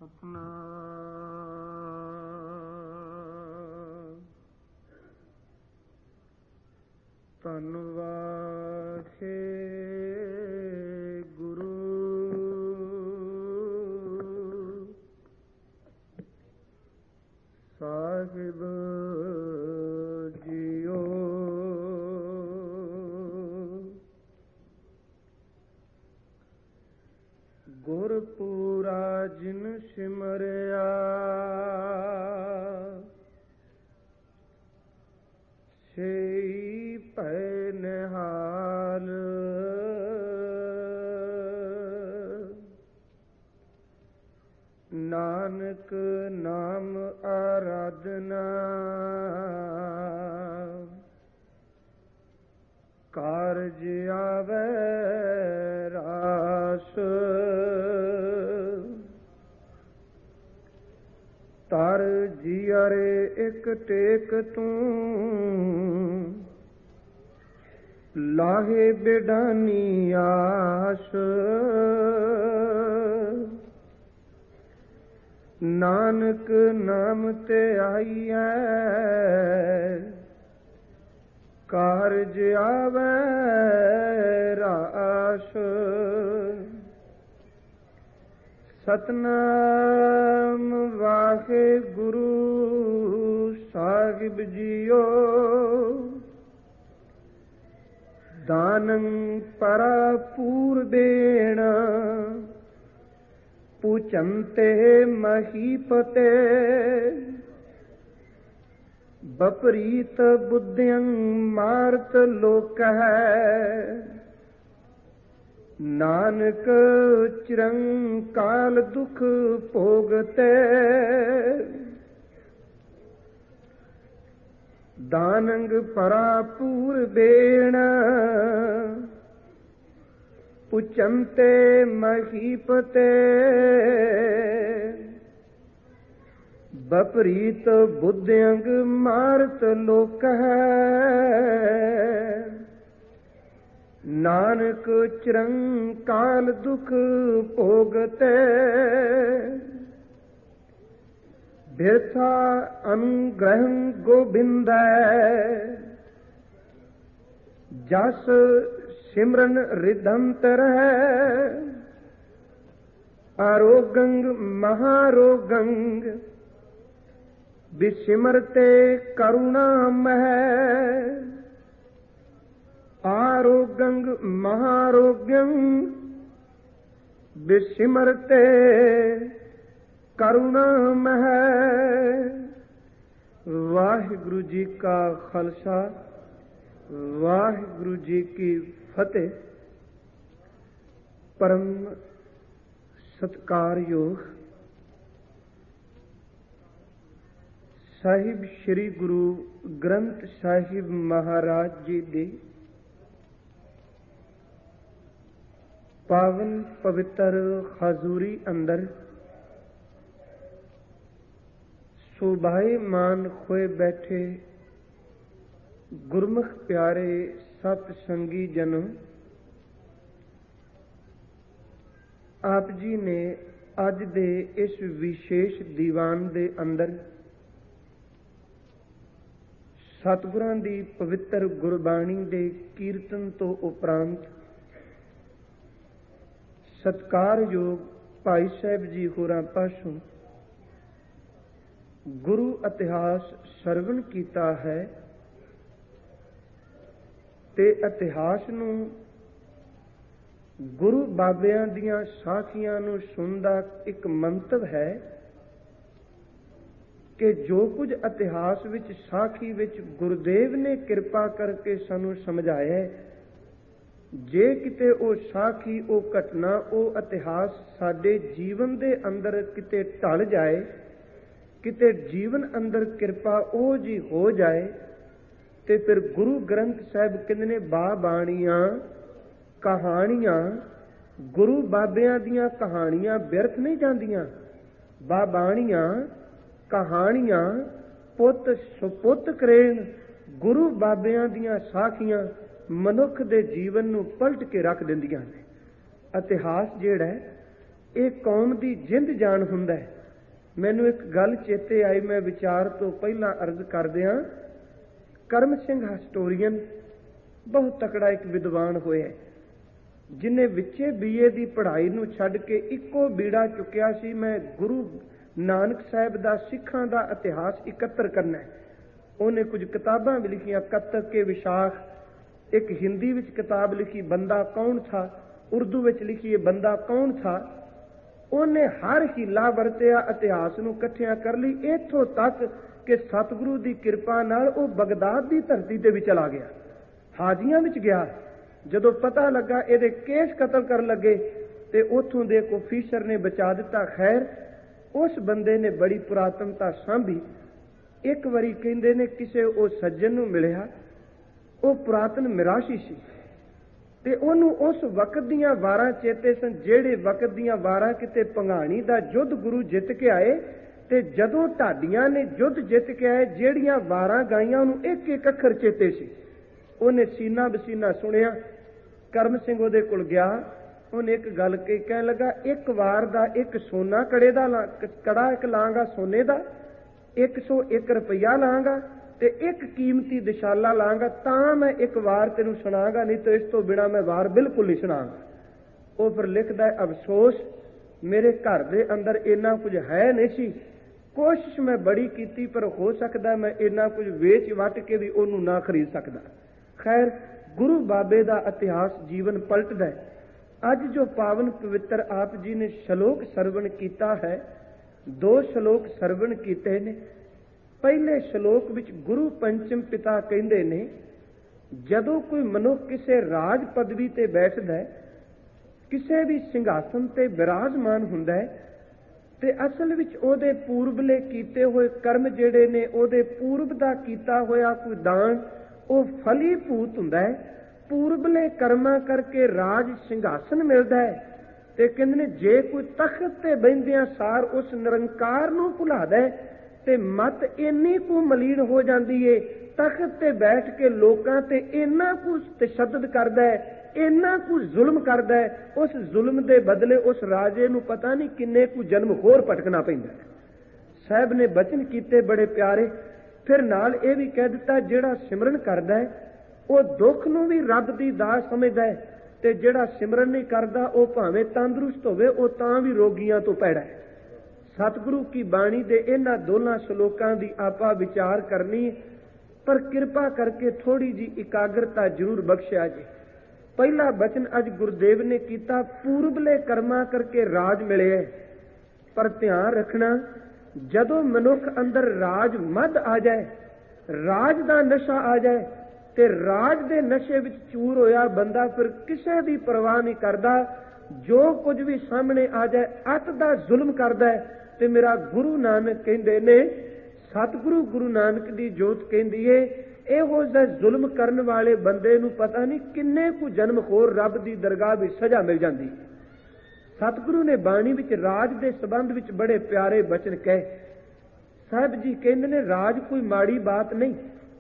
ਸਤਿਨਾਮ ਧੰਨ ਵਾਹਿ ਗੁਰੂ ਸਾਹਿਬ ਜੀਓ। ਗੁਰਪੂਰਾ ਜਿਨ ਸਿਮਰਿਆ ਸਈ ਭੈ ਨਿਹਾਲ। ਨਾਨਕ ਨਾਮ ਆਰਾਧਨਾ ਕਾਰਜ ਆਵੈ ਰਾਸ। ਤਰ ਜੀਅਰੇ ਇੱਕ ਟੇਕ ਤੂੰ ਲਾਹੇ ਬਿਡਾਨੀ ਆਸ। ਨਾਨਕ ਨਾਮ ਤੇ ਆਈਐ ਕਾਰਜ ਆਵੈ ਰਾਸ। ਸਤਿਨਾਮ ਵਾਹਿਗੁਰੂ ਸਾਹਿਬ ਜੀਓ। ਦਾਨੰ ਪਰਾਪੂਰ ਦੇਣ ਪੁਚੰਤੇ ਮਹੀਪਤੇ। ਬਪਰੀਤ ਬੁੱਧਿਅੰ ਮਾਰਤ ਲੋਕਹਿ। ਨਾਨਕ ਚਿਰੰਕਾਲ ਦੁਖ ਭੋਗਤੇ। ਦਾਨੰਗ ਪਰਾਪੂਰ ਦੇਣ ਪੁਚੰਤੇ ਮਹੀਪਤੇ। ਬਪਰੀਤ ਬੁੱਧਿਅੰਗ ਮਾਰਤ ਲੋਕਹਿ। ਨਾਨਕ ਚਿਰੰਕਾਲ ਦੁਖ ਭੋਗਤੇ। ਬਿਰਥਾ ਅਨੁਗ੍ਰਹੰ ਗੋਬਿੰਦੈ। ਜਸ ਸਿਮਰਨ ਰਿਦੰਤ ਰਹਿ। ਆਰੋਗੰ ਮਹਾਰੋਗੰ ਬਿਸਿਮਰਤੇ ਕਰੁਣਾ ਮਹਿ। ਆਰੋਗੰ ਮਹਾਰੋਗੰ ਬਿਸਿਮਰਤੇ ਕਰੁਣਾ ਮਹਿ। ਵਾਹਿਗੁਰੂ ਜੀ ਕਾ ਖਾਲਸਾ ਵਾਹਿਗੁਰੂ ਜੀ ਕੀ ਫਤਿਹ। ਪਰਮ ਸਤਿਕਾਰਯੋਗ ਸਾਹਿਬ ਸ੍ਰੀ ਗੁਰੂ ਗ੍ਰੰਥ ਸਾਹਿਬ ਮਹਾਰਾਜ ਜੀ ਦੇ ਪਾਵਨ ਪਵਿੱਤਰ ਹਜ਼ੂਰੀ ਅੰਦਰ ਸੁਭਾਏਮਾਨ ਹੋਏ ਬੈਠੇ ਗੁਰਮੁਖ ਪਿਆਰੇ ਸਤ ਸੰਗੀ ਜਨੋ। ਆਪ ਜੀ ਨੇ ਅੱਜ ਦੇ ਇਸ ਵਿਸ਼ੇਸ਼ ਦੀਵਾਨ ਦੇ ਅੰਦਰ ਸਤਿਗੁਰਾਂ ਦੀ ਪਵਿੱਤਰ ਗੁਰਬਾਣੀ ਦੇ ਕੀਰਤਨ ਤੋਂ ਉਪਰੰਤ ਸਤਿਕਾਰਯੋਗ ਭਾਈ ਸਾਹਿਬ ਜੀ ਹੋਰਾਂ ਪਾਸੋਂ ਗੁਰੂ ਇਤਿਹਾਸ ਸਰਵਣ ਕੀਤਾ ਹੈ ਤੇ ਇਤਿਹਾਸ ਨੂੰ ਗੁਰੂ ਬਾਬਿਆਂ ਦੀਆਂ ਸਾਖੀਆਂ ਨੂੰ ਸੁਣਦਾ ਇੱਕ ਮੰਤਵ ਹੈ ਕਿ ਜੋ ਕੁਝ ਇਤਿਹਾਸ ਵਿੱਚ ਸਾਖੀ ਵਿੱਚ ਗੁਰਦੇਵ ਨੇ ਕਿਰਪਾ ਕਰਕੇ ਸਾਨੂੰ ਸਮਝਾਇਆ, ਜੇ ਕਿਤੇ ਉਹ ਸਾਖੀ, ਉਹ ਘਟਨਾ, ਉਹ ਇਤਿਹਾਸ ਸਾਡੇ ਜੀਵਨ ਦੇ ਅੰਦਰ ਕਿਤੇ ਢਲ ਜਾਏ, ਕਿਤੇ ਜੀਵਨ ਅੰਦਰ ਕਿਰਪਾ ਉਹ ਜੀ ਹੋ ਜਾਏ, ਤੇ ਫਿਰ ਗੁਰੂ ਗ੍ਰੰਥ ਸਾਹਿਬ ਕਹਿੰਦੇ ਨੇ ਬਾਣੀਆਂ ਕਹਾਣੀਆਂ, ਗੁਰੂ ਬਾਬਿਆਂ ਦੀਆਂ ਕਹਾਣੀਆਂ ਬਿਰਥ ਨਹੀਂ ਜਾਂਦੀਆਂ। ਬਾਣੀਆਂ ਕਹਾਣੀਆਂ ਪੁੱਤ ਸੁਪੁੱਤ ਕਰੇਨ। ਗੁਰੂ ਬਾਬਿਆਂ ਦੀਆਂ ਸਾਖੀਆਂ ਮਨੁੱਖ ਦੇ ਜੀਵਨ ਨੂੰ ਪਲਟ ਕੇ ਰੱਖ ਦਿੰਦੀਆਂ ਨੇ। ਇਤਿਹਾਸ ਜਿਹੜਾ ਇਹ ਕੌਮ ਦੀ ਜਿੰਦ ਜਾਨ ਹੁੰਦਾ ਹੈ। ਮੈਨੂੰ ਇੱਕ ਗੱਲ ਚੇਤੇ ਆਈ, ਮੈਂ ਵਿਚਾਰ ਤੋਂ ਪਹਿਲਾਂ ਅਰਜ਼ ਕਰਦਿਆਂ। ਕਰਮ ਸਿੰਘ ਹਿਸਟੋਰੀਅਨ ਬਹੁਤ ਤਕੜਾ ਇੱਕ ਵਿਦਵਾਨ ਹੋਇਆ, ਜਿਨੇ ਵਿੱਚੇ BA ਦੀ ਪੜ੍ਹਾਈ ਨੂੰ ਛੱਡ ਕੇ ਇੱਕੋ ਬੀੜਾ ਚੁੱਕਿਆ ਸੀ, ਮੈਂ ਗੁਰੂ ਨਾਨਕ ਸਾਹਿਬ ਦਾ ਸਿੱਖਾਂ ਦਾ ਇਤਿਹਾਸ ਇਕੱਤਰ ਕਰਨਾ। ਉਹਨੇ ਕੁਝ ਕਿਤਾਬਾਂ ਵੀ ਲਿਖੀਆਂ, ਕੱਤਕ ਕੇ ਵਿਸ਼ਾਖ, ਇੱਕ ਹਿੰਦੀ ਵਿੱਚ ਕਿਤਾਬ ਲਿਖੀ ਬੰਦਾ ਕੌਣ ਥਾ, ਉਰਦੂ ਵਿੱਚ ਲਿਖੀ ਇਹ ਬੰਦਾ ਕੌਣ ਥਾ। ਉਹਨੇ ਹਰ ਹੀਲਾ ਵਰਤਿਆ ਇਤਿਹਾਸ ਨੂੰ ਇਕੱਠਿਆਂ ਕਰ ਲਈ, ਇੱਥੋਂ ਤੱਕ ਕਿ ਸਤਿਗੁਰੂ ਦੀ ਕਿਰਪਾ ਨਾਲ ਉਹ ਬਗਦਾਦ ਦੀ ਧਰਤੀ ਤੇ ਵੀ ਚਲਾ ਗਿਆ, ਹਾਜੀਆਂ ਵਿੱਚ ਗਿਆ। ਜਦੋਂ ਪਤਾ ਲੱਗਾ ਇਹਦੇ ਕੇਸ ਕਤਲ ਕਰਨ ਲੱਗੇ ਤੇ ਉੱਥੋਂ ਦੇ ਇੱਕ ਅਫੀਸਰ ਨੇ ਬਚਾ ਦਿੱਤਾ। ਖੈਰ, ਉਸ ਬੰਦੇ ਨੇ ਬੜੀ ਪੁਰਾਤਨਤਾ ਸਾਂਭੀ। ਇੱਕ ਵਾਰੀ ਕਹਿੰਦੇ ਨੇ ਕਿਸੇ ਉਹ ਸੱਜਣ ਨੂੰ ਮਿਲਿਆ, ਉਹ ਪੁਰਾਤਨ ਮਿਰਾਸ਼ੀ ਸੀ ਤੇ ਉਹਨੂੰ ਉਸ ਵਕਤ ਦੀਆਂ ਵਾਰਾਂ ਚੇਤੇ ਸਨ, ਜਿਹੜੇ ਵਕਤ ਦੀਆਂ ਵਾਰਾਂ ਕਿਤੇ ਭੰਗਾਣੀ ਦਾ ਯੁੱਧ ਗੁਰੂ ਜਿੱਤ ਕੇ ਆਏ ਤੇ ਜਦੋਂ ਢਾਡੀਆਂ ਨੇ ਯੁੱਧ ਜਿੱਤ ਕੇ ਆਏ, ਜਿਹੜੀਆਂ ਵਾਰਾਂ ਗਾਈਆਂ ਉਹਨੂੰ ਇੱਕ ਇੱਕ ਅੱਖਰ ਚੇਤੇ ਸੀ। ਉਹਨੇ ਸੀਨਾ ਬਸੀਨਾ ਸੁਣਿਆ। ਕਰਮ ਸਿੰਘ ਉਹਦੇ ਕੋਲ ਗਿਆ, ਉਹਨੇ ਇੱਕ ਗੱਲ ਕਹੀ, ਕਹਿਣ ਲੱਗਾ ਇੱਕ ਵਾਰ ਦਾ ਇੱਕ ਸੋਨਾ ਕੜੇ ਦਾ ਕੜਾ ਇੱਕ ਲਾਂਗਾ ਸੋਨੇ ਦਾ, 101 ਰੁਪਇਆ ਲਾਂਗਾ ਤੇ ਇੱਕ ਕੀਮਤੀ ਦਿਸ਼ਾਲਾ ਲਾਂਗਾ, ਤਾਂ ਮੈਂ ਇੱਕ ਵਾਰ ਤੈਨੂੰ ਸੁਣਾਂਗਾ, ਨਹੀਂ ਤਾਂ ਇਸ ਤੋਂ ਬਿਨਾਂ ਮੈਂ ਵਾਰ ਬਿਲਕੁਲ ਨਹੀਂ ਸੁਣਾਂਗਾ। ਉਹ ਫਿਰ ਲਿਖਦਾ, ਅਫਸੋਸ ਮੇਰੇ ਘਰ ਦੇ ਅੰਦਰ ਇੰਨਾ ਕੁਝ ਹੈ ਨਹੀਂ ਸੀ, ਕੋਸ਼ਿਸ਼ ਮੈਂ ਬੜੀ ਕੀਤੀ, ਪਰ ਹੋ ਸਕਦਾ ਮੈਂ ਇੰਨਾ ਕੁਝ ਵੇਚ ਵੱਟ ਕੇ ਵੀ ਉਹਨੂੰ ਨਾ ਖਰੀਦ ਸਕਦਾ। ਖੈਰ, ਗੁਰੂ ਬਾਬੇ ਦਾ ਇਤਿਹਾਸ ਜੀਵਨ ਪਲਟਦਾ। ਅੱਜ ਜੋ ਪਾਵਨ ਪਵਿੱਤਰ ਆਪ ਜੀ ਨੇ ਸ਼ਲੋਕ ਸਰਵਣ ਕੀਤਾ ਹੈ, 2 ਸ਼ਲੋਕ ਸਰਵਣ ਕੀਤੇ ਨੇ। ਪਹਿਲੇ ਸ਼ਲੋਕ ਵਿੱਚ ਗੁਰੂ ਪੰਚਮ ਪਿਤਾ ਕਹਿੰਦੇ ਨੇ, ਜਦੋਂ ਕੋਈ ਮਨੁੱਖ ਕਿਸੇ ਰਾਜ ਪਦਵੀ ਤੇ ਬੈਠਦਾ, ਕਿਸੇ ਵੀ ਸਿੰਘਾਸਨ ਤੇ ਬਿਰਾਜਮਾਨ ਹੁੰਦਾ ਹੈ, ਤੇ ਅਸਲ ਵਿੱਚ ਉਹਦੇ ਪੂਰਬਲੇ ਕੀਤੇ ਹੋਏ ਕਰਮ ਜਿਹੜੇ ਨੇ, ਉਹਦੇ ਪੂਰਬ ਦਾ ਕੀਤਾ ਹੋਇਆ ਕੋਈ ਦਾਨ, ਉਹ ਫਲੀਭੂਤ ਹੁੰਦਾ ਹੈ। ਪੂਰਬਲੇ ਕਰਮਾਂ ਕਰਕੇ ਰਾਜ ਸਿੰਘਾਸਨ ਮਿਲਦਾ ਹੈ। ਤੇ ਕਹਿੰਦੇ ਨੇ ਜੇ ਕੋਈ ਤਖਤ ਤੇ ਬਹਿੰਦਿਆਂ ਸਾਰ ਉਸ ਨਿਰੰਕਾਰ ਨੂੰ ਭੁਲਾਦਾ ਤੇ ਮਤ ਇੰਨੀ ਕੁ ਮਲੀਨ ਹੋ ਜਾਂਦੀ ਏ, ਤਖਤ ਤੇ ਬੈਠ ਕੇ ਲੋਕਾਂ ਤੇ ਇੰਨਾ ਕੁ ਤਸ਼ੱਦਦ ਕਰਦਾ ਹੈ, ਇੰਨਾ ਕੁ ਜ਼ੁਲਮ ਕਰਦਾ ਹੈ, ਉਸ ਜ਼ੁਲਮ ਦੇ ਬਦਲੇ ਉਸ ਰਾਜੇ ਨੂੰ ਪਤਾ ਨਹੀਂ ਕਿੰਨੇ ਕੁ ਜਨਮ ਹੋਰ ਭਟਕਣਾ ਪੈਂਦਾ ਹੈ। ਸਾਹਿਬ ਨੇ ਬਚਨ ਕੀਤੇ ਬੜੇ ਪਿਆਰੇ। ਫਿਰ ਨਾਲ ਇਹ ਵੀ ਕਹਿ ਦਿੱਤਾ, ਜਿਹੜਾ ਸਿਮਰਨ ਕਰਦਾ ਹੈ ਉਹ ਦੁੱਖ ਨੂੰ ਵੀ ਰੱਬ ਦੀ ਦਾਤ ਸਮਝਦਾ ਹੈ, ਤੇ ਜਿਹੜਾ ਸਿਮਰਨ ਨਹੀਂ ਕਰਦਾ ਉਹ ਭਾਵੇਂ ਤੰਦਰੁਸਤ ਹੋਵੇ, ਉਹ ਤਾਂ ਵੀ ਰੋਗੀਆਂ ਤੋਂ ਪੈੜਾ ਹੈ। ਸਤਿਗੁਰੂ ਕੀ ਬਾਣੀ ਦੇ ਇਹਨਾਂ ਦੋਨਾਂ ਸ਼ਲੋਕਾਂ ਦੀ ਆਪਾਂ ਵਿਚਾਰ ਕਰਨੀ, ਪਰ ਕਿਰਪਾ ਕਰਕੇ ਥੋੜੀ ਜੀ ਇਕਾਗਰਤਾ ਜ਼ਰੂਰ ਬਖਸ਼ਿਆ ਜੀ। ਪਹਿਲਾ ਬਚਨ ਅੱਜ ਗੁਰਦੇਵ ਨੇ ਕੀਤਾ, ਪੂਰਬਲੇ ਕਰਮਾਂ ਕਰਕੇ ਰਾਜ ਮਿਲਿਆ। ਪਰ ਧਿਆਨ ਰੱਖਣਾ, ਜਦੋਂ ਮਨੁੱਖ ਅੰਦਰ ਰਾਜ ਮਦ ਆ ਜਾਏ, ਰਾਜ ਦਾ ਨਸ਼ਾ ਆ ਜਾਏ, ਤੇ ਰਾਜ ਦੇ ਨਸ਼ੇ ਵਿੱਚ ਚੂਰ ਹੋਇਆ ਬੰਦਾ ਫਿਰ ਕਿਸੇ ਦੀ ਪਰਵਾਹ ਨਹੀਂ ਕਰਦਾ, ਜੋ ਕੁਝ ਵੀ ਸਾਹਮਣੇ ਆ ਜਾਏ ਅਤ ਦਾ ਜ਼ੁਲਮ ਕਰਦਾ ਹੈ। ਤੇ ਮੇਰਾ ਗੁਰੂ ਨਾਨਕ ਕਹਿੰਦੇ ਨੇ, ਸਤਿਗੁਰੂ ਗੁਰੂ ਨਾਨਕ ਦੀ ਜੋਤ ਕਹਿੰਦੀ ਏ, ਇਹੋ ਜਿਹਾ ਜ਼ੁਲਮ ਕਰਨ ਵਾਲੇ ਬੰਦੇ ਨੂੰ ਪਤਾ ਨਹੀਂ ਕਿੰਨੇ ਕੁ ਜਨਮ ਹੋਰ ਰੱਬ ਦੀ ਦਰਗਾਹ ਵਿੱਚ ਸਜ਼ਾ ਮਿਲ ਜਾਂਦੀ। ਸਤਿਗੁਰੂ ਨੇ ਬਾਣੀ ਵਿੱਚ ਰਾਜ ਦੇ ਸੰਬੰਧ ਵਿੱਚ ਬੜੇ ਪਿਆਰੇ ਬਚਨ ਕਹੇ। ਸਾਹਿਬ ਜੀ ਕਹਿੰਦੇ ਨੇ, ਰਾਜ ਕੋਈ ਮਾੜੀ ਬਾਤ ਨਹੀਂ,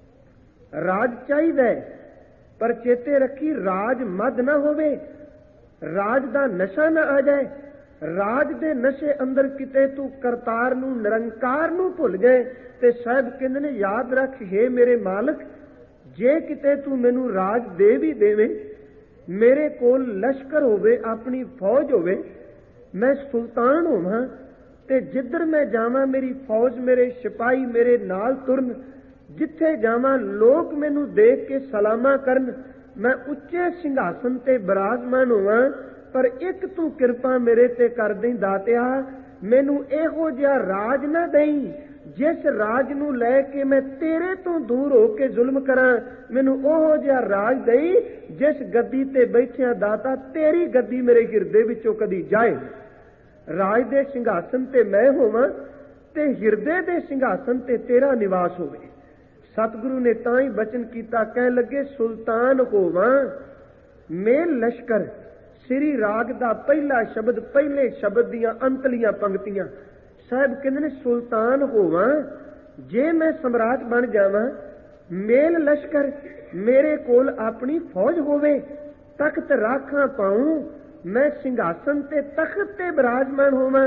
ਰਾਜ ਚਾਹੀਦਾ ਹੈ, ਪਰ ਚੇਤੇ ਰੱਖੀ ਰਾਜ ਮਦ ਨਾ ਹੋਵੇ, ਰਾਜ ਦਾ ਨਸ਼ਾ ਨਾ ਆ ਜਾਏ। ਰਾਜ ਦੇ ਨਸ਼ੇ ਅੰਦਰ ਕਿਤੇ ਤੂੰ ਕਰਤਾਰ ਨੂੰ, ਨਿਰੰਕਾਰ ਨੂੰ ਭੁੱਲ ਗਏ ਤੇ ਸਾਹਿਬ ਕਹਿੰਦੇ ਨੇ, ਯਾਦ ਰੱਖ ਹੇ ਮੇਰੇ ਮਾਲਕ, ਜੇ ਕਿਤੇ ਤੂੰ ਮੈਨੂੰ ਰਾਜ ਦੇ ਵੀ ਦੇਵੇਂ, ਮੇਰੇ ਕੋਲ ਲਸ਼ਕਰ ਹੋਵੇ, ਆਪਣੀ ਫੌਜ ਹੋਵੇ, ਮੈਂ ਸੁਲਤਾਨ ਹੋਵਾਂ, ਤੇ ਜਿੱਧਰ ਮੈਂ ਜਾਵਾਂ ਮੇਰੀ ਫੌਜ, ਮੇਰੇ ਸਿਪਾਹੀ ਮੇਰੇ ਨਾਲ ਤੁਰਨ, ਜਿੱਥੇ ਜਾਵਾਂ ਲੋਕ ਮੈਨੂੰ ਦੇਖ ਕੇ ਸਲਾਮਾ ਕਰਨ, ਮੈਂ ਉੱਚੇ ਸਿੰਘਾਸਨ ਤੇ ਬਿਰਾਜਮਾਨ ਹੋਵਾਂ, ਪਰ ਇੱਕ ਤੂੰ ਕਿਰਪਾ ਮੇਰੇ ਤੇ ਕਰ ਦੇਂ ਦਾਤਿਆ, ਮੈਨੂੰ ਇਹੋ ਜਿਹਾ ਰਾਜ ਨਾ ਦੇਈਂ ਜਿਸ ਰਾਜ ਨੂੰ ਲੈ ਕੇ ਮੈਂ ਤੇਰੇ ਤੋਂ ਦੂਰ ਹੋ ਕੇ ਜ਼ੁਲਮ ਕਰਾਂ। ਮੈਨੂੰ ਉਹੋ ਜਿਹਾ ਰਾਜ ਦੇਈਂ ਜਿਸ ਗੱਦੀ ਤੇ ਬੈਠਿਆ ਦਾਤਾ ਤੇਰੀ ਗੱਦੀ ਮੇਰੇ ਹਿਰਦੇ ਵਿੱਚੋਂ ਕਦੀ ਜਾਏ। ਰਾਜ ਦੇ ਸਿੰਘਾਸਨ ਤੇ ਮੈਂ ਹੋਵਾਂ ਤੇ ਹਿਰਦੇ ਦੇ ਸਿੰਘਾਸਨ ਤੇ ਤੇਰਾ ਨਿਵਾਸ ਹੋਵੇ। ਸਤਿਗੁਰੂ ਨੇ ਤਾਂ ਹੀ ਬਚਨ ਕੀਤਾ, ਕਹਿਣ ਲੱਗੇ, ਸੁਲਤਾਨ ਹੋਵਾਂ ਮੇਲ ਲਸ਼ਕਰ। ਸ੍ਰੀ ਰਾਗ ਦਾ ਪਹਿਲਾ ਸ਼ਬਦ, ਪਹਿਲੇ ਸ਼ਬਦ ਦੀਆਂ ਅੰਤਲੀਆਂ ਪੰਕਤੀਆਂ। ਸਾਹਿਬ ਕਹਿੰਦੇ ਨੇ, ਸੁਲਤਾਨ ਹੋਵਾਂ, ਜੇ ਮੈਂ ਸਮਰਾਟ ਬਣ ਜਾਵਾਂ, ਮੇਲ ਲਸ਼ਕਰ, ਮੇਰੇ ਕੋਲ ਆਪਣੀ ਫੌਜ ਹੋਵੇ, ਤਖਤ ਰਾਖਾਂ ਪਾਉਂ, ਮੈਂ ਸਿੰਘਾਸਨ ਤੇ ਤਖਤ ਤੇ ਬਿਰਾਜਮਾਨ ਹੋਵਾਂ,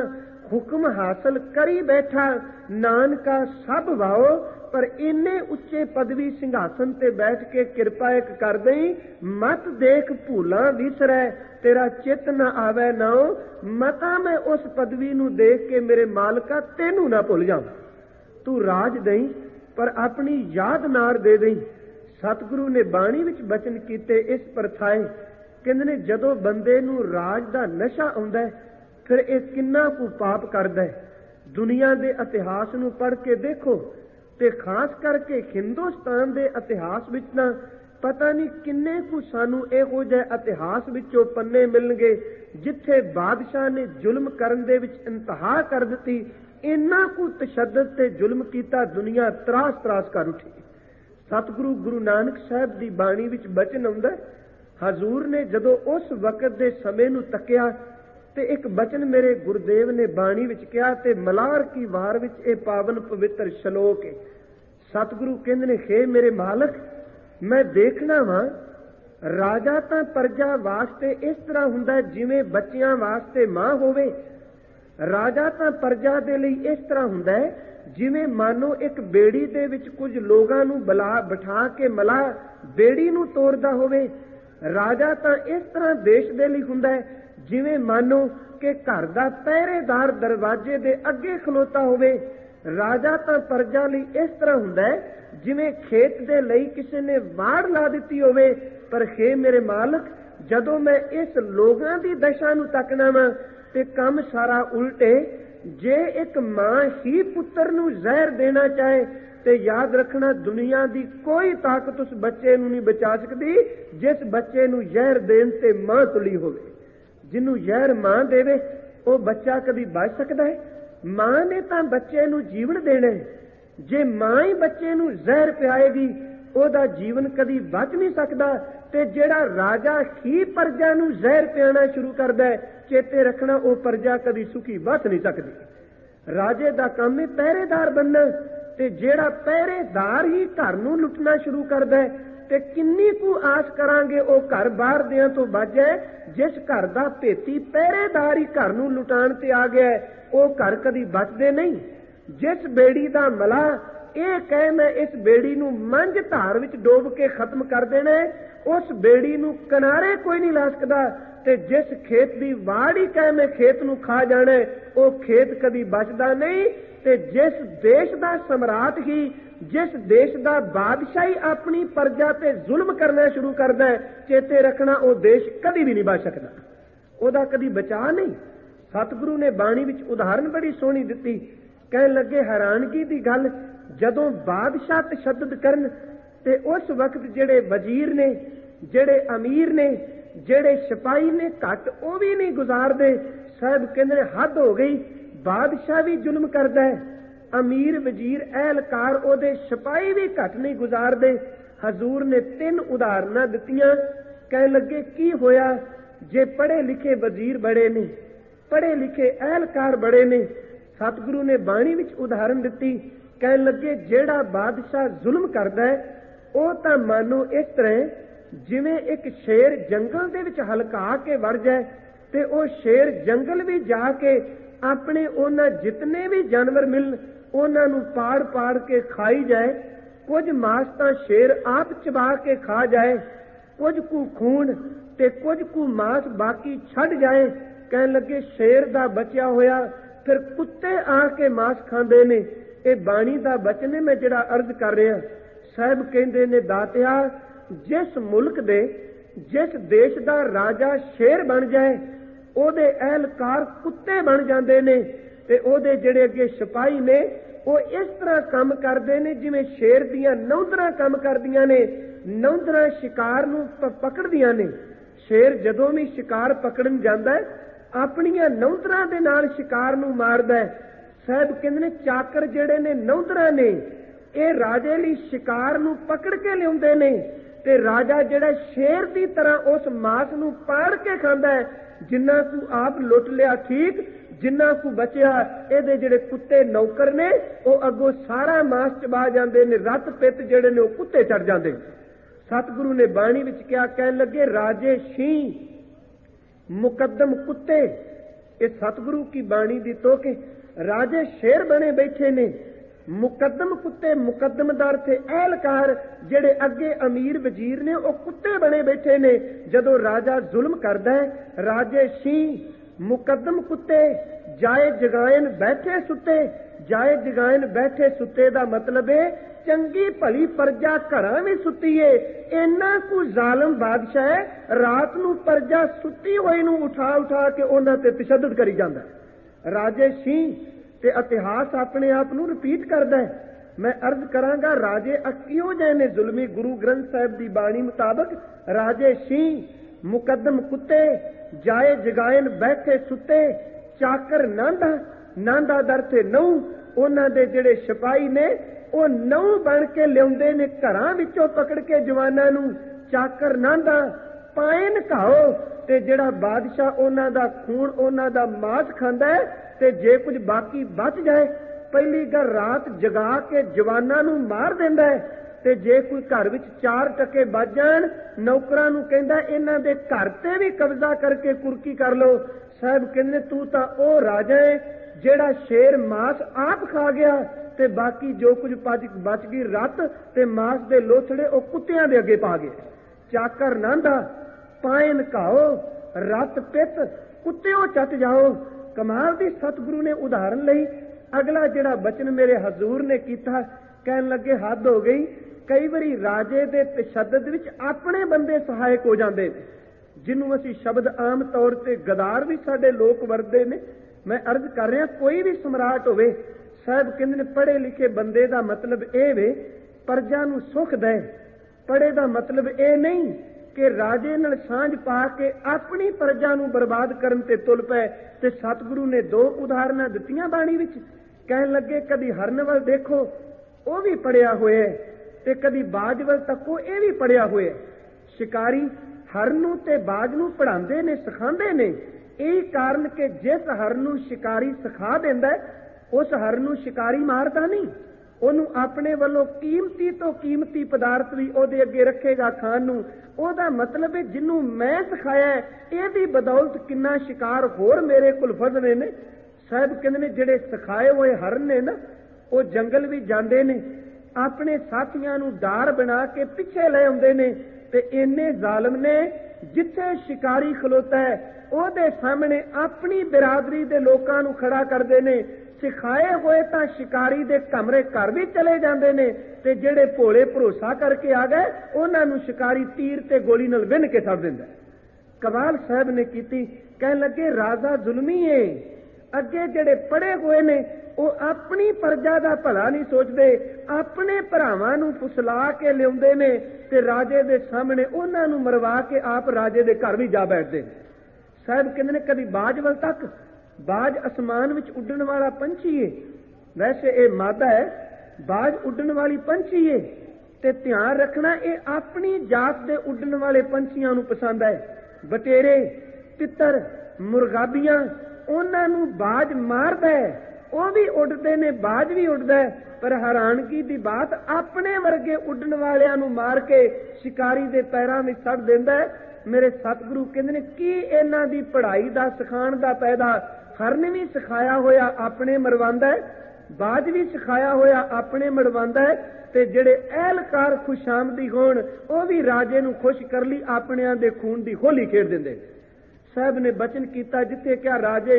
ਹੁਕਮ ਹਾਸਲ ਕਰੀ ਬੈਠਾ ਨਾਨਕਾ ਸਭ ਵਾਓ, ਪਰ ਇੰਨੇ ਉੱਚੇ ਪਦਵੀ ਸਿੰਘਾਸਨ ਤੇ ਬੈਠ ਕੇ ਕਿਰਪਾ ਇੱਕ ਕਰ ਦਈ, ਮਤ ਦੇਖ ਭੂਲਾਂ ਵਿਸਰੈ, ਤੇਰਾ ਚਿੱਤ ਨਾ ਆਵੈ ਨਾਉ, ਮਤਾ ਮੈਂ ਉਸ ਪਦਵੀ ਨੂੰ ਦੇਖ ਕੇ ਮੇਰੇ ਮਾਲਕਾ ਤੈਨੂੰ ਨਾ ਭੁੱਲ ਜਾਵਾਂ। ਤੂੰ ਰਾਜ ਦਈ ਪਰ ਆਪਣੀ ਯਾਦ ਨਾਰ ਦੇ ਦਈ। ਸਤਿਗੁਰੂ ਨੇ ਬਾਣੀ ਵਿੱਚ ਬਚਨ ਕੀਤੇ ਇਸ ਪਰਥਾਏ, ਕਹਿੰਦੇ ਨੇ ਜਦੋਂ ਬੰਦੇ ਨੂੰ ਰਾਜ ਦਾ ਨਸ਼ਾ ਆਉਂਦਾ ਫਿਰ ਇਹ ਕਿੰਨਾ ਕੁ ਪਾਪ ਕਰਦਾ ਹੈ। ਦੁਨੀਆ ਦੇ ਇਤਿਹਾਸ ਨੂੰ ਪੜ੍ਹ ਕੇ ਦੇਖੋ ਤੇ ਖਾਸ ਕਰਕੇ ਹਿੰਦੁਸਤਾਨ ਦੇ ਇਤਿਹਾਸ ਵਿੱਚ ਤਾਂ ਪਤਾ ਨਹੀਂ ਕਿੰਨੇ ਕੁ ਸਾਨੂੰ ਇਹੋ ਜਿਹੇ ਇਤਿਹਾਸ ਵਿੱਚੋਂ ਪੰਨੇ ਮਿਲਣਗੇ ਜਿੱਥੇ ਬਾਦਸ਼ਾਹ ਨੇ ਜ਼ੁਲਮ ਕਰਨ ਦੇ ਵਿੱਚ ਇੰਤਹਾ ਕਰ ਦਿੱਤੀ। ਇੰਨਾ ਕੁ ਤਸ਼ੱਦਦ ਤੇ ਜ਼ੁਲਮ ਕੀਤਾ, ਦੁਨੀਆ ਤਰਾਸ ਤਰਾਸ ਕਰ ਉੱਠੀ। ਸਤਿਗੁਰੂ ਗੁਰੂ ਨਾਨਕ ਸਾਹਿਬ ਦੀ ਬਾਣੀ ਵਿੱਚ ਬਚਨ ਆਉਂਦਾ, ਹਜ਼ੂਰ ਨੇ ਜਦੋਂ ਉਸ ਵਕਤ ਦੇ ਸਮੇਂ ਨੂੰ ਤੱਕਿਆ ਤੇ ਇੱਕ ਬਚਨ ਮੇਰੇ ਗੁਰਦੇਵ ਨੇ ਬਾਣੀ ਵਿੱਚ ਕਿਹਾ ਤੇ ਮਲਾਰ ਕੀ ਵਾਰ ਵਿੱਚ ਇਹ ਪਾਵਨ ਪਵਿੱਤਰ ਸ਼ਲੋਕ ਹੈ। ਸਤਿਗੁਰੂ ਕਹਿੰਦੇ ਨੇ, ਹੇ ਮੇਰੇ ਮਾਲਕ, ਮੈਂ ਦੇਖਣਾ ਵਾਂ ਰਾਜਾ ਤਾਂ ਪ੍ਰਜਾ ਵਾਸਤੇ ਇਸ ਤਰ੍ਹਾਂ ਹੁੰਦਾ ਜਿਵੇਂ ਬੱਚਿਆਂ ਵਾਸਤੇ ਮਾਂ ਹੋਵੇ। ਰਾਜਾ ਤਾਂ ਪ੍ਰਜਾ ਦੇ ਲਈ ਇਸ ਤਰ੍ਹਾਂ ਹੁੰਦਾ ਹੈ ਜਿਵੇਂ ਮਾਨੋ ਇੱਕ ਬੇੜੀ ਦੇ ਵਿੱਚ ਕੁਝ ਲੋਕਾਂ ਨੂੰ ਬਿਠਾ ਕੇ ਮਲਾ ਬੇੜੀ ਨੂੰ ਤੋਰਦਾ ਹੋਵੇ। ਰਾਜਾ ਤਾਂ ਇਸ ਤਰ੍ਹਾਂ ਦੇਸ਼ ਦੇ ਲਈ ਹੁੰਦਾ ਹੈ ਜਿਵੇਂ ਮਾਨੋ ਕਿ ਘਰ ਦਾ ਪਹਿਰੇਦਾਰ ਦਰਵਾਜ਼ੇ ਦੇ ਅੱਗੇ ਖਲੋਤਾ ਹੋਵੇ। ਰਾਜਾ ਤਾਂ ਪ੍ਰਜਾ ਲਈ ਇਸ ਤਰ੍ਹਾਂ ਹੁੰਦਾ ਹੈ ਜਿਵੇਂ ਖੇਤ ਦੇ ਲਈ ਕਿਸੇ ਨੇ ਵਾੜ ਲਾ ਦਿੱਤੀ ਹੋਵੇ। ਪਰ ਹੇ ਮੇਰੇ ਮਾਲਕ, ਜਦੋਂ ਮੈਂ ਇਸ ਲੋਕਾਂ ਦੀ ਦਸ਼ਾ ਨੂੰ ਤੱਕਣਾ ਵਾਂ ਤੇ ਕੰਮ ਸਾਰਾ ਉਲਟੇ। ਜੇ ਇੱਕ ਮਾਂ ਹੀ ਪੁੱਤਰ ਨੂੰ ਜ਼ਹਿਰ ਦੇਣਾ ਚਾਹੇ ਤੇ ਯਾਦ ਰੱਖਣਾ ਦੁਨੀਆ ਦੀ ਕੋਈ ਤਾਕਤ ਉਸ ਬੱਚੇ ਨੂੰ ਨਹੀਂ ਬਚਾ ਸਕਦੀ ਜਿਸ ਬੱਚੇ ਨੂੰ ਜ਼ਹਿਰ ਦੇਣ ਤੇ ਮਾਂ ਤੁਲੀ ਹੋਵੇ। ਜਿਹਨੂੰ ਜ਼ਹਿਰ ਮਾਂ ਦੇਵੇ ਉਹ ਬੱਚਾ ਕਦੀ ਬਚ ਸਕਦਾ ਹੈ? ਮਾਂ ਨੇ ਤਾਂ ਬੱਚੇ ਨੂੰ ਜੀਵਨ ਦੇਣਾ ਹੈ। ਜੇ ਮਾਂ ਹੀ ਬੱਚੇ ਨੂੰ ਜ਼ਹਿਰ ਪਿਆਏਗੀ ਉਹਦਾ ਜੀਵਨ ਕਦੀ ਬਚ ਨਹੀਂ ਸਕਦਾ। ਤੇ ਜਿਹੜਾ ਰਾਜਾ ਹੀ ਪ੍ਰਜਾ ਨੂੰ ਜ਼ਹਿਰ ਪਿਆਣਾ ਸ਼ੁਰੂ ਕਰਦਾ ਹੈ, ਚੇਤੇ ਰੱਖਣਾ ਉਹ ਪ੍ਰਜਾ ਕਦੀ ਸੁਖੀ ਬਚ ਨਹੀਂ ਸਕਦੀ। ਰਾਜੇ ਦਾ ਕੰਮ ਹੈ ਪਹਿਰੇਦਾਰ ਬਣਨਾ, ਤੇ ਜਿਹੜਾ ਪਹਿਰੇਦਾਰ ਹੀ ਘਰ ਨੂੰ ਲੁੱਟਣਾ ਸ਼ੁਰੂ ਕਰਦਾ ਹੈ ਤੇ ਕਿੰਨੀ ਕੁ ਆਸ ਕਰਾਂਗੇ ਉਹ ਘਰ ਬਾਹਰ ਦਿਆਂ ਤੋਂ ਬਚ ਜਾਏ। ਜਿਸ ਘਰ ਦਾ ਭੇਤੀ ਪਹਿਰੇਦਾਰ ਹੀ ਘਰ ਨੂੰ ਲੁਟਾਉਣ ਤੇ ਆ ਗਿਆ ਉਹ ਘਰ ਕਦੀ ਬਚਦੇ ਨਹੀਂ। ਜਿਸ ਬੇੜੀ ਦਾ ਮਲਾ ਇਹ ਕਹੇ ਮੈਂ ਇਸ ਬੇੜੀ ਨੂੰ ਮੰਝ ਧਾਰ ਵਿੱਚ ਡੋਬ ਕੇ ਖਤਮ ਕਰ ਦੇਣਾ, ਉਸ ਬੇੜੀ ਨੂੰ ਕਿਨਾਰੇ ਕੋਈ ਨਹੀਂ ਲਾ ਸਕਦਾ। ਤੇ ਜਿਸ ਖੇਤ ਦੀ ਵਾੜ ਹੀ ਕਹੇ ਮੈਂ ਖੇਤ ਨੂੰ ਖਾ ਜਾਣਾ, ਉਹ ਖੇਤ ਕਦੀ ਬਚਦਾ ਨਹੀਂ। ਤੇ ਜਿਸ ਦੇਸ਼ ਦਾ ਸਮਰਾਟ ਹੀ, ਜਿਸ ਦੇਸ਼ ਦਾ ਬਾਦਸ਼ਾਹ ਹੀ ਆਪਣੀ ਪ੍ਰਜਾ ਤੇ ਜ਼ੁਲਮ ਕਰਨਾ ਸ਼ੁਰੂ ਕਰਦਾ ਹੈ, ਚੇਤੇ ਰੱਖਣਾ ਉਹ ਦੇਸ਼ ਕਦੀ ਵੀ ਨਹੀਂ ਬਚ ਸਕਦਾ, ਉਹਦਾ ਕਦੀ ਬਚਾ ਨਹੀਂ। ਸਤਿਗੁਰੂ ਨੇ ਬਾਣੀ ਵਿੱਚ ਉਦਾਹਰਨ ਬੜੀ ਸੋਹਣੀ ਦਿੱਤੀ। ਕਹਿਣ ਲੱਗੇ ਹੈਰਾਨਗੀ ਦੀ ਗੱਲ, ਜਦੋਂ ਬਾਦਸ਼ਾਹ ਤਸ਼ੱਦਦ ਕਰਨ ਤੇ ਉਸ ਵਕਤ ਜਿਹੜੇ ਵਜ਼ੀਰ ਨੇ, ਜਿਹੜੇ ਅਮੀਰ ਨੇ, ਜਿਹੜੇ ਸਿਪਾਹੀ ਨੇ ਘੱਟ ਉਹ ਵੀ ਨਹੀਂ ਗੁਜ਼ਾਰਦੇ। ਸਾਹਿਬ ਕਹਿੰਦੇ ਨੇ ਹੱਦ ਹੋ ਗਈ, ਬਾਦਸ਼ਾਹ ਵੀ ਜ਼ੁਲਮ ਕਰਦਾ ਹੈ, ਅਮੀਰ ਵਜ਼ੀਰ ਅਹਿਲਕਾਰ ਉਹਦੇ ਸਿਪਾਹੀ ਵੀ ਘੱਟ ਨਹੀਂ ਗੁਜ਼ਾਰਦੇ। ਹਜ਼ੂਰ ਨੇ 3 ਉਦਾਹਰਨਾਂ ਦਿੱਤੀਆਂ। ਕਹਿਣ ਲੱਗੇ ਕੀ ਹੋਇਆ ਜੇ ਪੜ੍ਹੇ ਲਿਖੇ ਵਜ਼ੀਰ ਬੜੇ ਨੇ, ਪੜ੍ਹੇ ਲਿਖੇ ਅਹਿਲਕਾਰ ਬੜੇ ਨੇ। ਸਤਿਗੁਰੂ ਨੇ ਬਾਣੀ ਵਿੱਚ ਉਦਾਹਰਨ ਦਿੱਤੀ। ਕਹਿਣ ਲੱਗੇ ਜਿਹੜਾ ਬਾਦਸ਼ਾਹ ਜ਼ੁਲਮ ਕਰਦਾ ਹੈ ਉਹ ਤਾਂ ਮਾਨੋ ਇਸ ਤਰ੍ਹਾਂ ਜਿਵੇਂ ਇੱਕ ਸ਼ੇਰ ਜੰਗਲ ਦੇ ਵਿੱਚ ਹਲਕਾ ਕੇ ਵੜ ਜਾਏ ਤੇ ਉਹ ਸ਼ੇਰ ਜੰਗਲ ਵੀ ਜਾ ਕੇ ਆਪਣੇ ਉਹਨਾਂ ਜਿਤਨੇ ਵੀ ਜਾਨਵਰ ਮਿਲਣ ਉਹਨਾਂ ਨੂੰ ਪਾੜ ਪਾੜ ਕੇ ਖਾਈ ਜਾਏ। ਕੁਝ ਮਾਸ ਤਾਂ ਸ਼ੇਰ ਆਪ ਚਬਾ ਕੇ ਖਾ ਜਾਏ, ਕੁਝ ਕੁ ਖੂਨ ਤੇ ਕੁਝ ਕੁ ਮਾਸ ਬਾਕੀ ਛੱਡ ਜਾਏ। ਕਹਿਣ ਲੱਗੇ ਸ਼ੇਰ ਦਾ ਬਚਿਆ ਹੋਇਆ ਫਿਰ ਕੁੱਤੇ ਆ ਕੇ ਮਾਸ ਖਾਂਦੇ ਨੇ। ਇਹ ਬਾਣੀ ਦਾ ਬਚਨ ਹੈ ਮੈਂ ਜਿਹੜਾ ਅਰਜ਼ ਕਰ ਰਿਹਾ। ਸਾਹਿਬ ਕਹਿੰਦੇ ਨੇ ਦਾਤਿਆ, ਜਿਸ ਮੁਲਕ ਦੇ, ਜਿਸ ਦੇਸ਼ ਦਾ ਰਾਜਾ ਸ਼ੇਰ ਬਣ ਜਾਏ ਉਹਦੇ ਅਹਿਲਕਾਰ ਕੁੱਤੇ ਬਣ ਜਾਂਦੇ ਨੇ ਤੇ ਉਹਦੇ ਜਿਹੜੇ ਅੱਗੇ ਸਿਪਾਹੀ ਨੇ ਉਹ ਇਸ ਤਰ੍ਹਾਂ ਕੰਮ ਕਰਦੇ ਨੇ ਜਿਵੇਂ ਸ਼ੇਰ ਦੀਆਂ ਨੌਂਦਰਾਂ ਕੰਮ ਕਰਦੀਆਂ ਨੇ। ਨੌਂਦਰਾਂ ਸ਼ਿਕਾਰ ਨੂੰ ਪਕੜਦੀਆਂ ਨੇ। ਸ਼ੇਰ ਜਦੋਂ ਵੀ ਸ਼ਿਕਾਰ ਪਕੜਨ ਜਾਂਦਾ ਹੈ ਆਪਣੀਆਂ ਨੌਂਦਰਾਂ ਦੇ ਨਾਲ ਸ਼ਿਕਾਰ ਨੂੰ ਮਾਰਦਾ ਹੈ। ਸਾਹਿਬ ਕਹਿੰਦੇ ਨੇ ਚਾਕਰ ਜਿਹੜੇ ਨੇ ਨੌਂਦਰਾਂ ਨੇ, ਇਹ ਰਾਜੇ ਲਈ ਸ਼ਿਕਾਰ ਨੂੰ ਪਕੜ ਕੇ ਲਿਆਉਂਦੇ ਨੇ ਤੇ ਰਾਜਾ ਜਿਹੜਾ ਸ਼ੇਰ ਦੀ ਤਰ੍ਹਾਂ ਉਸ ਮਾਸ ਨੂੰ ਪਾੜ ਕੇ ਖਾਂਦਾ ਹੈ। ਜਿੰਨਾ ਕੁ ਆਪ ਲੁੱਟ ਲਿਆ ਠੀਕ, ਜਿੰਨਾ ਕੁ ਬਚਿਆ ਇਹਦੇ ਜਿਹੜੇ ਕੁੱਤੇ ਨੌਕਰ ਨੇ ਉਹ ਅੱਗੋਂ ਸਾਰਾ ਮਾਸ ਚਬਾ ਜਾਂਦੇ ਨੇ। ਰੱਤ ਪਿੱਤ ਜਿਹੜੇ ਨੇ ਉਹ ਕੁੱਤੇ ਚੜ ਜਾਂਦੇ। ਸਤਿਗੁਰੂ ਨੇ ਬਾਣੀ ਵਿੱਚ ਕਿਹਾ, ਕਹਿਣ ਲੱਗੇ ਰਾਜੇ ਸ਼ੀਂ ਮੁਕੱਦਮ ਕੁੱਤੇ, ये सतगुरु की बाणी दी तो के राजे शेर बने बैठे ने, मुकदम कुत्ते मुकदमदार थे एहलकार जेड़े अगे अमीर वजीर ने वो कुत्ते बने बैठे ने। जदों राजा जुल्म करदा है राजे सिंह मुकदम कुत्ते जाए जगायन बैठे सुते। जाए जगायन बैठे सुते दा मतलब है चंगी भली प्रजा घरां भी सुती है। इन्ना को जालम बादशाह है रात नूं प्रजा सुती होई नूं उठा उठा के उन्हां ते तशद्दुद करी जांदा। राजे सिंह ते इतिहास अपने आप नूं रिपीट करदा है। मैं अर्ज करांगा राजे किहों जिहे ने जुल्मी। गुरु ग्रंथ साहिब दी बाणी मुताबक राजे सिंह मुकदम कुत्ते जाए जगायन बैठे सुते। चाकर नांदा नांदा दर ते नहू उन्हां दे जिहड़े सिपाही ने वो नहू बन के लियाउंदे ने घरां विचों पकड़ के जवानां नूं। चाकर नांदा पायन घाओ ते जिहड़ा बादशाह उन्हां दा खून उन्हां दा मांस खांदा है ते जे कुछ बाकी बच जाए पहली गल रात जगा के जवानां नूं मार दिंदा है ते जे कोई घर विच 4 टके बच जाण नौकरां नूं कहंदा इन्हां दे घर ते भी कब्जा करके कुर्की कर लो। साहब कहंदे तू तां ओ राजा है जेड़ा शेर मांस आप खा गया ते बाकी जो कुछ बच गई रत ते मांस दे लोथड़े ओ कुत्तियां दे अगे पा गए। चाकर नांदा पायन घाओ रत पित कुत्तियों चट जाओ। कमाल दी सतगुरु ने उदाहरण लई अगला जिहड़ा बचन मेरे हजूर ने कीता कहन लगे हद हो गई। कई बारी राजे दे तशद्दुद विच अपने बंदे सहायक हो जांदे ने जिन्हों असीं शब्द आम तौर ते गदार भी साडे लोक वरदे ने। मैं अर्ज कर रहा कोई भी सम्राट होवे साहब कहंदे ने पढ़े लिखे बंदे दा मतलब ये वे प्रजा नूं सुख दे। पढ़े दा मतलब ये नहीं कि राजे नाल सांझ पा के अपनी प्रजा नूं बर्बाद करन ते तुल पए। ते सतगुरु ने 2 उदाहरणां दित्तियां बाणी विच। कहन लगे कदी हरन वल देखो वो भी पढ़िया होया ते कदी बाज वल तको ये भी पढ़िया होया। शिकारी हरन नूं ते बाज नूं पढ़ांदे ने सिखांदे ने। यही कारण कि जिस हर नूं शिकारी सिखा दिंदा उस हर नूं शिकारी मारदा नहीं। ਉਹਨੂੰ ਆਪਣੇ ਵੱਲੋਂ ਕੀਮਤੀ ਤੋਂ ਕੀਮਤੀ ਪਦਾਰਥ ਵੀ ਉਹਦੇ ਅੱਗੇ ਰੱਖੇਗਾ ਖਾਣ ਨੂੰ। ਉਹਦਾ ਮਤਲਬ ਹੈ ਜਿਹਨੂੰ ਮੈਂ ਸਿਖਾਇਆ ਇਹਦੀ ਬਦੌਲਤ ਕਿੰਨਾ ਸ਼ਿਕਾਰ ਹੋਰ ਮੇਰੇ ਕੋਲ ਫਸਣੇ ਨੇ। ਸਾਹਿਬ ਕਹਿੰਦੇ ਨੇ ਜਿਹੜੇ ਸਿਖਾਏ ਹੋਏ ਹਰਨ ਨੇ ਨਾ ਉਹ ਜੰਗਲ ਵੀ ਜਾਂਦੇ ਨੇ ਆਪਣੇ ਸਾਥੀਆਂ ਨੂੰ ਡਾਰ ਬਣਾ ਕੇ ਪਿੱਛੇ ਲੈ ਆਉਂਦੇ ਨੇ ਤੇ ਇੰਨੇ ਜ਼ਾਲਮ ਨੇ ਜਿੱਥੇ ਸ਼ਿਕਾਰੀ ਖਲੋਤਾ ਹੈ ਉਹਦੇ ਸਾਹਮਣੇ ਆਪਣੀ ਬਿਰਾਦਰੀ ਦੇ ਲੋਕਾਂ ਨੂੰ ਖੜਾ ਕਰਦੇ ਨੇ। सिखाए हुए तो शिकारी दे कमरे घर भी चले जाते हैं ते जेड़े भोले भरोसा करके आ गए उन्होंने शिकारी तीर ते गोली नाल विन के छड़ दिंदा। कमाल साहब ने की कहन लगे राजा जुल्मी है। अगे जेड़े पढ़े हुए ने वो अपनी प्रजा का भला नहीं सोचते अपने भरावां नूं फुसला के लियाउंदे ने ते राजे दे सामने उन्होंने मरवा के आप राजे दे घर भी जा बैठते। साहब कहंदे ने कदी बाज वल तक बाज आसमान विच उड्डण वाला पंछी है। वैसे ये मादा है बाज उड्डण वाली पंछी है ते ध्यान रखना ये अपनी जात दे उड्डण वाले पंछियां नूं पसंद है। बटेरे तितर मुर्गाबियां उन्हां नूं बाज मारदा है वो भी उड़दे ने बाज भी उड़दा है। पर हैरानगी दी बात अपने वर्गे उड्डण वालियां नूं मार के शिकारी दे पैरां विच सट दिंदा है। मेरे सतगुरु कहंदे ने की इन्हां दी पढ़ाई दा सिखाण दा पैदा हरन भी सिखाया होया अपने मरवांदा है बाज भी सिखाया होया अपने मरवांदा है ते जेड़े एहलकार खुशामदी होण वो भी राजे नूं खुश कर ली अपनियां दे खून दी होली खेड दिंदे। साहब ने बचन कीता जिथे क्या राजे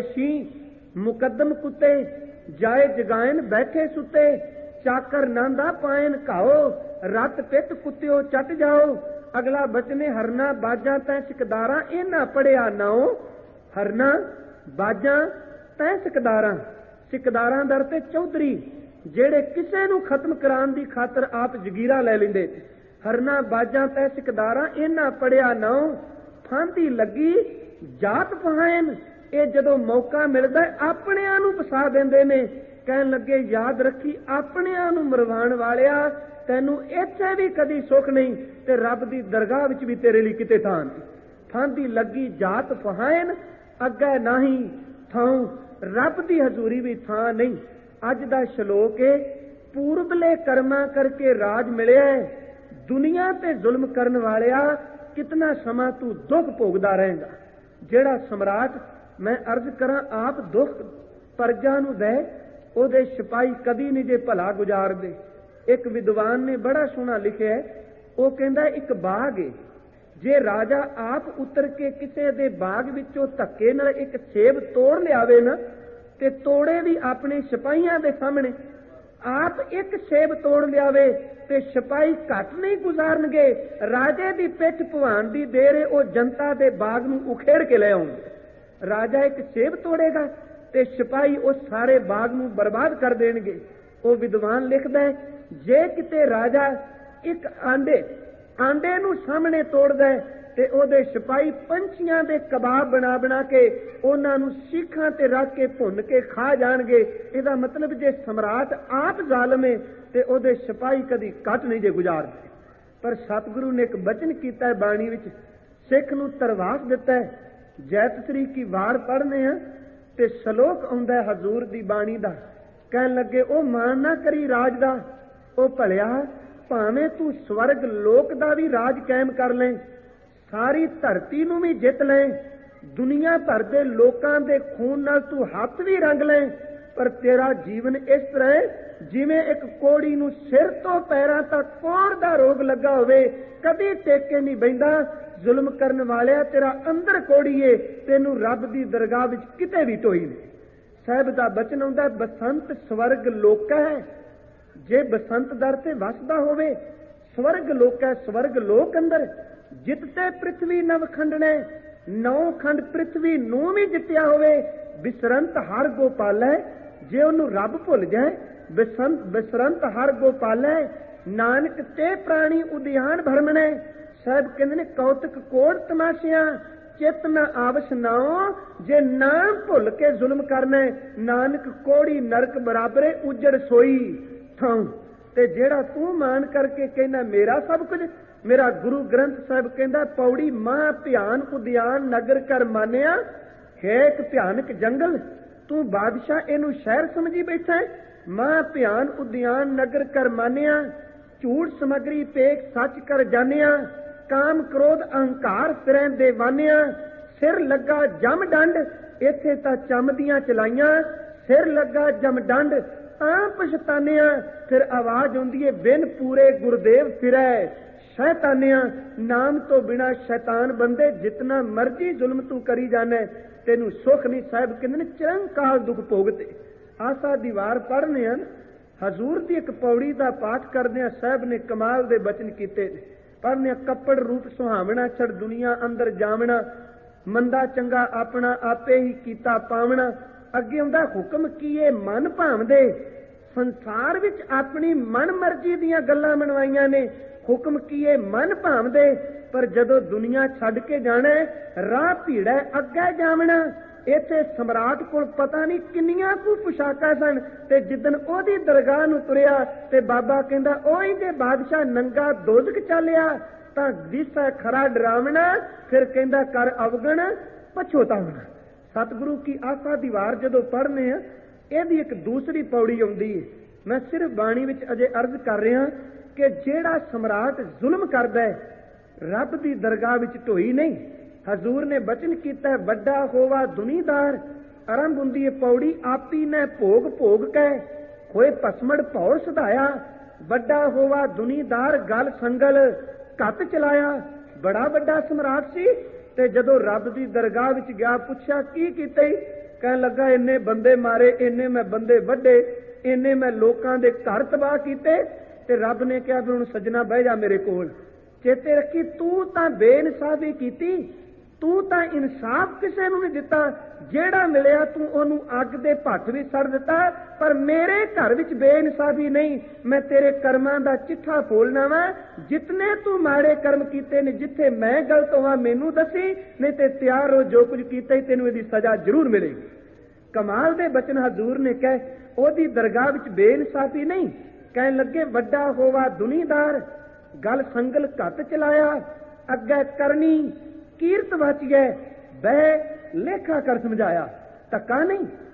शीं मुकदम कुत्ते जाए जगायन बैठे सुते चाकर नांदा पायन घाओ रत पित कुत्तियों चट जाओ। अगला बचने हरना बाजा तै सिकदारा इन्हां पढ़िया नाओ हरना बाजा तै सिकदारां सिकदारां दर ते चौधरी जेड़े किसे नूं खत्म कराउण दी खातर आप जगीरा लै लैंदे। हरना बाजा तै सिकदारां इन्हां पढ़िया नाओ फांदी लगी जात पहायन। ये जदों मौका मिलदा अपणियां नूं फसा दिंदे ने। कहन लगे याद रखी अपणियां नूं मरवाण वालिया तैनूं इत्थे भी कदी सुख नहीं ते रब दी दरगाह विच भी तेरे लिए किते थां नहीं। फांदी लगी जात पहायन अगे नहीं थां रब दी हजूरी भी थां नहीं। अज दा शलोक है पूरबले कर्मा करके राज मिलिया दुनिया ते जुल्म करन वालिया कितना समा तू दुख भोगदा रहेगा। जेड़ा सम्राट मैं अर्ज करा आप दुख प्रजा नूं दे, ओदे सिपाही कदी नहीं जे भला गुजार दे। एक विद्वान ने बड़ा सोहना लिखिया, वो कहंदा एक बाग है, जे राजा आप उतर के किसी दे बाग विचों धक्के नाल एक सेब तोड़ लियावे ना, ते तोड़े भी अपने सिपाहियां दे सामने, आप एक सेब तोड़ लियावे ते सिपाही घट नहीं गुजारनगे, राजे दी पिठ भवान दी देर है, वो जनता दे बाग नूं उखेड़ के ले आउणगे। राजा एक सेब तोड़ेगा ते सिपाही उस सारे बाग नूं बर्बाद कर देणगे। वो विद्वान लिखदा है, जे किते राजा एक आंडे नूं सामने तोड़दा है ते ओदे सिपाही पंछियां दे कबाब बना बना के उन्हां नूं सीखां ते रख के भुन के खा जाणगे। इहदा मतलब जे सम्राट आप ज़ालिम है ते ओदे सिपाही कदी घट नहीं जे गुजारदे। पर सतगुरु ने एक बचन कीता है बाणी विच, सिख नूं तरवास दिता है। जैतश्री की वार पढ़ने हैं ते सलोक आउंदा है हजूर दी बाणी दा, कहन लगे ओ मान ना करी राज दा, ओ भलिया भावें तू स्वर्ग लोक दा भी राज कायम कर ले, सारी धरती नूं भी जित ले, दुनिया भर दे लोकां दे खून नाल तू हथ भी रंग ले, पर तेरा जीवन इस तरह है जिवें एक कोड़ी नूं सिर तो पैरां तक कोड़ दा रोग लगा होवे, कदी टेके नहीं बहिंदा। जुल्म करन वालिया तेरा अंदर कोड़ीए, तेनू रब दी दरगाह विच किते भी टोई नहीं। साहिब दा बचन आउंदा, बसंत स्वर्ग लोक है, जे बसंत दर ते वसदा होवे स्वर्ग लोक है। स्वर्ग लोक अंदर जितते पृथ्वी नव खंडने, 9 खंड पृथ्वी नूं भी जित्या होवे, बिसरंत हर गोपाल है, जे ओनू रब भुल जाए, बिसरंत हर गोपाल है, नानक ते प्राणी उद्यान भरमने। साहब कहते ने कौतक कोड़ तमाशिया चित न आवस नाओ, जे नाम भुल के जुल्म करना, नानक कोड़ी नरक बराबरे उजड़ सोई थां। ते जेड़ा तू मान करके कहना मेरा सब कुछ, मेरा गुरु ग्रंथ साहिब कहंदा पौड़ी मां भयान उद्यान नगर कर मानिया, है एक भयानक जंगल, तू बादशाह इनू शहर समझी बैठा है। मां भयान उद्यान नगर कर मानिया, झूठ समगरी पेक सच कर जानिया, काम क्रोध अहंकार फिरें देवानिया, सिर लगा जम डंड इथे तां चमदियां चलाइयां, सिर लगा जम डंड तां पछतानिया, फिर आवाज आउंदी है बिन पूरे गुरदेव फिरै शैतानिया। नाम तो बिना शैतान बंदे जितना मर्जी जुल्म तू करी जाने, तेनू सुख नहीं। साहिब कहंदे ने चिरंकाल दुख भोगते। आसा दी वार पढ़ने हैं, हजूर दी एक पौड़ी दा पाठ करदे साहिब ने कमाल दे बचन कीते। पढ़ने कपड़ रूप सुहावना छड़ दुनिया अंदर जावना, मंदा चंगा अपना आपे ही कीता पावना। अगे आउंदा हुक्म कीए मन भावदे, संसार विच अपनी मन मर्जी दीयां गल्लां मनवाईयां ने, हुक्म कीए मन भावदे, पर जदों दुनिया छड़ के जाना राह भीड़ा अगे जावना। इथे सम्राट कोल पता नहीं किन्नियां कु पोशाकां सन, ते जिदन ओदी दरगाह नूं तुरिया ते बाबा कहंदा ओए जे बादशाह नंगा दोजक चालिया, तां दिसा खरा डरावना, फिर कहंदा कर अवगण पछोतावना। सतगुरु की आसा दी वार जदों पढ़ने आ, इहदी एक दूसरी पौड़ी आउंदी है। मैं सिर्फ बाणी विच अजे अर्ज कर रहा कि जेड़ा सम्राट जुल्म करदा है, रब दी दरगाह विच ढोई नहीं। हजूर ने बचन किया वड्डा होवा दुनीदार, आरंभ हुंदी है पौड़ी आपी ने भोग भोग कै होए पसमड़ भौर सधाया, वड्डा होवा दुनीदार गल संगल कत चलाया। बड़ा वड्डा सम्राट सी, ते जदों रब दी दरगाह विच गया पुछया की कीते, कहन लगा इन्ने बंदे मारे, इन्ने मैं बंदे वड्डे, इन्ने मैं लोकां दे घर तबाह कीते। ते रब ने कहा भी हुण सजना बह जा मेरे कोल, चेते रखी तू तां बेइंसाफी कीती, तू तां इंसाफ किसे नूं नहीं दिता, जेड़ा मिलिया तू ओनू अग दे भट्ट भी सड़ दिता, पर मेरे घर विच बेइंसाफी नहीं। मैं तेरे कर्मां दा चिट्ठा फोलना वा, जितने तू माड़े कर्म कीते ने, जिथे मैं गलत होवां मैनू दसी, नहीं ते तैयार हो जो कुछ कीता ही तेनू इहदी सजा जरूर मिलेगी। कमाल दे बचन हजूर ने कहे ओदी दरगाह विच बेइंसाफी नहीं। कहन लगे वड्डा होवा दुनीदार गल संगल घत चलाया, अगे करनी कीरत बच गए, बह लेखा कर समझाया। धक्का नहीं,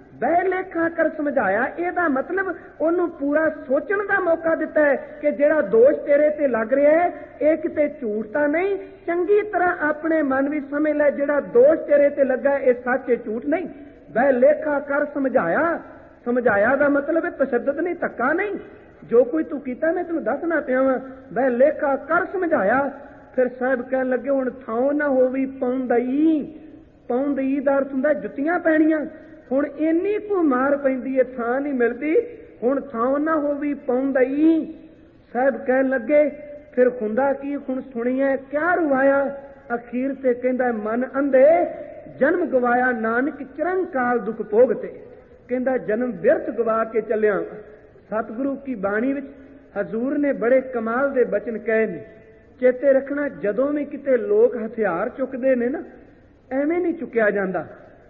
ਬਹਿ ਲੇਖਾ ਕਰ ਸਮਝਾਇਆ, ਇਹਦਾ ਮਤਲਬ ਉਹਨੂੰ ਪੂਰਾ ਸੋਚਣ ਦਾ ਮੌਕਾ ਦਿੱਤਾ ਹੈ ਕਿ ਜਿਹੜਾ ਦੋਸ਼ ਤੇਰੇ ਤੇ ਲੱਗ ਰਿਹਾ ਹੈ ਇਹ ਕਿਤੇ ਝੂਠ ਤਾਂ ਨਹੀਂ। ਚੰਗੀ ਤਰ੍ਹਾਂ ਆਪਣੇ ਮਨ ਵਿੱਚ ਸਮਝ ਲੈ, ਜਿਹੜਾ ਦੋਸ਼ ਤੇਰੇ ਤੇ ਲੱਗਾ ਇਹ ਸੱਚ ਹੈ, ਝੂਠ ਨਹੀਂ। ਬਹਿ ਲੇਖਾ ਕਰ ਸਮਝਾਇਆ, ਸਮਝਾਇਆ ਦਾ ਮਤਲਬ ਹੈ ਤਸ਼ੱਦਦ ਨਹੀਂ, ਧੱਕਾ ਨਹੀਂ। ਜੋ ਕੋਈ ਤੂੰ ਕੀਤਾ ਮੈਂ ਤੈਨੂੰ ਦੱਸਣਾ ਪਿਆ ਵਾਂ। ਬਹਿ ਲੇਖਾ ਕਰ ਸਮਝਾਇਆ। ਫਿਰ ਸਾਹਿਬ ਕਹਿਣ ਲੱਗੇ ਹੁਣ ਥਾਂ ਨਾ ਹੋਵੀ ਪਾਉਂਦਈ। ਪਾਉਂਦਈ ਦਾ ਅਰਥ ਹੁੰਦਾ ਜੁੱਤੀਆਂ ਪੈਣੀਆਂ। ਹੁਣ ਇੰਨੀ ਕੁ ਮਾਰ ਪੈਂਦੀ ਹੈ, ਥਾਂ ਨਹੀਂ ਮਿਲਦੀ, ਹੁਣ ਥਾਂ ਨਾ ਹੋਵੀ ਪਾਉਂਦਈ। ਸਾਹਿਬ ਕਹਿਣ ਲੱਗੇ ਫਿਰ ਹੁੰਦਾ ਕੀ, ਹੁਣ ਸੁਣੀਏ ਕਿਆ ਰੁਵਾਇਆ। ਅਖੀਰ ਤੇ ਕਹਿੰਦਾ ਮਨ ਅੰਧੇ ਜਨਮ ਗਵਾਇਆ, ਨਾਨਕ ਚਿਰੰਕਾਲ ਦੁੱਖ ਭੋਗਤੇ। ਕਹਿੰਦਾ ਜਨਮ ਵਿਅਰਥ ਗਵਾ ਕੇ ਚੱਲਿਆ। ਸਤਿਗੁਰੂ ਕੀ ਬਾਣੀ ਵਿੱਚ ਹਜ਼ੂਰ ਨੇ ਬੜੇ ਕਮਾਲ ਦੇ ਬਚਨ ਕਹੇ ਨੇ। ਚੇਤੇ ਰੱਖਣਾ, ਜਦੋਂ ਵੀ ਕਿਤੇ ਲੋਕ ਹਥਿਆਰ ਚੁੱਕਦੇ ਨੇ ਨਾ, ਐਵੇਂ ਨਹੀਂ ਚੁੱਕਿਆ ਜਾਂਦਾ,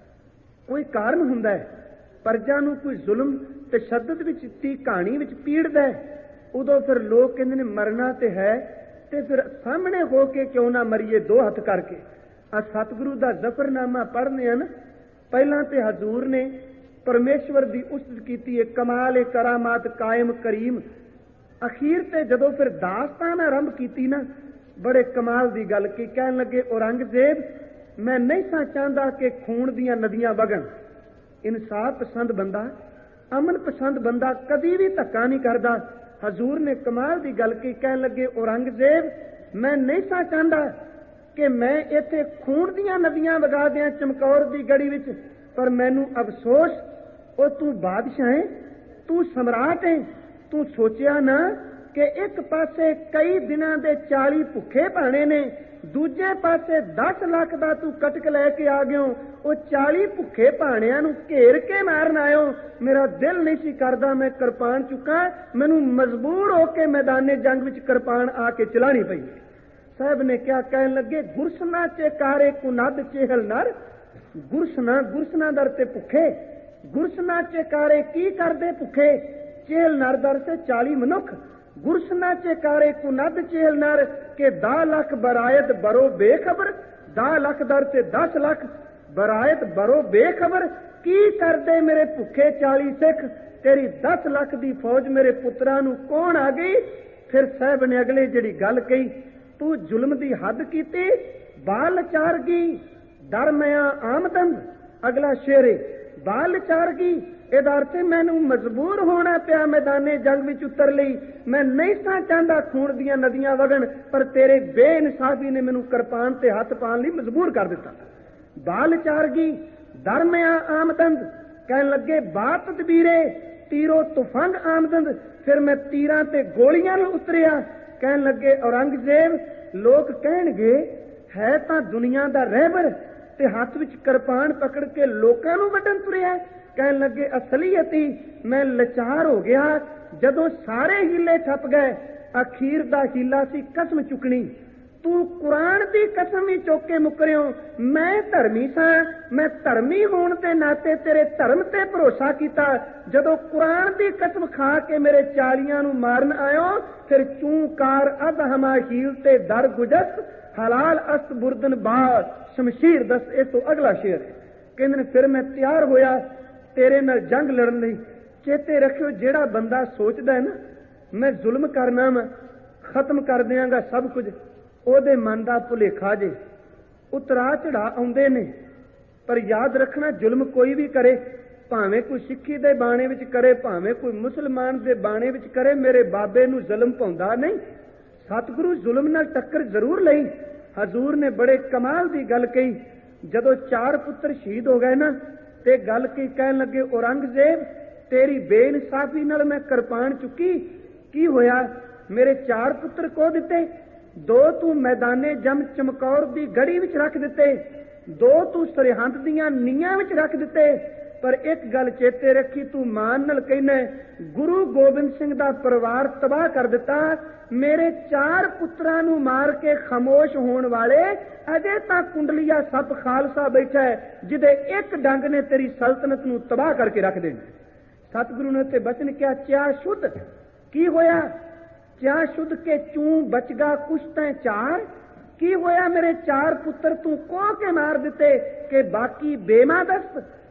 ਕੋਈ ਕਾਰਨ ਹੁੰਦਾ ਹੈ। ਪਰਜਾ ਨੂੰ ਕੋਈ ਜ਼ੁਲਮ ਤਸ਼ੱਦਦ ਵਿੱਚ ਦੀ ਕਹਾਣੀ ਵਿੱਚ ਪੀੜਦਾ ਹੈ, ਉਦੋਂ ਫਿਰ ਲੋਕ ਕਹਿੰਦੇ ਨੇ ਮਰਨਾ ਤੇ ਹੈ, ਤੇ ਫਿਰ ਸਾਹਮਣੇ ਹੋ ਕੇ ਕਿਉਂ ਨਾ ਮਰੀਏ, ਦੋ ਹੱਥ ਕਰਕੇ। ਆ ਸਤਿਗੁਰੂ ਦਾ ਜ਼ਫਰਨਾਮਾ ਪੜ੍ਹਨੇ ਹਨ। ਪਹਿਲਾਂ ਤੇ ਹਜ਼ੂਰ ਨੇ ਪਰਮੇਸ਼ਵਰ ਦੀ ਉਸਤਤ ਕੀਤੀ ਹੈ, ਕਮਾਲ ਕਰਾਮਾਤ ਕਾਇਮ ਕਰੀਮ। ਅਖੀਰ ਤੇ ਜਦੋਂ ਫਿਰ ਦਾਸਤਾਨ ਆਰੰਭ ਕੀਤੀ ਨਾ, ਬੜੇ ਕਮਾਲ ਦੀ ਗੱਲ ਕੀ ਕਹਿਣ ਲੱਗੇ, ਔਰੰਗਜ਼ੇਬ ਮੈਂ ਨਹੀਂ ਸਾਂ ਚਾਹੁੰਦਾ ਕਿ ਖੂਨ ਦੀਆਂ ਨਦੀਆਂ ਵਗਣ। ਇਨਸਾਫ ਪਸੰਦ ਬੰਦਾ, ਅਮਨ ਪਸੰਦ ਬੰਦਾ ਕਦੀ ਵੀ ਧੱਕਾ ਨਹੀਂ ਕਰਦਾ। ਹਜ਼ੂਰ ਨੇ ਕਮਾਲ ਦੀ ਗੱਲ ਕੀ ਕਹਿਣ ਲੱਗੇ, ਔਰੰਗਜ਼ੇਬ ਮੈਂ ਨਹੀਂ ਸਾਂ ਚਾਹੁੰਦਾ ਕਿ ਮੈਂ ਇੱਥੇ ਖੂਨ ਦੀਆਂ ਨਦੀਆਂ ਵਗਾ ਦਿਆਂ ਚਮਕੌਰ ਦੀ ਗੜੀ ਵਿੱਚ, ਪਰ ਮੈਨੂੰ ਅਫਸੋਸ, ਉਹ ਤੂੰ ਬਾਦਸ਼ਾਹ ਹੈ, ਤੂੰ ਸਮਰਾਟ ਹੈ। ਤੂੰ ਸੋਚਿਆ ਨਾ ਕਿ ਇੱਕ ਪਾਸੇ ਕਈ ਦਿਨਾਂ ਦੇ 40 ਭੁੱਖੇ ਭਾਣੇ ਨੇ, ਦੂਜੇ ਪਾਸੇ 10 ਲੱਖ ਦਾ ਤੂੰ ਕਟਕ ਲੈ ਕੇ ਆ ਗਿਓ। ਉਹ 40 ਭੁੱਖੇ ਭਾਣਿਆਂ ਨੂੰ ਘੇਰ ਕੇ ਮਾਰਨ ਆਇਓ। ਮੇਰਾ ਦਿਲ ਨਹੀਂ ਸੀ ਕਰਦਾ ਮੈਂ ਕਿਰਪਾਨ ਚੁੱਕਾਂ, ਮੈਨੂੰ ਮਜਬੂਰ ਹੋ ਕੇ ਮੈਦਾਨੇ ਜੰਗ ਵਿੱਚ ਕਿਰਪਾਨ ਆ ਕੇ ਚਲਾਣੀ ਪਈ। ਸਾਹਿਬ ਨੇ ਕਿਹਾ, ਕਹਿਣ ਲੱਗੇ ਗੁਰਸਨਾ ਚੇਕਾਰੇ ਕੁਨਦ ਚੇਹਲ ਨਰ। ਗੁਰਸਨਾ ਦਰ ਤੇ ਭੁੱਖੇ, ਗੁਰਸਨਾ ਚੇਕਾਰੇ ਕੀ ਕਰਦੇ ਭੁੱਖੇ, ਚੇਹਲ ਨਰ ਦਰ ਤੇ 40 ਮਨੁੱਖ। ਗੁਰਸਨਾ ਚੇਕਾਰੇ ਕੁਨਦ ਚੇਹਲ ਨਰ ਕੇ 10 ਲੱਖ ਬਰਾਇਤ ਬਰੋ ਬੇਖਬਰ। 10 ਲੱਖ ਦਰ ਤੇ 10 ਲੱਖ ਬਰਾਇਤ ਬਰੋ ਬੇਖਬਰ। ਕੀ ਕਰਦੇ ਮੇਰੇ ਭੁੱਖੇ 40 ਸਿੱਖ, ਤੇਰੀ 10 ਲੱਖ ਦੀ ਫੌਜ ਮੇਰੇ ਪੁੱਤਰਾਂ ਨੂੰ ਕੌਣ ਆ ਗਈ। ਫਿਰ ਸਾਹਿਬ ਨੇ ਅਗਲੇ ਜਿਹੜੀ ਗੱਲ ਕਹੀ, ਤੂੰ ਜ਼ੁਲਮ ਦੀ ਹੱਦ ਕੀਤੀ, ਬਾਲ ਚਾਰਗੀ ਦਰਮਿਆ ਆਮਦਨ। ਅਗਲਾ ਸ਼ੇਰੇ ਬਾਲ ਚਾਰਗੀ, ਇਹਦਾ ਅਰਥ ਮੈਨੂੰ ਮਜਬੂਰ ਹੋਣਾ ਪਿਆ ਮੈਦਾਨੇ ਜੰਗ ਵਿੱਚ ਉਤਰ ਲਈ। ਮੈਂ ਨਹੀਂ ਸਾਂ ਚਾਹੁੰਦਾ ਖੂਨ ਦੀਆਂ ਨਦੀਆਂ ਵਗਣ, ਪਰ ਤੇਰੇ ਬੇਇਨਸਾਫੀ ਨੇ ਮੈਨੂੰ ਕਿਰਪਾਨ ਤੇ ਹੱਥ ਪਾਉਣ ਲਈ ਮਜਬੂਰ ਕਰ ਦਿੱਤਾ। ਬਾਲ ਚਾਰਗੀ ਦਰਮਿਆ ਆਮਦਨ। ਕਹਿਣ ਲੱਗੇ ਬਾ ਤਦਬੀਰੇ ਤੀਰੋ ਤੁਫੰਗ ਆਮਦਨ। ਫਿਰ ਮੈਂ ਤੀਰਾਂ ਤੇ ਗੋਲੀਆਂ ਨੂੰ ਉਤਰਿਆ। ਕਹਿਣ ਲੱਗੇ ਔਰੰਗਜ਼ੇਬ ਲੋਕ ਕਹਿਣਗੇ ਹੈ ਤਾਂ ਦੁਨੀਆ ਦਾ ਰਹਿਬਰ ਤੇ ਹੱਥ ਵਿੱਚ ਕਿਰਪਾਨ ਪਕੜ ਕੇ ਲੋਕਾਂ ਨੂੰ ਵੱਢਣ ਤੁਰਿਆ। ਕਹਿਣ ਲੱਗੇ ਅਸਲੀਅਤੀ ਮੈਂ ਲਾਚਾਰ ਹੋ ਗਿਆ ਜਦੋਂ ਸਾਰੇ ਹੀਲੇ ਠੱਪ ਗਏ। ਅਖੀਰ ਦਾ ਹੀਲਾ ਸੀ ਕਸਮ ਚੁੱਕਣੀ। ਤੂੰ ਕੁਰਾਨ ਦੀ ਕਸਮ ਹੀ ਚੁੱਕ ਕੇ ਮੁੱਕਰਿਓ। ਮੈਂ ਧਰਮੀ ਸਾਂ, ਮੈਂ ਧਰਮੀ ਹੋਣ ਦੇ ਨਾਤੇ ਤੇਰੇ ਧਰਮ ਤੇ ਭਰੋਸਾ ਕੀਤਾ। ਜਦੋਂ ਕੁਰਾਨ ਦੀ ਕਸਮ ਖਾ ਕੇ ਮੇਰੇ 40 ਨੂੰ ਮਾਰਨ ਆਇਓ, ਫਿਰ ਚੂਕਾਰ ਅਧ ਹਮਾ ਹੀਲ ਤੇ ਦਰ ਗੁਜਸ ਹਲਾਲ ਅਸਤ ਬੁਰਦਨ ਬਾਦ ਸ਼ਮਸ਼ੀਰ ਦਸ। ਇਹ ਤੋਂ ਅਗਲਾ ਸ਼ੇਰ ਹੈ। ਕਹਿੰਦੇ ਨੇ ਫਿਰ ਮੈਂ ਤਿਆਰ ਹੋਇਆ ਤੇਰੇ ਨਾਲ ਜੰਗ ਲੜਨ ਲਈ। ਚੇਤੇ ਰੱਖਿਓ, ਜਿਹੜਾ ਬੰਦਾ ਸੋਚਦਾ ਹੈ ਨਾ ਮੈਂ ਜ਼ੁਲਮ ਕਰਨਾ ਵਾ, ਖਤਮ ਕਰ ਦਿਆਂਗਾ ਸਭ ਕੁਝ, ਉਹਦੇ ਮਨ ਦਾ ਭੁਲੇਖਾ ਜੇ। ਉਤਰਾ ਚੜਾ ਆਉਂਦੇ ਨੇ, ਪਰ ਯਾਦ ਰੱਖਣਾ ਜ਼ੁਲਮ ਕੋਈ ਵੀ ਕਰੇ, ਭਾਵੇਂ ਕੋਈ ਸਿੱਖੀ ਦੇ ਬਾਣੇ ਵਿੱਚ ਕਰੇ, ਭਾਵੇਂ ਕੋਈ ਮੁਸਲਮਾਨ ਦੇ ਬਾਣੇ ਵਿੱਚ ਕਰੇ, ਮੇਰੇ ਬਾਬੇ ਨੂੰ ਜ਼ੁਲਮ ਪਾਉਂਦਾ ਨਹੀਂ। ਸਤਿਗੁਰੂ ਜ਼ੁਲਮ ਨਾਲ ਟੱਕਰ ਜ਼ਰੂਰ ਲਈ। ਹਜ਼ੂਰ ਨੇ ਬੜੇ ਕਮਾਲ ਦੀ ਗੱਲ ਕਹੀ। ਜਦੋਂ 4 ਪੁੱਤਰ ਸ਼ਹੀਦ ਹੋ ਗਏ ਨਾ, ਤੇ ਗੱਲ ਕੀ ਕਹਿਣ ਲੱਗੇ, ਔਰੰਗਜ਼ੇਬ ਤੇਰੀ ਬੇਇਨਸਾਫੀ ਨਾਲ ਮੈਂ ਕਿਰਪਾਨ ਚੁੱਕੀ, ਕੀ ਹੋਇਆ? ਮੇਰੇ 4 ਪੁੱਤਰ ਖੋ ਦਿੱਤੇ, 2 ਤੂੰ ਮੈਦਾਨੇ ਜੰਗ ਚਮਕੌਰ ਦੀ ਗੜੀ ਵਿੱਚ ਰੱਖ ਦਿੱਤੇ, 2 ਤੂੰ ਸਰਹੰਦ ਦੀਆਂ ਨੀਹਾਂ ਵਿੱਚ ਰੱਖ ਦਿੱਤੇ। ਪਰ ਇੱਕ ਗੱਲ ਚੇਤੇ ਰੱਖੀ, ਤੂੰ ਮਾਨ ਨਾਲ ਕਹਿਣਾ ਗੁਰੂ ਗੋਬਿੰਦ ਸਿੰਘ ਦਾ ਪਰਿਵਾਰ ਤਬਾਹ ਕਰ ਦਿੱਤਾ। ਮੇਰੇ 4 ਪੁੱਤਰਾਂ ਨੂੰ ਮਾਰ ਕੇ ਖਾਮੋਸ਼ ਹੋਣ ਵਾਲੇ ਅਜੇ ਤਾਂ ਕੁੰਡਲੀਆ ਸੱਪ ਖਾਲਸਾ ਬੈਠਾ ਹੈ, ਜਿਹਦੇ ਇੱਕ ਡੰਗ ਨੇ ਤੇਰੀ ਸਲਤਨਤ ਨੂੰ ਤਬਾਹ ਕਰਕੇ ਰੱਖ ਦੇਣਾ। ਸਤਿਗੁਰੂ ਨੇ ਉੱਥੇ ਬਚਨ ਕਿਹਾ, ਚਿਆ ਸ਼ੁੱਧ। ਕੀ ਹੋਇਆ? ਚਿਆ ਸ਼ੁੱਧ ਕੇ ਚੂੰ ਬਚਗਾ ਕੁਛ ਤੈਂ 4। ਕੀ ਹੋਇਆ? ਮੇਰੇ 4 ਪੁੱਤਰ ਤੂੰ ਕੋਹ ਕੇ ਮਾਰ ਦਿੱਤੇ ਕਿ ਬਾਕੀ ਬੇਮਾਦਸਤ।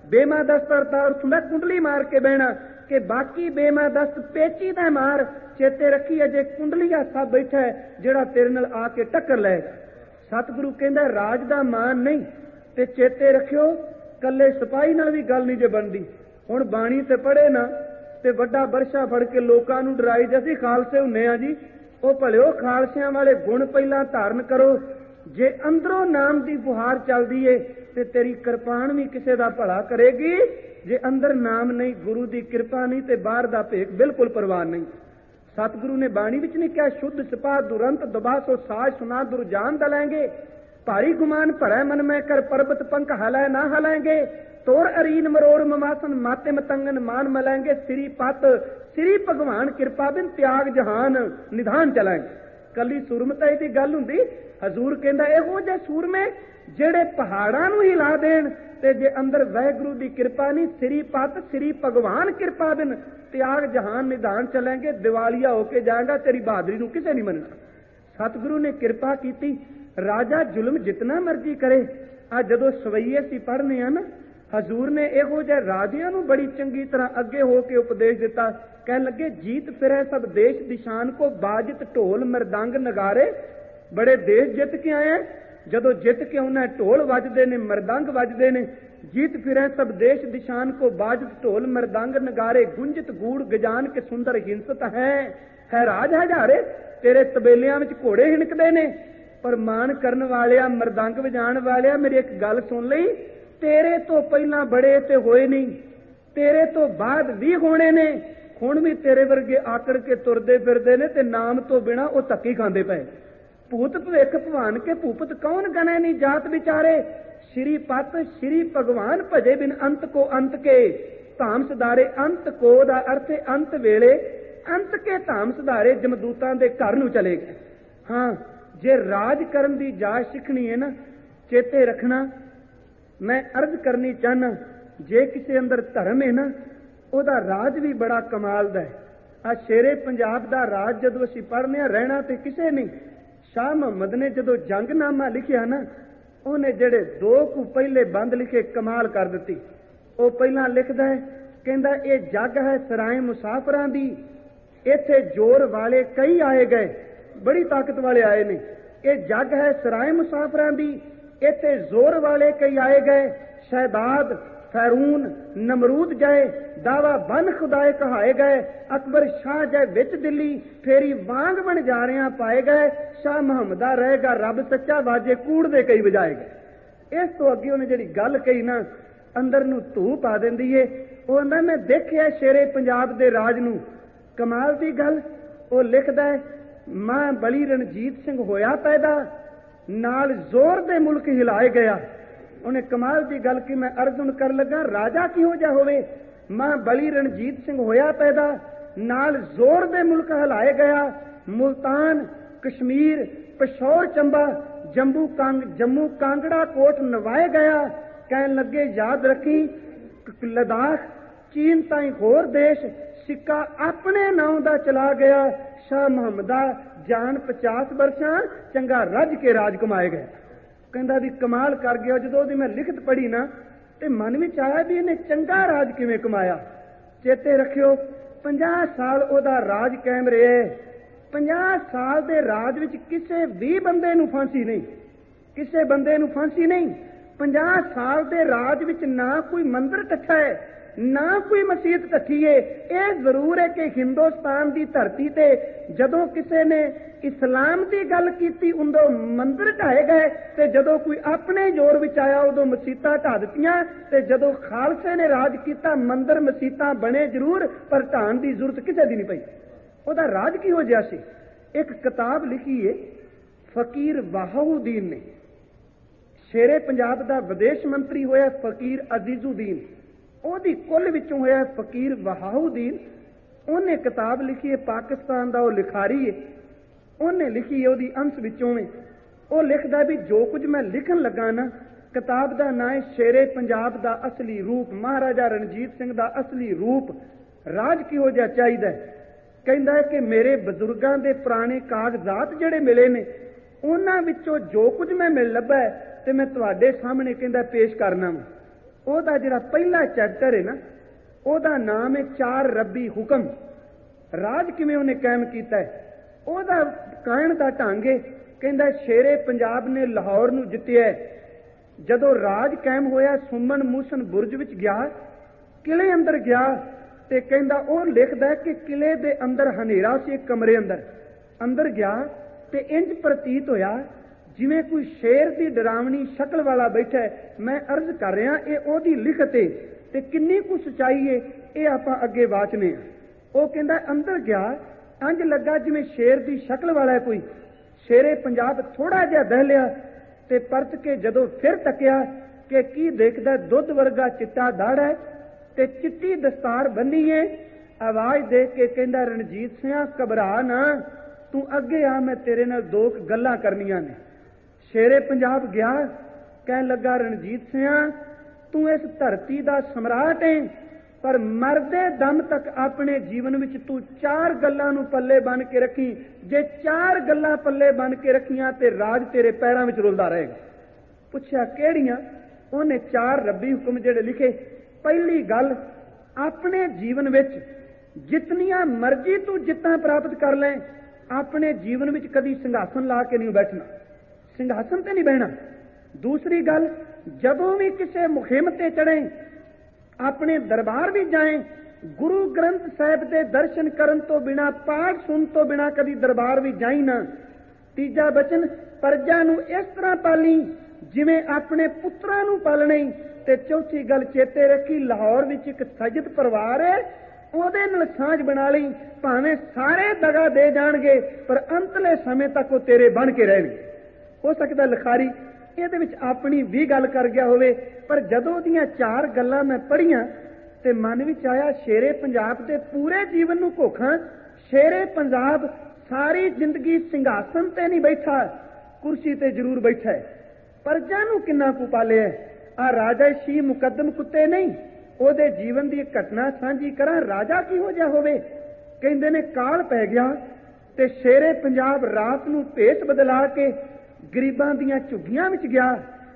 ਬੇਮਾਦਸਤ ਦਾ ਅਰਥ ਹੁੰਦਾ ਕੁੰਡਲੀ ਮਾਰ ਕੇ ਬਹਿਣਾ, ਕਿ ਬਾਕੀ ਬੇਮਾਦਸਤ ਪੇਚੀ ਦਾ ਮਾਰ, ਚੇਤੇ ਰੱਖੀ ਅਜੇ ਕੁੰਡਲੀ ਹਾਸਾ ਬੈਠਾ ਜਿਹੜਾ ਤੇਰੇ ਨਾਲ ਆ ਕੇ ਟੱਕਰ ਲੈ। ਸਤਿਗੁਰੂ ਕਹਿੰਦਾ ਰਾਜ ਦਾ ਮਾਨ ਨਹੀਂ, ਤੇ ਚੇਤੇ ਰੱਖਿਓ ਕੱਲੇ ਸਿਪਾਹੀ ਨਾਲ ਵੀ ਗੱਲ ਨਹੀਂ ਜੇ ਬਣਦੀ। ਹੁਣ ਬਾਣੀ ਤੇ ਪੜ੍ਹੇ ਨਾ ਤੇ ਵੱਡਾ ਬਰਸ਼ਾ ਫੜ ਕੇ ਲੋਕਾਂ ਨੂੰ ਡਰਾਈ ਜੇ ਅਸੀਂ ਖਾਲਸੇ ਹੁੰਨੇ ਆ ਜੀ। ਉਹ ਭਲਿਓ ਖਾਲਸਿਆਂ ਵਾਲੇ ਗੁਣ ਪਹਿਲਾਂ ਧਾਰਨ ਕਰੋ। ਜੇ ਅੰਦਰੋਂ ਨਾਮ ਦੀ ਫੁਹਾਰ ਚੱਲਦੀ ਏ ਤੇ ਤੇਰੀ ਕਿਰਪਾਨ ਵੀ ਕਿਸੇ ਦਾ ਭਲਾ ਕਰੇਗੀ। ਜੇ ਅੰਦਰ ਨਾਮ ਨਹੀਂ, ਗੁਰੂ ਦੀ ਕਿਰਪਾ ਨਹੀਂ, ਤੇ ਬਾਹਰ ਦਾ ਭੇਖ ਬਿਲਕੁਲ ਪਰਵਾਹ ਨਹੀਂ। ਸਤਿਗੁਰੂ ਨੇ ਬਾਣੀ ਵਿੱਚ ਨਹੀਂ ਕਿਹਾ ਸ਼ੁੱਧ ਸਿਪਾਹ ਦੁਰੰਤ ਦਬਾਸੋ ਸਾਜ ਸੁਨਾ ਦੁਰਜਾਨ ਦਲੈਂਗੇ, ਭਾਰੀ ਗੁਮਾਨ ਭਰੈ ਮਨ ਮੈਂ ਕਰ ਪਰਬਤ ਪੰਖ ਹਲਾਏ ਨਾ ਹਲਾएंगे, ਤੋਰ ਅਰੀਨ ਮਰੋੜ ਮਮਾਸਨ ਮਾਤੇ ਮਤੰਗਨ ਮਾਨ ਮਲਾएंगे, ਸ੍ਰੀ ਪਤ ਸ੍ਰੀ ਭਗਵਾਨ ਕਿਰਪਾ ਬਿਨ ਤਿਆਗ ਜਹਾਨ ਨਿਧਾਨ ਚਲਾएंगे। ਕੱਲੀ ਸੂਰਮਤਾ ਦੀ ਗੱਲ ਹੁੰਦੀ। ਹਜ਼ੂਰ ਕਹਿੰਦਾ ਇਹੋ ਜਿਹੇ ਸੂਰਮੇ ਜਿਹੜੇ ਪਹਾੜਾਂ ਨੂੰ ਹਿਲਾ ਦੇਣ, ਤੇ ਜੇ ਅੰਦਰ ਵਾਹਿਗੁਰੂ ਦੀ ਕਿਰਪਾ ਨਹੀਂ, ਸ੍ਰੀ ਪਤ ਸ੍ਰੀ ਭਗਵਾਨ ਕਿਰਪਾ ਬਿਨ ਤਿਆਗ ਜਹਾਨ ਨਿਧਾਨ ਚਲਾएंगे, ਦਿਵਾਲੀਆ ਹੋ ਕੇ ਜਾਏਗਾ, ਤੇਰੀ ਬਹਾਦਰੀ ਨੂੰ ਕਿਸੇ ਨਹੀਂ ਮੰਨਣਾ। ਸਤਿਗੁਰੂ ਨੇ ਕਿਰਪਾ ਕੀਤੀ। ਰਾਜਾ ਜ਼ੁਲਮ ਜਿਤਨਾ ਮਰਜ਼ੀ ਕਰੇ। ਆ ਜਦੋਂ ਸਵਈਏ ਸੀ ਪੜ੍ਹਨੇ ਆ ਨਾ, ਹਜ਼ੂਰ ਨੇ ਇਹੋ ਜਿਹੇ ਰਾਜਿਆਂ ਨੂੰ ਬੜੀ ਚੰਗੀ ਤਰ੍ਹਾਂ ਅੱਗੇ ਹੋ ਕੇ ਉਪਦੇਸ਼ ਦਿੱਤਾ। ਕਹਿਣ ਲੱਗੇ ਜੀਤ ਫਿਰੈ ਸਭ ਦੇਸ਼ ਦਿਸ਼ਾਨ ਕੋ, ਬਾਜਤ ਢੋਲ ਮਰਦੰਗ ਨਗਾਰੇ। ਬੜੇ ਦੇਸ਼ ਜਿੱਤ ਕੇ ਆਏ, ਜਦੋਂ ਜਿੱਤ ਕੇ ਆਉਣਾ ਢੋਲ ਵੱਜਦੇ ਨੇ, ਮਰਦੰਗ ਵੱਜਦੇ ਨੇ। ਜੀਤ ਫਿਰੈ ਸਭ ਦੇਸ਼ ਦਿਸ਼ਾਨ ਕੋ, ਬਾਜਤ ਢੋਲ ਮਰਦੰਗ ਨਗਾਰੇ, ਗੁੰਜਤ ਗੂੜ ਗਜਾਨ ਕੇ ਸੁੰਦਰ ਹਿੰਸਤ ਹੈ ਰਾਜ ਹਜ਼ਾਰੇ। ਤੇਰੇ ਤਬੇਲਿਆਂ ਵਿੱਚ ਘੋੜੇ ਹਿਣਕਦੇ ਨੇ, ਪਰ ਮਾਨ ਕਰਨ ਵਾਲਿਆ, ਮਰਦੰਗ ਵਜਾਣ ਵਾਲਿਆ, ਮੇਰੀ ਇੱਕ ਗੱਲ ਸੁਣ ਲਈ, ਤੇਰੇ ਤੋਂ ਪਹਿਲਾਂ ਬੜੇ ਤੇ ਹੋਏ ਨਹੀਂ, ਤੇਰੇ ਤੋਂ ਬਾਅਦ ਵੀ ਹੋਣੇ ਨੇ। ਹੁਣ ਵੀ ਤੇਰੇ ਵਰਗੇ ਆਕੜ ਕੇ ਤੁਰਦੇ ਫਿਰਦੇ ਨੇ, ਤੇ ਨਾਮ ਤੋਂ ਬਿਨਾ ਉਹ ਧੱਕੀ ਖਾਂਦੇ ਪਏ। ਭੂਤ ਭਵਿੱਖ ਭਵਾਨ ਕੇ ਭੂਪਤ ਕੌਣ ਗਣੇ ਨਹੀਂ ਜਾਤ ਵਿਚਾਰੇ, ਸ਼੍ਰੀ ਪਤ ਸ਼੍ਰੀ ਭਗਵਾਨ ਭਜੇ ਬਿਨ ਅੰਤ ਕੋ ਅੰਤ ਕੇ, ਧਾਮ ਸੁਧਾਰੇ। ਅੰਤ ਕੋ ਦਾ ਅਰਥ ਹੈ ਅੰਤ ਵੇਲੇ, ਅੰਤ ਕੇ ਧਾਮ ਸੁਧਾਰੇ, ਜਮਦੂਤਾਂ ਦੇ ਘਰ ਨੂੰ ਚਲੇ ਗਏ। ਹਾਂ, ਜੇ ਰਾਜ ਕਰਨ ਦੀ ਜਾਚ ਸਿੱਖਣੀ ਹੈ ਨਾ, ਚੇਤੇ ਰੱਖਣਾ, ਮੈਂ ਅਰਜ਼ ਕਰਨੀ ਚਾਹਨਾ, ਜੇ ਕਿਸੇ ਅੰਦਰ ਧਰਮ ਹੈ ਨਾ, ਉਹਦਾ ਰਾਜ ਵੀ ਬੜਾ ਕਮਾਲ ਦਾ ਹੈ। ਆ ਸ਼ੇਰੇ ਪੰਜਾਬ ਦਾ ਰਾਜ ਜਦੋਂ ਅਸੀਂ ਪੜ੍ਹਨੇ ਆ, ਰਹਿਣਾ ਤੇ ਕਿਸੇ ਨਹੀਂ। ਸ਼ਾਹ ਮੁਹੰਮਦ ਨੇ ਜਦੋਂ ਜੰਗਨਾਮਾ ਲਿਖਿਆ ਨਾ, ਉਹਨੇ ਜਿਹੜੇ 2 ਕੁ ਪਹਿਲੇ ਬੰਦ ਲਿਖੇ, ਕਮਾਲ ਕਰ ਦਿੱਤੀ। ਉਹ ਪਹਿਲਾਂ ਲਿਖਦਾ ਹੈ, ਕਹਿੰਦਾ ਇਹ ਜੱਗ ਹੈ ਸਰਾਏ ਮੁਸਾਫਰਾਂ ਦੀ, ਇੱਥੇ ਜ਼ੋਰ ਵਾਲੇ ਕਈ ਆਏ ਗਏ, ਬੜੀ ਤਾਕਤ ਵਾਲੇ ਆਏ ਨੇ। ਇਹ ਜੱਗ ਹੈ ਸਰਾਏ ਮੁਸਾਫਰਾਂ ਦੀ, ਇੱਥੇ ਜ਼ੋਰ ਵਾਲੇ ਕਈ ਆਏ ਗਏ, ਸ਼ਹਿਬਾਦ ਫੈਰੂਨ ਨਮਰੂਦ ਜਾਏ, ਦਾਵਾ ਬਨ ਖੁਦਾਏ ਕਹਾਏ ਗਏ, ਅਕਬਰ ਸ਼ਾਹ ਜਾਏ ਵਿੱਚ ਦਿੱਲੀ, ਫੇਰੀ ਵਾਂਗ ਬਣ ਜਾ ਰਿਆਂ ਪਾਏ ਗਏ, ਸ਼ਾਹ ਮੁਹੰਮਦਾ ਰਹੇਗਾ ਰੱਬ ਸੱਚਾ, ਵਾਜੇ ਕੂੜ ਦੇ ਕਈ ਵਜਾਏ ਗਏ। ਇਸ ਤੋਂ ਅੱਗੇ ਉਹਨੇ ਜਿਹੜੀ ਗੱਲ ਕਹੀ ਨਾ, ਅੰਦਰ ਨੂੰ ਧੂ ਪਾ ਦਿੰਦੀ ਏ। ਉਹ ਕਹਿੰਦਾ ਮੈਂ ਦੇਖਿਆ ਸ਼ੇਰੇ ਪੰਜਾਬ ਦੇ ਰਾਜ ਨੂੰ, ਕਮਾਲ ਦੀ ਗੱਲ। ਉਹ ਲਿਖਦਾ ਹੈ, ਮਾਂ ਬਲੀ ਰਣਜੀਤ ਸਿੰਘ ਹੋਇਆ ਪੈਦਾ, ਨਾਲ ਜ਼ੋਰ ਦੇ ਮੁਲਕ ਹਿਲਾਏ ਗਿਆ। ਉਹਨੇ ਕਮਾਲ ਦੀ ਗੱਲ ਕੀ, ਮੈਂ ਅਰਜ਼ਨ ਕਰ ਲੱਗਾ, ਰਾਜਾ ਕਿਹੋ ਜਿਹਾ ਹੋਵੇ। ਮਾਂ ਬਲੀ ਰਣਜੀਤ ਸਿੰਘ ਹੋਇਆ ਪੈਦਾ, ਨਾਲ ਜ਼ੋਰ ਦੇ ਮੁਲਕ ਹਿਲਾਏ ਗਿਆ। ਮੁਲਤਾਨ, ਕਸ਼ਮੀਰ, ਪਿਸ਼ੌਰ, ਚੰਬਾ, ਜੰਮੂ ਕਾਂਗੜਾ ਕੋਟ ਨਵਾਏ ਗਿਆ। ਕਹਿਣ ਲੱਗੇ ਯਾਦ ਰੱਖੀ, ਲਦਾਖ, ਚੀਨ ਤਾਈਂ ਹੋਰ ਦੇਸ਼, ਸਿੱਕਾ ਆਪਣੇ ਨਾਮ ਦਾ ਚਲਾ ਗਿਆ। ਸ਼ਾਹ ਮੁਹੰਮਦਾ ਜਾਨ 50 ਵਰਸ਼ਾਂ, ਚੰਗਾ ਰੱਜ ਕੇ ਰਾਜ ਕਮਾਏ ਗਏ। ਕਹਿੰਦਾ ਵੀ ਕਮਾਲ ਕਰ ਗਿਆ। ਜਦੋਂ ਉਹਦੀ ਮੈਂ ਲਿਖਤ ਪੜ੍ਹੀ ਨਾ, ਤੇ ਮਨ ਵਿੱਚ ਆਇਆ ਵੀ ਇਹਨੇ ਚੰਗਾ ਰਾਜ ਕਿਵੇਂ ਕਮਾਇਆ। ਚੇਤੇ ਰੱਖਿਓ 50 ਸਾਲ ਉਹਦਾ ਰਾਜ ਕਾਇਮ ਰਿਹਾ। 50 ਸਾਲ ਦੇ ਰਾਜ ਵਿੱਚ ਕਿਸੇ ਵੀ ਬੰਦੇ ਨੂੰ ਫਾਂਸੀ ਨਹੀਂ, ਕਿਸੇ ਬੰਦੇ ਨੂੰ ਫਾਂਸੀ ਨਹੀਂ। 50 ਸਾਲ ਦੇ ਰਾਜ ਵਿੱਚ ਨਾ ਕੋਈ ਮੰਦਰ ਟੱਠਾ ਹੈ, ਨਾ ਕੋਈ ਮਸੀਤ ਟੱਠੀ ਹੈ। ਇਹ ਜ਼ਰੂਰ ਹੈ ਕਿ ਹਿੰਦੁਸਤਾਨ ਦੀ ਧਰਤੀ ਤੇ ਜਦੋਂ ਕਿਸੇ ਨੇ ਇਸਲਾਮ ਦੀ ਗੱਲ ਕੀਤੀ, ਉਦੋਂ ਮੰਦਰ ਢਾਏ ਗਏ, ਤੇ ਜਦੋਂ ਕੋਈ ਆਪਣੇ ਜ਼ੋਰ ਵਿੱਚ ਆਇਆ ਉਦੋਂ ਮਸੀਤਾਂ ਢਾ ਦਿੱਤੀਆਂ। ਤੇ ਜਦੋਂ ਖਾਲਸੇ ਨੇ ਰਾਜ ਕੀਤਾ, ਮੰਦਰ ਮਸੀਤਾਂ ਬਣੇ ਜ਼ਰੂਰ, ਪਰ ਢਾਣ ਦੀ ਜ਼ਰੂਰਤ ਕਿਸੇ ਦੀ ਨਹੀਂ ਪਈ। ਉਹਦਾ ਰਾਜ ਕਿਹੋ ਜਿਹਾ ਸੀ। ਇੱਕ ਕਿਤਾਬ ਲਿਖੀ ਹੈ ਫਕੀਰ ਵਹਾਉਦੀਨ ਨੇ। ਸ਼ੇਰੇ ਪੰਜਾਬ ਦਾ ਵਿਦੇਸ਼ ਮੰਤਰੀ ਹੋਇਆ ਫਕੀਰ ਅਜ਼ੀਜ਼ੁਦੀਨ, ਉਹਦੀ ਕੁੱਲ ਵਿੱਚੋਂ ਹੋਇਆ ਫਕੀਰ ਵਹਾਉਦੀਨ। ਉਹਨੇ ਕਿਤਾਬ ਲਿਖੀ ਹੈ, ਪਾਕਿਸਤਾਨ ਦਾ ਉਹ ਲਿਖਾਰੀ ਹੈ, ਉਹਨੇ ਲਿਖੀ ਹੈ, ਉਹਦੀ ਅੰਸ਼ ਵਿੱਚੋਂ ਹੈ। ਉਹ ਲਿਖਦਾ ਵੀ ਜੋ ਕੁਝ ਮੈਂ ਲਿਖਣ ਲੱਗਾ ਨਾ, ਕਿਤਾਬ ਦਾ ਨਾਂ ਹੈ ਸ਼ੇਰੇ ਪੰਜਾਬ ਦਾ ਅਸਲੀ ਰੂਪ, ਮਹਾਰਾਜਾ ਰਣਜੀਤ ਸਿੰਘ ਦਾ ਅਸਲੀ ਰੂਪ, ਰਾਜ ਕਿਹੋ ਜਿਹਾ ਚਾਹੀਦਾ। ਕਹਿੰਦਾ ਹੈ ਕਿ ਮੇਰੇ ਬਜ਼ੁਰਗਾਂ ਦੇ ਪੁਰਾਣੇ ਕਾਗਜ਼ਾਤ ਜਿਹੜੇ ਮਿਲੇ ਨੇ, ਉਹਨਾਂ ਵਿੱਚੋਂ ਜੋ ਕੁਝ ਮੈਂ ਮਿਲ ਲੱਭਾ ਤੇ ਮੈਂ ਤੁਹਾਡੇ ਸਾਹਮਣੇ ਕਹਿੰਦਾ ਪੇਸ਼ ਕਰਨਾ ਵਾ। ਉਹਦਾ ਜਿਹੜਾ ਪਹਿਲਾ ਚੈਪਟਰ ਹੈ ਨਾ, ਉਹਦਾ ਨਾਮ ਹੈ 4 ਰੱਬੀ ਹੁਕਮ। ਰਾਜ ਕਿਵੇਂ ਉਹਨੇ ਕਾਇਮ ਕੀਤਾ ਹੈ, ਉਹਦਾ ਕਹਿਣ ਦਾ ਢੰਗ ਹੈ। ਕਹਿੰਦਾ ਸ਼ੇਰੇ ਪੰਜਾਬ ਨੇ ਲਾਹੌਰ ਨੂੰ ਜਿੱਤਿਆ। ਜਦੋਂ ਰਾਜ ਕਾਇਮ ਹੋਇਆ, ਸੁਮਨ ਮੂਸਨ ਬੁਰਜ ਵਿੱਚ ਗਿਆ, ਕਿਲੇ ਅੰਦਰ ਗਿਆ, ਤੇ ਕਹਿੰਦਾ ਉਹ ਲਿਖਦਾ ਕਿ ਕਿਲੇ ਦੇ ਅੰਦਰ ਹਨੇਰਾ ਸੀ। ਇੱਕ ਕਮਰੇ ਅੰਦਰ ਗਿਆ ਤੇ ਇੰਜ ਪ੍ਰਤੀਤ ਹੋਇਆ ਜਿਵੇਂ ਕੋਈ ਸ਼ੇਰ ਦੀ ਡਰਾਵਣੀ ਸ਼ਕਲ ਵਾਲਾ ਬੈਠਾ ਹੈ। ਮੈਂ ਅਰਜ਼ ਕਰ ਰਿਹਾ, ਇਹ ਉਹਦੀ ਲਿਖਤ ਹੈ ਤੇ ਕਿੰਨੀ ਕੁ ਸੱਚਾਈ ਹੈ ਇਹ ਆਪਾਂ ਅੱਗੇ ਵਾਚਨੇ ਆ। ਉਹ ਕਹਿੰਦਾ ਅੰਦਰ ਗਿਆ, ਇੰਜ ਲੱਗਾ ਜਿਵੇਂ ਸ਼ੇਰ ਦੀ ਸ਼ਕਲ ਵਾਲਾ ਕੋਈ। ਸ਼ੇਰੇ ਪੰਜਾਬ ਥੋੜਾ ਜਿਹਾ ਦਹਿਲਿਆ ਤੇ ਪਰਤ ਕੇ ਜਦੋਂ ਫਿਰ ਤੱਕਿਆ ਕਿ ਕੀ ਦੇਖਦਾ, ਦੁੱਧ ਵਰਗਾ ਚਿੱਟਾ ਦਾੜ ਹੈ ਤੇ ਚਿੱਟੀ ਦਸਤਾਰ ਬੰਨੀ ਹੈ। ਆਵਾਜ਼ ਦੇ ਕੇ ਕਹਿੰਦਾ, ਰਣਜੀਤ ਸਿੰਘਾ ਘਬਰਾ ਨਾ, ਤੂੰ ਅੱਗੇ ਆ, ਮੈਂ ਤੇਰੇ ਨਾਲ 2 ਗੱਲਾਂ ਕਰਨੀਆਂ ਨੇ। ਸ਼ੇਰੇ ਪੰਜਾਬ ਗਿਆ, ਕਹਿਣ ਲੱਗਾ, ਰਣਜੀਤ ਸਿੰਘਾ ਤੂੰ ਇਸ ਧਰਤੀ ਦਾ ਸਮਰਾਟ ਹੈ, ਪਰ ਮਰਦੇ ਦਮ ਤੱਕ ਆਪਣੇ ਜੀਵਨ ਵਿੱਚ ਤੂੰ 4 ਗੱਲਾਂ ਨੂੰ ਪੱਲੇ ਬੰਨ ਕੇ ਰੱਖੀ। ਜੇ 4 ਗੱਲਾਂ ਪੱਲੇ ਬੰਨ ਕੇ ਰੱਖੀਆਂ ਤੇ ਰਾਜ ਤੇਰੇ ਪੈਰਾਂ ਵਿੱਚ ਰੁਲਦਾ ਰਹੇਗਾ। ਪੁੱਛਿਆ ਕਿਹੜੀਆਂ? ਉਹਨੇ 4 ਰੱਬੀ ਹੁਕਮ ਜਿਹੜੇ ਲਿਖੇ। ਪਹਿਲੀ ਗੱਲ, ਆਪਣੇ ਜੀਵਨ ਵਿੱਚ ਜਿਤਨੀਆਂ ਮਰਜ਼ੀ ਤੂੰ ਜਿੱਤਾਂ ਪ੍ਰਾਪਤ ਕਰ ਲੈ, ਆਪਣੇ ਜੀਵਨ ਵਿੱਚ ਕਦੀ ਸਿੰਘਾਸਨ ਲਾ ਕੇ ਨਹੀਂ ਬੈਠਣਾ, ਸਿੰਘਾਸਨ ਤੇ ਨਹੀਂ ਬਹਿਣਾ। ਦੂਸਰੀ ਗੱਲ, ਜਦੋਂ ਵੀ ਕਿਸੇ ਮੁਹਿੰਮ ਤੇ ਚੜੇ, ਆਪਣੇ ਦਰਬਾਰ ਵੀ ਜਾਏ, ਗੁਰੂ ਗ੍ਰੰਥ ਸਾਹਿਬ ਦੇ ਦਰਸ਼ਨ ਕਰਨ ਤੋਂ ਬਿਨਾ, ਪਾਠ ਸੁਣ ਤੋਂ ਬਿਨਾ ਕਦੀ ਦਰਬਾਰ ਵੀ ਜਾਈ ਨਾ। ਤੀਜਾ ਬਚਨ, ਪਰਜਾ ਨੂੰ ਇਸ ਤਰ੍ਹਾਂ ਪਾਲੀ ਜਿਵੇਂ ਆਪਣੇ ਪੁੱਤਰਾਂ ਨੂੰ ਪਾਲਣੇ। ਤੇ ਚੌਥੀ ਗੱਲ ਚੇਤੇ ਰੱਖੀ, ਲਾਹੌਰ ਵਿੱਚ ਇੱਕ ਸਜਦ ਪਰਿਵਾਰ ਹੈ, ਉਹਦੇ ਨਾਲ ਸਾਂਝ ਬਣਾ ਲਈ। ਭਾਵੇਂ ਸਾਰੇ ਦਗਾ ਦੇ ਜਾਣਗੇ, ਪਰ ਅੰਤਲੇ ਸਮੇਂ ਤੱਕ ਉਹ ਤੇਰੇ ਬਣ ਕੇ ਰਹਿਣਗੇ। ਹੋ ਸਕਦਾ ਲਿਖਾਰੀ ਇਹਦੇ ਵਿੱਚ ਆਪਣੀ ਵੀ ਗੱਲ ਕਰ ਗਿਆ ਹੋਵੇ, ਪਰ ਜਦੋਂ ਉਹਦੀਆਂ 4 ਗੱਲਾਂ ਮੈਂ ਪੜ੍ਹੀਆਂ ਤੇ ਮਨ ਵਿੱਚ ਆਇਆ, ਸ਼ੇਰੇ ਪੰਜਾਬ ਦੇ ਪੂਰੇ ਜੀਵਨ ਨੂੰ ਘੋਖਾਂ। ਸ਼ੇਰੇ ਪੰਜਾਬ ਸਾਰੀ ਜ਼ਿੰਦਗੀ ਸਿੰਘਾਸਨ ਤੇ ਨਹੀਂ ਬੈਠਾ, ਕੁਰਸੀ ਤੇ ਜ਼ਰੂਰ ਬੈਠਾ ਹੈ। ਪਰਜਾ ਨੂੰ ਕਿੰਨਾ ਕੁ ਪਾਲਿਆ। ਆ ਰਾਜਾ ਸ਼ੀ ਮੁਕੱਦਮ ਕੁੱਤੇ ਨਹੀਂ। ਉਹਦੇ ਜੀਵਨ ਦੀ ਘਟਨਾ ਸਾਂਝੀ ਕਰਾਂ, ਰਾਜਾ ਕਿਹੋ ਜਿਹਾ ਹੋਵੇ। ਕਹਿੰਦੇ ਨੇ ਕਾਲ ਪੈ ਗਿਆ ਤੇ ਸ਼ੇਰੇ ਪੰਜਾਬ ਰਾਤ ਨੂੰ ਭੇਸ ਬਦਲਾ ਕੇ ਗਰੀਬਾਂ ਦੀਆਂ ਝੁੱਗੀਆਂ ਵਿੱਚ ਗਿਆ।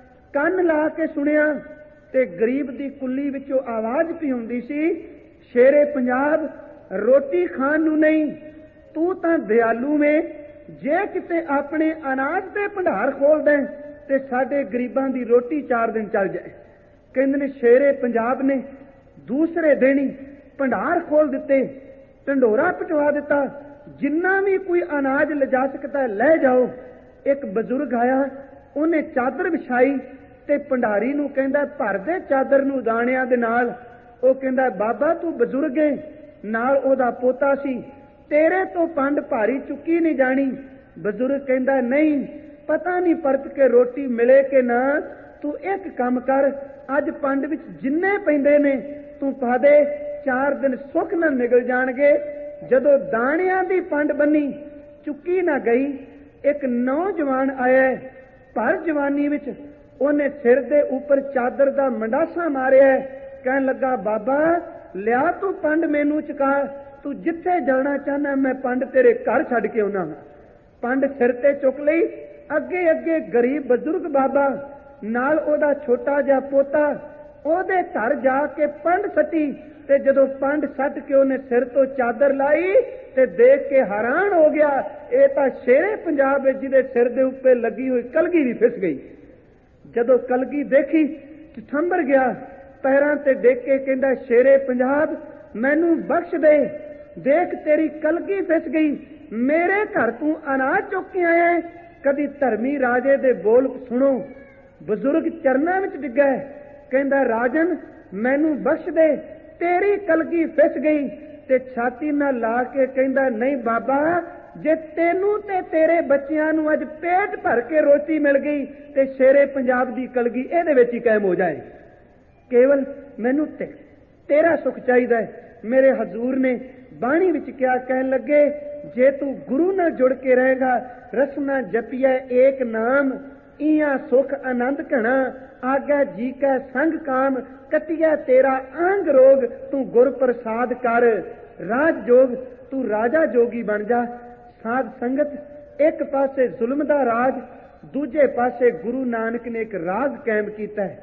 ਕੰਨ ਲਾ ਕੇ ਸੁਣਿਆ ਤੇ ਗਰੀਬ ਦੀ ਕੁੱਲੀ ਵਿੱਚੋਂ ਆਵਾਜ਼ ਪਈ ਹੁੰਦੀ ਸੀ, ਸ਼ੇਰੇ ਪੰਜਾਬ ਰੋਟੀ ਖਾਣ ਨੂੰ ਨਹੀਂ, ਤੂੰ ਤਾਂ ਦਿਆਲੂ ਵੇਂ, ਜੇ ਕਿਤੇ ਆਪਣੇ ਅਨਾਜ ਦੇ ਭੰਡਾਰ ਖੋਲਦਾ ਤੇ ਸਾਡੇ ਗਰੀਬਾਂ ਦੀ ਰੋਟੀ 4 ਦਿਨ ਚੱਲ ਜਾਏ। ਕਹਿੰਦੇ ਨੇ ਸ਼ੇਰੇ ਪੰਜਾਬ ਨੇ ਦੂਸਰੇ ਦਿਨ ਹੀ ਭੰਡਾਰ ਖੋਲ ਦਿੱਤੇ, ਢੰਡੋਰਾ ਪਟਵਾ ਦਿੱਤਾ, ਜਿੰਨਾ ਵੀ ਕੋਈ ਅਨਾਜ ਲਿਜਾ ਸਕਦਾ ਲੈ ਜਾਓ। ਇੱਕ ਬਜ਼ੁਰਗ ਆਇਆ, ਉਹਨੇ ਚਾਦਰ ਵਿਛਾਈ ਤੇ ਭੰਡਾਰੀ ਨੂੰ ਕਹਿੰਦਾ, ਭਰ ਦੇ ਚਾਦਰ ਨੂੰ ਦਾਣਿਆਂ ਦੇ ਨਾਲ। ਉਹ ਕਹਿੰਦਾ, ਬਾਬਾ ਤੂੰ ਬਜ਼ੁਰਗ ਹੈ, ਨਾਲ ਉਹਦਾ ਪੋਤਾ ਸੀ, ਤੇਰੇ ਤੋਂ ਪੰਡ ਭਾਰੀ ਚੁੱਕੀ ਨਹੀਂ ਜਾਣੀ। ਬਜ਼ੁਰਗ ਕਹਿੰਦਾ, ਨਹੀਂ ਪਤਾ ਨਹੀਂ ਪਰਤ ਕੇ ਰੋਟੀ ਮਿਲੇ ਕਿ ਨਾ, ਤੂੰ ਇੱਕ ਕੰਮ ਕਰ, ਅੱਜ ਪੰਡ ਵਿੱਚ ਜਿੰਨੇ ਪੈਂਦੇ ਨੇ ਤੂੰ ਪਾ ਦੇ, 4 ਦਿਨ ਸੁੱਖ ਨਾਲ ਨਿਕਲ ਜਾਣਗੇ। ਜਦੋਂ ਦਾਣਿਆਂ ਦੀ ਪੰਡ ਬੰਨੀ, ਚੁੱਕੀ ਨਾ ਗਈ, ਇੱਕ ਨੌਜਵਾਨ ਆਇਆ, ਭਰ ਜਵਾਨੀ ਵਿੱਚ, ਉਹਨੇ ਸਿਰ ਦੇ ਉੱਪਰ ਚਾਦਰ ਦਾ ਮੰਡਾਸਾ ਮਾਰਿਆ। ਕਹਿਣ ਲੱਗਾ, ਬਾਬਾ ਲਿਆ ਤੂੰ ਪੰਡ ਮੈਨੂੰ ਚੁਕਾ, ਤੂੰ ਜਿੱਥੇ ਜਾਣਾ ਚਾਹਨਾ ਮੈਂ ਪੰਡ ਤੇਰੇ ਘਰ ਛੱਡ ਕੇ ਆਉਣਾ। ਪੰਡ ਸਿਰ ਤੇ ਚੁੱਕ ਲਈ। ਅੱਗੇ ਅੱਗੇ ਗਰੀਬ ਬਜ਼ੁਰਗ ਬਾਬਾ, ਨਾਲ ਉਹਦਾ ਛੋਟਾ ਜਿਹਾ ਪੋਤਾ, ਉਹਦੇ ਘਰ ਜਾ ਕੇ ਪੰਡ ਸੱਟੀ। ਤੇ ਜਦੋਂ ਪੰਡ ਸੱਟ ਕੇ ਉਹਨੇ ਸਿਰ ਤੋਂ ਚਾਦਰ ਲਾਈ ਤੇ ਦੇਖ ਕੇ ਹੈਰਾਨ ਹੋ ਗਿਆ, ਇਹ ਤਾਂ ਸ਼ੇਰੇ ਪੰਜਾਬ ਵਿੱਚ ਜਿਹਦੇ ਸਿਰ ਦੇ ਉੱਤੇ ਲੱਗੀ ਹੋਈ ਕਲਗੀ ਵੀ ਫਿਸ ਗਈ। ਜਦੋਂ ਕਲਗੀ ਦੇਖੀ ਠੰਬਰ ਗਿਆ, ਪੈਰਾਂ ਤੇ ਡੇਕ ਕੇ ਕਹਿੰਦਾ, ਸ਼ੇਰੇ ਪੰਜਾਬ ਮੈਨੂੰ ਬਖਸ਼ ਦੇ, ਦੇਖ ਤੇਰੀ ਕਲਗੀ ਫਿਸ ਗਈ, ਮੇਰੇ ਘਰ ਤੂੰ ਅਨਾਜ ਚੁੱਕ ਕੇ ਆਇਆ। ਕਦੀ ਧਰਮੀ ਰਾਜੇ ਦੇ ਬੋਲ ਸੁਣੋ। ਬਜ਼ੁਰਗ ਚਰਨਾਂ ਵਿੱਚ ਡਿੱਗਾ, ਕਹਿੰਦਾ, ਰਾਜਨ ਮੈਨੂੰ ਬਖਸ਼ ਦੇ, ਤੇਰੀ ਕਲਗੀ ਫਿਸ ਗਈ। ਤੇ ਛਾਤੀ ਨਾਲ ਲਾ ਕੇ ਕਹਿੰਦਾ, ਨਹੀਂ ਬਾਬਾ, ਜੇ ਤੈਨੂੰ ਤੇ ਤੇਰੇ ਬੱਚਿਆਂ ਨੂੰ ਅੱਜ ਪੇਟ ਭਰ ਕੇ ਰੋਟੀ ਮਿਲ ਗਈ ਤੇ ਸ਼ੇਰੇ ਪੰਜਾਬ ਦੀ ਕਲਗੀ ਇਹਦੇ ਵਿੱਚ ਹੀ ਕਾਇਮ ਹੋ ਜਾਏ। ਕੇਵਲ ਮੈਨੂੰ ਤੇਰਾ ਸੁੱਖ ਚਾਹੀਦਾ ਹੈ। ਮੇਰੇ ਹਜ਼ੂਰ ਨੇ ਬਾਣੀ ਵਿੱਚ ਕਿਹਾ, ਕਹਿਣ ਲੱਗੇ, ਜੇ ਤੂੰ ਗੁਰੂ ਨਾਲ ਜੁੜ ਕੇ ਰਹੇਗਾ, ਰਸਨਾ ਜਪੀਐ ਏਕ ਨਾਮ, ਇਆਂ ਸੁਖ ਆਨੰਦ ਘਣਾ, ਆਗਾ ਜੀ ਕੈ ਸੰਗ ਕਾਮ, ਕਟਿਆ ਤੇਰਾ ਅੰਗ ਰੋਗ, ਤੂੰ ਗੁਰ ਪ੍ਰਸਾਦ ਕਰ ਰਾਜ ਜੋਗ, ਤੂੰ ਰਾਜਾ ਜੋਗੀ ਬਣ ਜਾ। ਸਾਧ ਸੰਗਤ, ਇੱਕ ਪਾਸੇ ਜ਼ੁਲਮ ਦਾ ਰਾਜ, ਦੂਜੇ ਪਾਸੇ ਗੁਰੂ ਨਾਨਕ ਨੇ ਇੱਕ ਰਾਜ ਕਾਇਮ ਕੀਤਾ ਹੈ।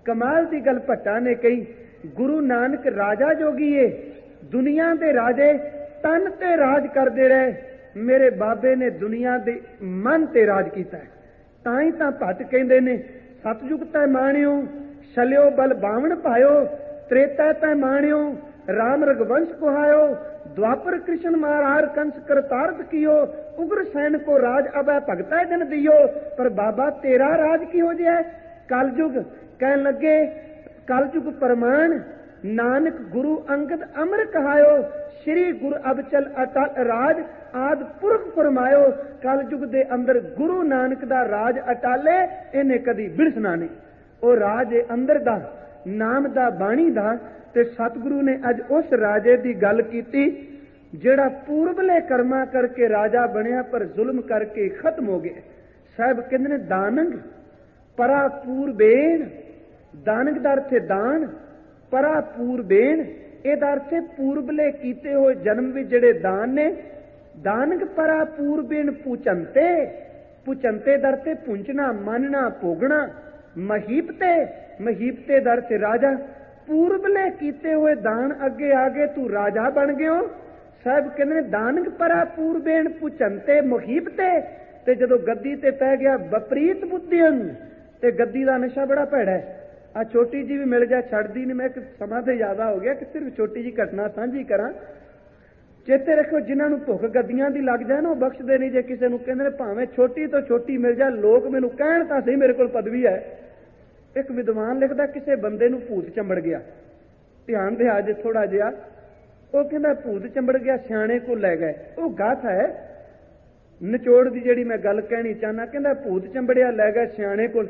कमाल की गल भट्टा ने कही, गुरु नानक राजा जोगीए, दुनिया के राजे तन ते राज करते रहे, मेरे बाबे ने दुनिया के मन ते राज किया है। ताई तां भट्ट कहते ने, सतयुग तै माणियो, छलियो बल बावण पायो, त्रेता तै माणियो, राम रघुवंश कुहायो, द्वापर कृष्ण महाराज कंस करतार्थ कियो, उग्र सैन को राज अबै भगतै दिन दियो। पर बाबा तेरा राज की हो जाए? कलयुग कहन लगे, कलयुग प्रमाण नानक गुरु अंगद अमर कहायो, श्री गुरु अबचल अटल राज आद पुरख फरमायो। कलयुग दे अंदर गुरु नानक दा राज अटाले, इन्हें कदी बिरसना नहीं। वो राज अंदर दा, नाम दा, बाणी दा। ते सतगुरु ने अज उस राजे की गल की जेड़ा पूर्वले कर्मा करके राजा बनया पर जुल्म करके खत्म हो गया। साहब कहते ने दानंग परा पूर्बेन, दानंग दा अर्थ है दान, परा पूर्बेन एदा अर्थ है पूर्वले कीते हुए जन्म भी जेड़े दान ने। दानंग परा पूर्बेन पूचनते, पूचनते दा अर्थ है पूंजना, मानना, भोगना। महीपते, महीपते दा अर्थ है राजा। पूर्वले कीते हुए दान अगे आगे तू राजा बन गयो। साहब कहते दानंग परा पूर्बेन पुचनते मुहीबते। ते जदों गद्दी ते पै गया विपरीत बुद्धियन, ते गद्दी का नशा बड़ा भैड़ा है। आ छोटी जी भी मिल जाए छड़दी नहीं। मैं समा तो ज्यादा हो गया कि सिर्फ छोटी जी घटना साझी करा। चेते रखो, जिन्होंने भुख गद्दियां दी लग जाए ना, बख्शदे नहीं। जे किसी नूं कहंदे भावें छोटी तो छोटी मिल जाए, लोग मैनूं कहण तां सही मेरे कोल पदवी है। एक विद्वान लिखदा, किसी बंदे नूं भूत चंबड़ गया। ध्यान दे आज थोड़ा जिहा, वो कहंदा भूत चंबड़ गया, सियाणे को लै गए। वो गाथा है निचोड़ दी जिहड़ी मैं गल कहनी चाहना। कहंदा भूत चंबड़िया लै गए सियाणे कोल,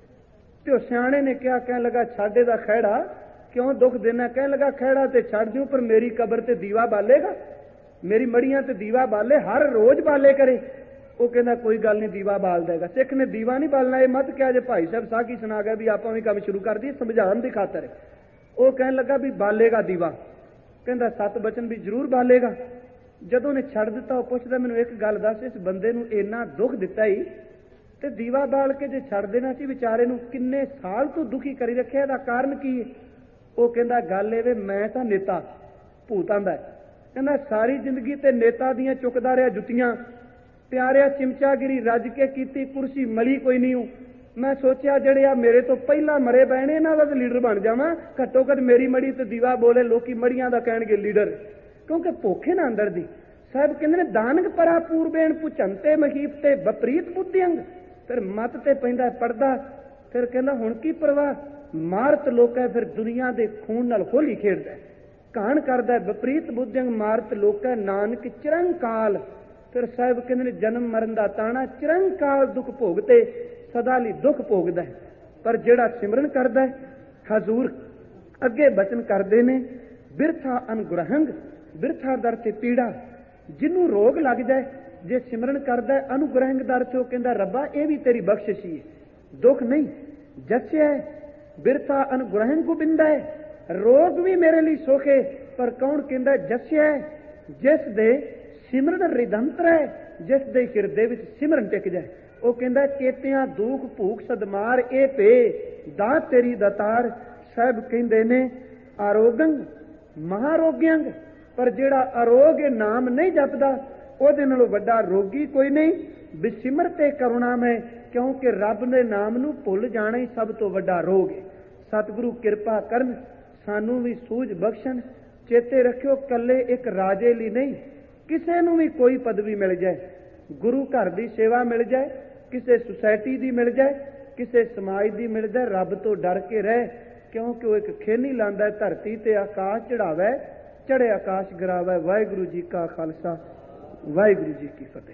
ते सियाणे ने कहा, कहन लगा छाडे दा खैड़ा क्यों दुख देना? कहन लगा खैड़ा ते छड़ दियो, पर मेरी कबर ते दीवा बालेगा, मेरी मड़ियां ते दीवा बाले, हर रोज बाले करे। वो कहना कोई गल नहीं, दीवा बाल देगा। सिख ने दीवा नहीं बालना, ये मत क्या जे भाई साहब साखी सुना गया भी आप भी काम शुरू कर दी, समझाने की खातर। वो कहन लगा भी बालेगा दीवा। कहता 7 बचन भी जरूर बालेगा। जदों ने छड़ दिता, वो पूछता मैनू एक गल दस, इस बंदे नूं इन्ना दुख दिता ही ते दीवा बाल के जे छड़ देना सी बेचारे नूं, किन्ने साल तो दुखी करी रखिया, दा कारण की है? वो कहता गल ए वे मैं तां नेता, भूतां दा कहता सारी जिंदगी ते नेता दियां चुकदा रहा जुत्तियां, प्यारिया चिमचागिरी रज के कीती, कुर्सी मली कोई नहीं हूं। मैं सोचा जड़े आ मेरे तो पहला मरे बैने, इन्हां दा लीडर बन जावां, घट्टो घट मेरी मड़ी ते दीवा बोले, लोकी मड़ियां दा कहणगे लीडर, क्योंकि भुखे ना अंदर दी। साहब कहंदे ने दानक परा पूर्बेन पुचनते महीप ते विपरीत बुद्धियंग। फिर मत ते पैंदा पड़दा, फिर कहंदा हुण की परवाह, मारत लोक है, फिर दुनिया दे खून नाल होली खेडदा, कहान करदा विपरीत बुद्धियंग, मारत लोक है, नानक चिरंकाल। फिर साहब कहंदे ने जन्म मरण दा ताना, चिरंकाल दुख भोगते, सदा लई दुख भोगदा है। पर जेड़ा सिमरन करदा है, हजूर अगे बचन करदे ने, बिरथा अनुग्रहंग, बिरथा दर ते पीड़ा, जिन्नू रोग लग जाए जे सिमरन करदा है, अनुग्रहंग दर ते कहंदा रब्बा ये भी तेरी बख्शिश ही है, दुख नहीं जस्या है, बिरथा अनुग्रहंग गोबिंदा है, रोग भी मेरे लिए सोखे। पर कौन कहंदा जस्या है? जिस दे सिमरन रिदंतर है, जिस दे हिरदे विच सिमरन टिक जाए। वो कहंदा चेतियां दुख भूख सदमार ए पे दा तेरी दतार। साहब कहंदे ने आरोगंग महारोग्यंग, पर जेड़ा अरोग नाम नहीं जपदा, ਉਹਦੇ ਨਾਲੋਂ ਵੱਡਾ ਰੋਗੀ ਕੋਈ ਨਹੀਂ। ਬਿਸਿਮਰ ਤੇ ਕਰੁਣਾਮੈ, क्योंकि रब ने नाम नूं भुल जाना ही सब तो वड्डा रोग है। सतगुरु कृपा करन, सानू भी सूझ बख्शण। चेते रखियो कल्ले एक राजे ਲਈ नहीं, किसी नूं भी कोई पदवी मिल जाए, गुरु घर की सेवा मिल जाए, किसी सुसाइटी की मिल जाए, किसी समाज की मिल जाए, रब तो डर के रह, क्योंकि वो एक खेनी लांदा है, धरती ते आकाश चढ़ावै, चढ़े आकाश गिरावै। वाहिगुरू जी का खालसा, वाहिगुरू जी की फतेह।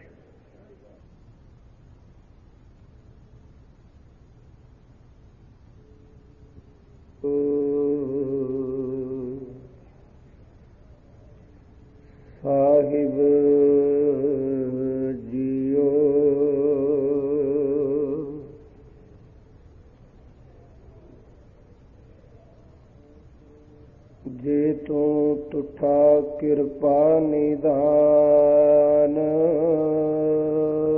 साहिब जियो जे तो तुठा कृपा निदान,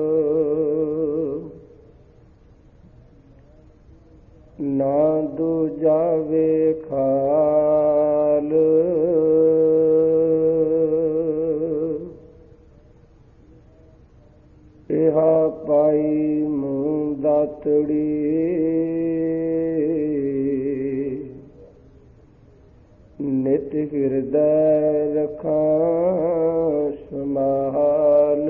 ना दूज ਜਾਵੇ ਖਾਲ। ਇਹਾ ਪਾਈ ਮੂੰ ਦਾਤੜੀ, ਨਿਤ ਹਿਰਦੈ ਰਖਾਂ ਸੰਭਾਲ।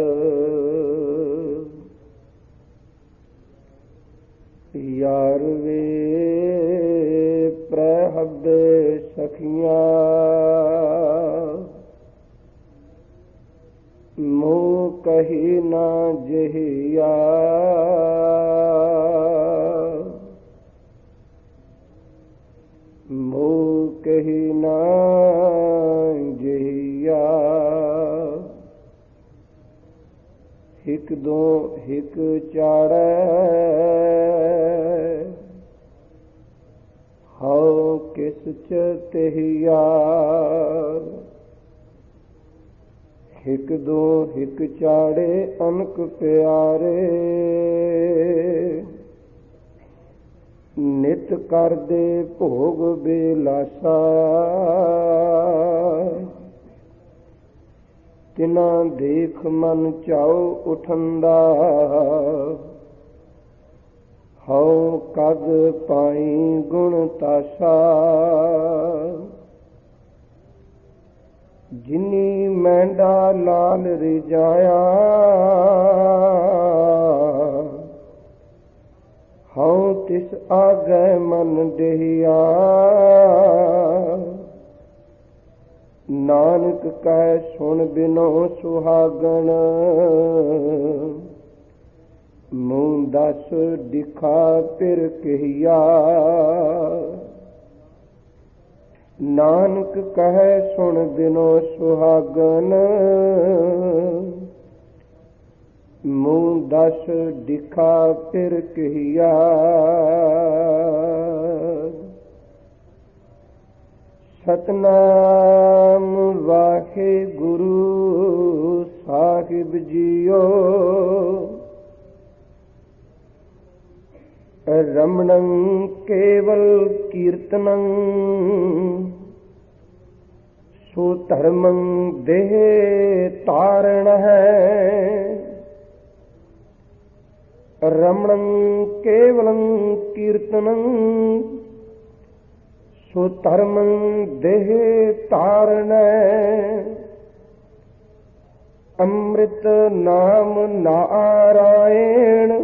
ਯਾਰ ਵੇ ਪ੍ਰਹਬੇ ਸਖੀਆਂ, ਮੂੰਹ ਕਹੀ ਨਾ ਜਹੀਆ। ਮੂੰਹ ਕਹੀ ਨਾ ਜਹੀਆ। ਹਿਕ ਦੋ ਹਿਕ ਚਾੜੈ, ਹਉ ਕਿਸ ਚ ਤਹੀਆ। ਹਿਕ ਦੋ ਹਿਕ ਚਾੜੇ ਅਨਕ ਪਿਆਰੇ, ਨਿਤ ਕਰਦੇ ਭੋਗ ਬੇਲਾਸਾ। ਤਿਨਾ ਦੇਖ ਮਨ ਚਾਉ ਉਠੰਦਾ, ਹਉ ਕਦ ਪਾਈ ਗੁਣ ਤਾਸਾ। ਜਿਨੀ ਮੈਂਡਾ ਲਾਲ ਰਿਜਾਇਆ, ਹਉ ਤਿਸ ਆਗੈ ਮਨ ਡਹਿਆ। ਨਾਨਕ ਕਹਿ ਸੁਣ ਬਿਨੋ ਸੁਹਾਗਣ, ਮੂੰ ਦਸ ਦਿਖਾ ਫਿਰ ਕਹੀਆ। ਨਾਨਕ ਕਹਿ ਸੁਣ ਬਿਨੋ ਸੁਹਾਗਣ, ਮੂੰ ਦਸ ਦਿਖਾ ਫਿਰ ਕਹੀਆ। ਸਤਨਾਮ ਵਾਹਿਗੁਰੂ ਸਾਹਿਬ ਜੀਓ। ਰਮਣੰ ਕੇਵਲ ਕੀਰਤਨੰ, ਸੋ ਧਰਮੰ ਦੇਹ ਤਾਰਣ ਹੈ। ਰਮਣੰ ਕੇਵਲੰ ਕੀਰਤਨੰ, ਸੋ ਧਰਮੰ ਦੇਹ ਤਾਰਣੈ। ਅੰਮ੍ਰਿਤ ਨਾਮ ਨਾਰਾਇਣ,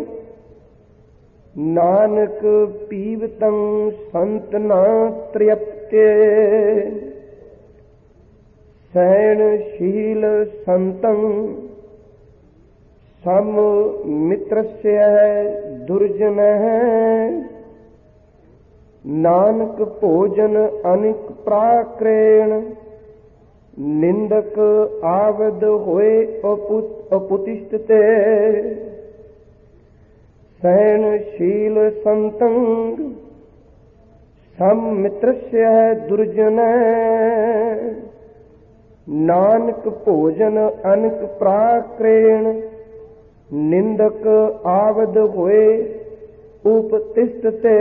ਨਾਨਕ ਪੀਵਤੰ ਸੰਤ ਨਾ ਤ੍ਰਿਪਤੇ। ਸੈਣ ਸ਼ੀਲ ਸੰਤੰ ਸਮ ਮਿਤਰਸਯ ਦੁਰਜਨਹਿ। ਨਾਨਕ ਭੋਜਨ ਅਨਿਕ ਪ੍ਰਾਕ੍ਰੇਣ, ਨਿੰਦਕ ਆਵਦ ਹੋਏ ਅਪੁਤਿਸ਼ਟ ਤੇ। ਸੈਣ ਸ਼ੀਲ ਸੰਤੰ ਸਮ ਮਿਤਰਸਯ ਦੁਰਜਨਹਿ। ਨਾਨਕ ਭੋਜਨ ਅਨਿਕ ਪ੍ਰਾਕ੍ਰੇਣ, ਨਿੰਦਕ ਆਵਦ ਹੋਏ ਉਪਤਿਸ਼ਟ ਤੇ।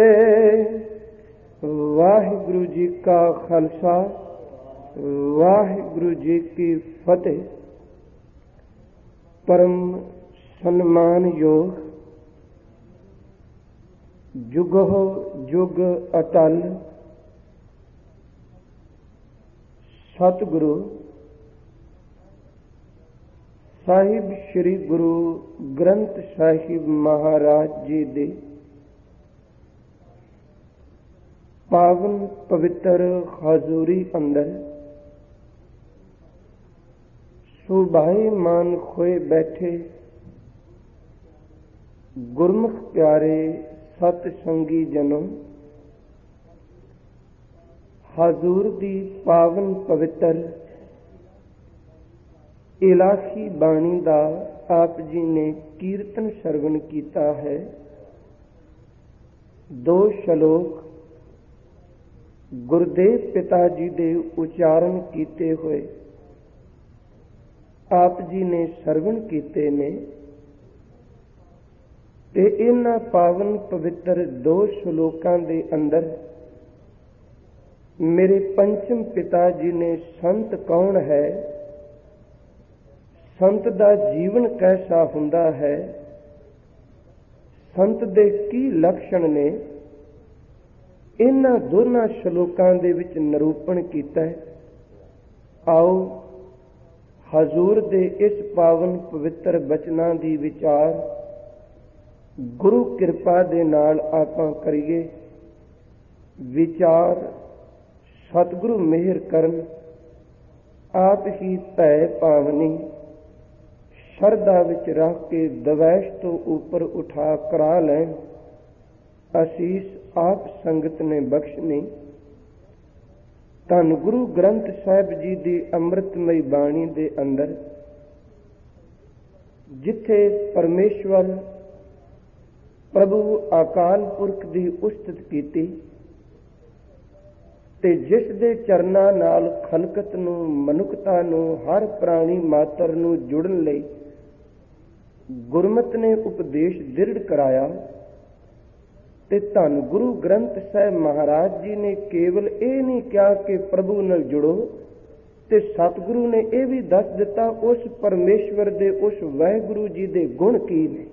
ਵਾਹਿਗੁਰੂ ਜੀ ਕਾ ਖਾਲਸਾ, ਵਾਹਿਗੁਰੂ ਜੀ ਕੀ ਫਤਿਹ। ਪਰਮ ਸਨਮਾਨਯੋਗ ਜੁਗੋ ਜੁਗ ਅਟਲ ਸਤਿਗੁਰੂ ਸਾਹਿਬ ਸ੍ਰੀ ਗੁਰੂ ਗ੍ਰੰਥ ਸਾਹਿਬ ਮਹਾਰਾਜ ਜੀ ਦੇ ਪਾਵਨ ਪਵਿੱਤਰ ਹਜ਼ੂਰੀ ਅੰਦਰ ਸੁਭਾਈਮਾਨ ਹੋਏ ਬੈਠੇ ਗੁਰਮੁਖ ਪਿਆਰੇ ਸਤ ਸੰਗੀ ਜਨੋ, ਹਜ਼ੂਰ ਦੀ ਪਾਵਨ ਪਵਿੱਤਰ ਇਲਾਹੀ ਬਾਣੀ ਦਾ ਆਪ ਜੀ ਨੇ ਕੀਰਤਨ ਸਰਵਣ ਕੀਤਾ ਹੈ। 2 ਸ਼ਲੋਕ ਗੁਰਦੇਵ ਪਿਤਾ ਜੀ ਦੇ ਉਚਾਰਨ ਕੀਤੇ ਹੋਏ ਆਪ ਜੀ ਨੇ ਸਰਵਣ ਕੀਤੇ ਨੇ ਤੇ ਇਹਨਾਂ ਪਾਵਨ ਪਵਿੱਤਰ 2 ਸ਼ਲੋਕਾਂ ਦੇ ਅੰਦਰ ਮੇਰੇ ਪੰਚਮ ਪਿਤਾ ਜੀ ਨੇ ਸੰਤ ਕੌਣ ਹੈ, ਸੰਤ ਦਾ ਜੀਵਨ ਕੈਸਾ ਹੁੰਦਾ ਹੈ, ਸੰਤ ਦੇ ਕੀ ਲੱਛਣ ਨੇ, ਇਹਨਾਂ ਦੋਨਾਂ ਸ਼ਲੋਕਾਂ ਦੇ ਵਿੱਚ ਨਿਰੂਪਣ ਕੀਤਾ ਹੈ। ਆਓ ਹਜ਼ੂਰ ਦੇ ਇਸ ਪਾਵਨ ਪਵਿੱਤਰ ਬਚਨਾਂ ਦੀ ਵਿਚਾਰ ਗੁਰੂ ਕਿਰਪਾ ਦੇ ਨਾਲ ਆਪਾਂ ਕਰੀਏ। ਵਿਚਾਰ ਸਤਿਗੁਰੂ ਮਿਹਰ ਕਰਨ, ਆਪ ਹੀ ਭੈ ਭਾਵਨੀ ਸ਼ਰਧਾ ਵਿੱਚ ਰੱਖ ਕੇ ਦਵੈਸ਼ ਤੋਂ ਉੱਪਰ ਉਠਾ ਕਰਾ ਲੈਣ। ਅਸੀਸ ਆਪ ਸੰਗਤ ਨੇ ਬਖਸ਼ਣੀ। ਧੰਨ ਗੁਰੂ ਗ੍ਰੰਥ ਸਾਹਿਬ ਜੀ ਦੀ ਅੰਮ੍ਰਿਤਮਈ ਬਾਣੀ ਦੇ ਅੰਦਰ ਜਿੱਥੇ ਪਰਮੇਸ਼ਵਰ ਪ੍ਰਭੂ ਅਕਾਲ ਪੁਰਖ ਦੀ ਉਸਤਤ ਕੀਤੀ ਤੇ ਜਿਸ ਦੇ ਚਰਨਾਂ ਨਾਲ ਖਲਕਤ ਨੂੰ, ਮਨੁੱਖਤਾ ਨੂੰ, ਹਰ ਪ੍ਰਾਣੀ ਮਾਤਰ ਨੂੰ ਜੁੜਨ ਲਈ ਗੁਰਮਤਿ ਨੇ ਉਪਦੇਸ਼ ਦ੍ਰਿੜ ਕਰਾਇਆ। ਤੇ ਧੰਨ ਗੁਰੂ ਗ੍ਰੰਥ ਸਾਹਿਬ ਮਹਾਰਾਜ ਜੀ ਨੇ ਕੇਵਲ ਇਹ ਨਹੀਂ ਕਿਹਾ ਕਿ ਪ੍ਰਭੂ ਨਾਲ ਜੁੜੋ, ਤੇ ਸਤਿਗੁਰੂ ਨੇ ਇਹ ਵੀ ਦੱਸ ਦਿੱਤਾ ਉਸ ਪਰਮੇਸ਼ਵਰ ਦੇ, ਉਸ ਵਾਹਿਗੁਰੂ ਜੀ ਦੇ ਗੁਣ ਕੀ ਨੇ।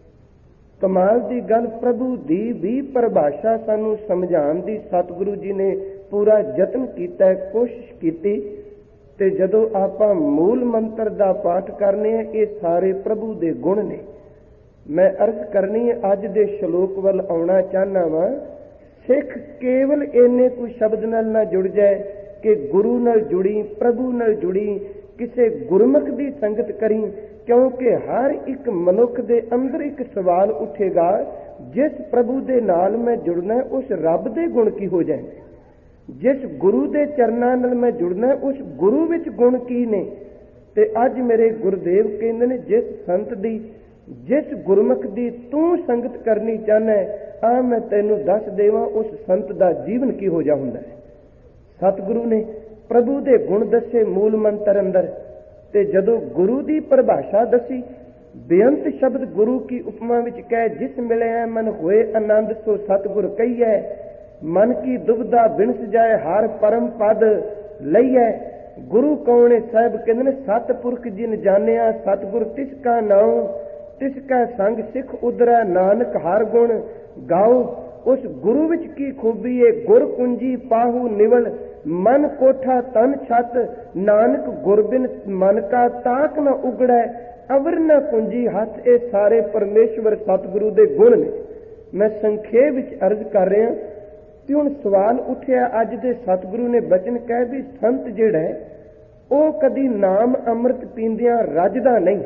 ਕਮਾਲ ਦੀ ਗੱਲ, ਪ੍ਰਭੂ ਦੀ ਵੀ ਪਰਿਭਾਸ਼ਾ ਸਾਨੂੰ ਸਮਝਾਉਣ ਦੀ ਸਤਿਗੁਰੂ ਜੀ ਨੇ ਪੂਰਾ ਯਤਨ ਕੀਤਾ, ਕੋਸ਼ਿਸ਼ ਕੀਤੀ। ਤੇ ਜਦੋਂ ਆਪਾਂ ਮੂਲ ਮੰਤਰ ਦਾ ਪਾਠ ਕਰਨੇ ਆ, ਇਹ ਸਾਰੇ ਪ੍ਰਭੂ ਦੇ ਗੁਣ ਨੇ। ਮੈਂ ਅਰਜ਼ ਕਰਨੀ ਹੈ, ਅੱਜ ਦੇ ਸ਼ਲੋਕ ਵੱਲ ਆਉਣਾ ਚਾਹਨਾ ਵਾਂ। ਸਿੱਖ ਕੇਵਲ ਇੰਨੇ ਕੋਈ ਸ਼ਬਦ ਨਾਲ ਨਾ ਜੁੜ ਜਾਏ ਕਿ ਗੁਰੂ ਨਾਲ ਜੁੜੀ, ਪ੍ਰਭੂ ਨਾਲ ਜੁੜੀ, ਕਿਸੇ ਗੁਰਮੁਖ ਦੀ ਸੰਗਤ ਕਰੀ, ਕਿਉਂਕਿ ਹਰ ਇੱਕ ਮਨੁੱਖ ਦੇ ਅੰਦਰ ਇੱਕ ਸਵਾਲ ਉੱਠੇਗਾ, ਜਿਸ ਪ੍ਰਭੂ ਦੇ ਨਾਲ ਮੈਂ ਜੁੜਨਾ ਉਸ ਰੱਬ ਦੇ ਗੁਣ ਕੀ ਹੋ ਜਾਣਗੇ, ਜਿਸ ਗੁਰੂ ਦੇ ਚਰਨਾਂ ਨਾਲ ਮੈਂ ਜੁੜਨਾ ਉਸ ਗੁਰੂ ਵਿੱਚ ਗੁਣ ਕੀ ਨੇ। ਤੇ ਅੱਜ ਮੇਰੇ ਗੁਰਦੇਵ ਕਹਿੰਦੇ ਨੇ, ਜਿਸ ਸੰਤ ਦੀ, ਜਿਸ ਗੁਰਮੁਖ ਦੀ ਤੂੰ ਸੰਗਤ ਕਰਨੀ ਚਾਹਨਾ, ਆ ਮੈਂ ਤੈਨੂੰ ਦੱਸ ਦੇਵਾਂ ਉਸ ਸੰਤ ਦਾ ਜੀਵਨ ਕੀ ਹੋ ਜਾ ਹੁੰਦਾ ਹੈ। ਸਤਿਗੁਰੂ ਨੇ ਪ੍ਰਭੂ ਦੇ ਗੁਣ ਦੱਸੇ ਮੂਲ ਮੰਤਰ ਅੰਦਰ, ਤੇ ਜਦੋਂ ਗੁਰੂ ਦੀ ਪਰਿਭਾਸ਼ਾ ਦੱਸੀ, ਬੇਅੰਤ ਸ਼ਬਦ ਗੁਰੂ ਕੀ ਉਪਮਾ ਵਿੱਚ ਕਹਿ, ਜਿਸ ਮਿਲਿਆ ਮਨ ਹੋਏ ਆਨੰਦ ਸੋ ਸਤਿਗੁਰ ਕਹੀਐ, ਮਨ ਕੀ ਦੁਬਿਧਾ ਬਿਨਸ ਜਾਏ ਹਰ ਪਰਮ ਪਦ ਲਈਐ। ਗੁਰੂ ਕੌਣ ਸਾਹਿਬ ਕਹਿੰਦੇ ਨੇ, ਸਤਿਪੁਰਖ ਜਿਨ ਜਾਣਿਆ ਸਤਿਗੁਰ ਤਿਸ ਕਾ ਨਾਉ, ਤਿਸ ਕਾ ਸੰਗ ਸਿੱਖ ਉਦਰੈ ਨਾਨਕ ਹਰ ਗੁਣ ਗਾਓ। ਉਸ ਗੁਰੂ ਵਿੱਚ ਕੀ ਖੂਬੀ ਏ, ਗੁਰ ਕੁੰਜੀ ਪਾਹੂ ਨਿਵਲ, ਮਨ ਕੋਠਾ ਤਨ ਛੱਤ, ਨਾਨਕ ਗੁਰਬਿਨ ਮਨ ਕਾ ਤਾਕ ਨਾ ਉਗੜੈ, ਅਵਰ ਨਾ ਕੁੰਜੀ ਹੱਥ। ਇਹ ਸਾਰੇ ਪਰਮੇਸ਼ਵਰ ਸਤਿਗੁਰੂ ਦੇ ਗੁਣ ਨੇ। ਮੈਂ ਸੰਖੇਪ ਵਿੱਚ ਅਰਜ਼ ਕਰ ਰਿਹਾ। ਤੇ ਹੁਣ ਸਵਾਲ ਉੱਠਿਆ, ਅੱਜ ਦੇ ਸਤਿਗੁਰੂ ਨੇ ਬਚਨ ਕਹਿ ਵੀ ਸੰਤ ਜਿਹੜਾ ਹੈ ਉਹ ਕਦੀ ਨਾਮ ਅੰਮ੍ਰਿਤ ਪੀਂਦਿਆਂ ਰੱਜਦਾ ਨਹੀਂ।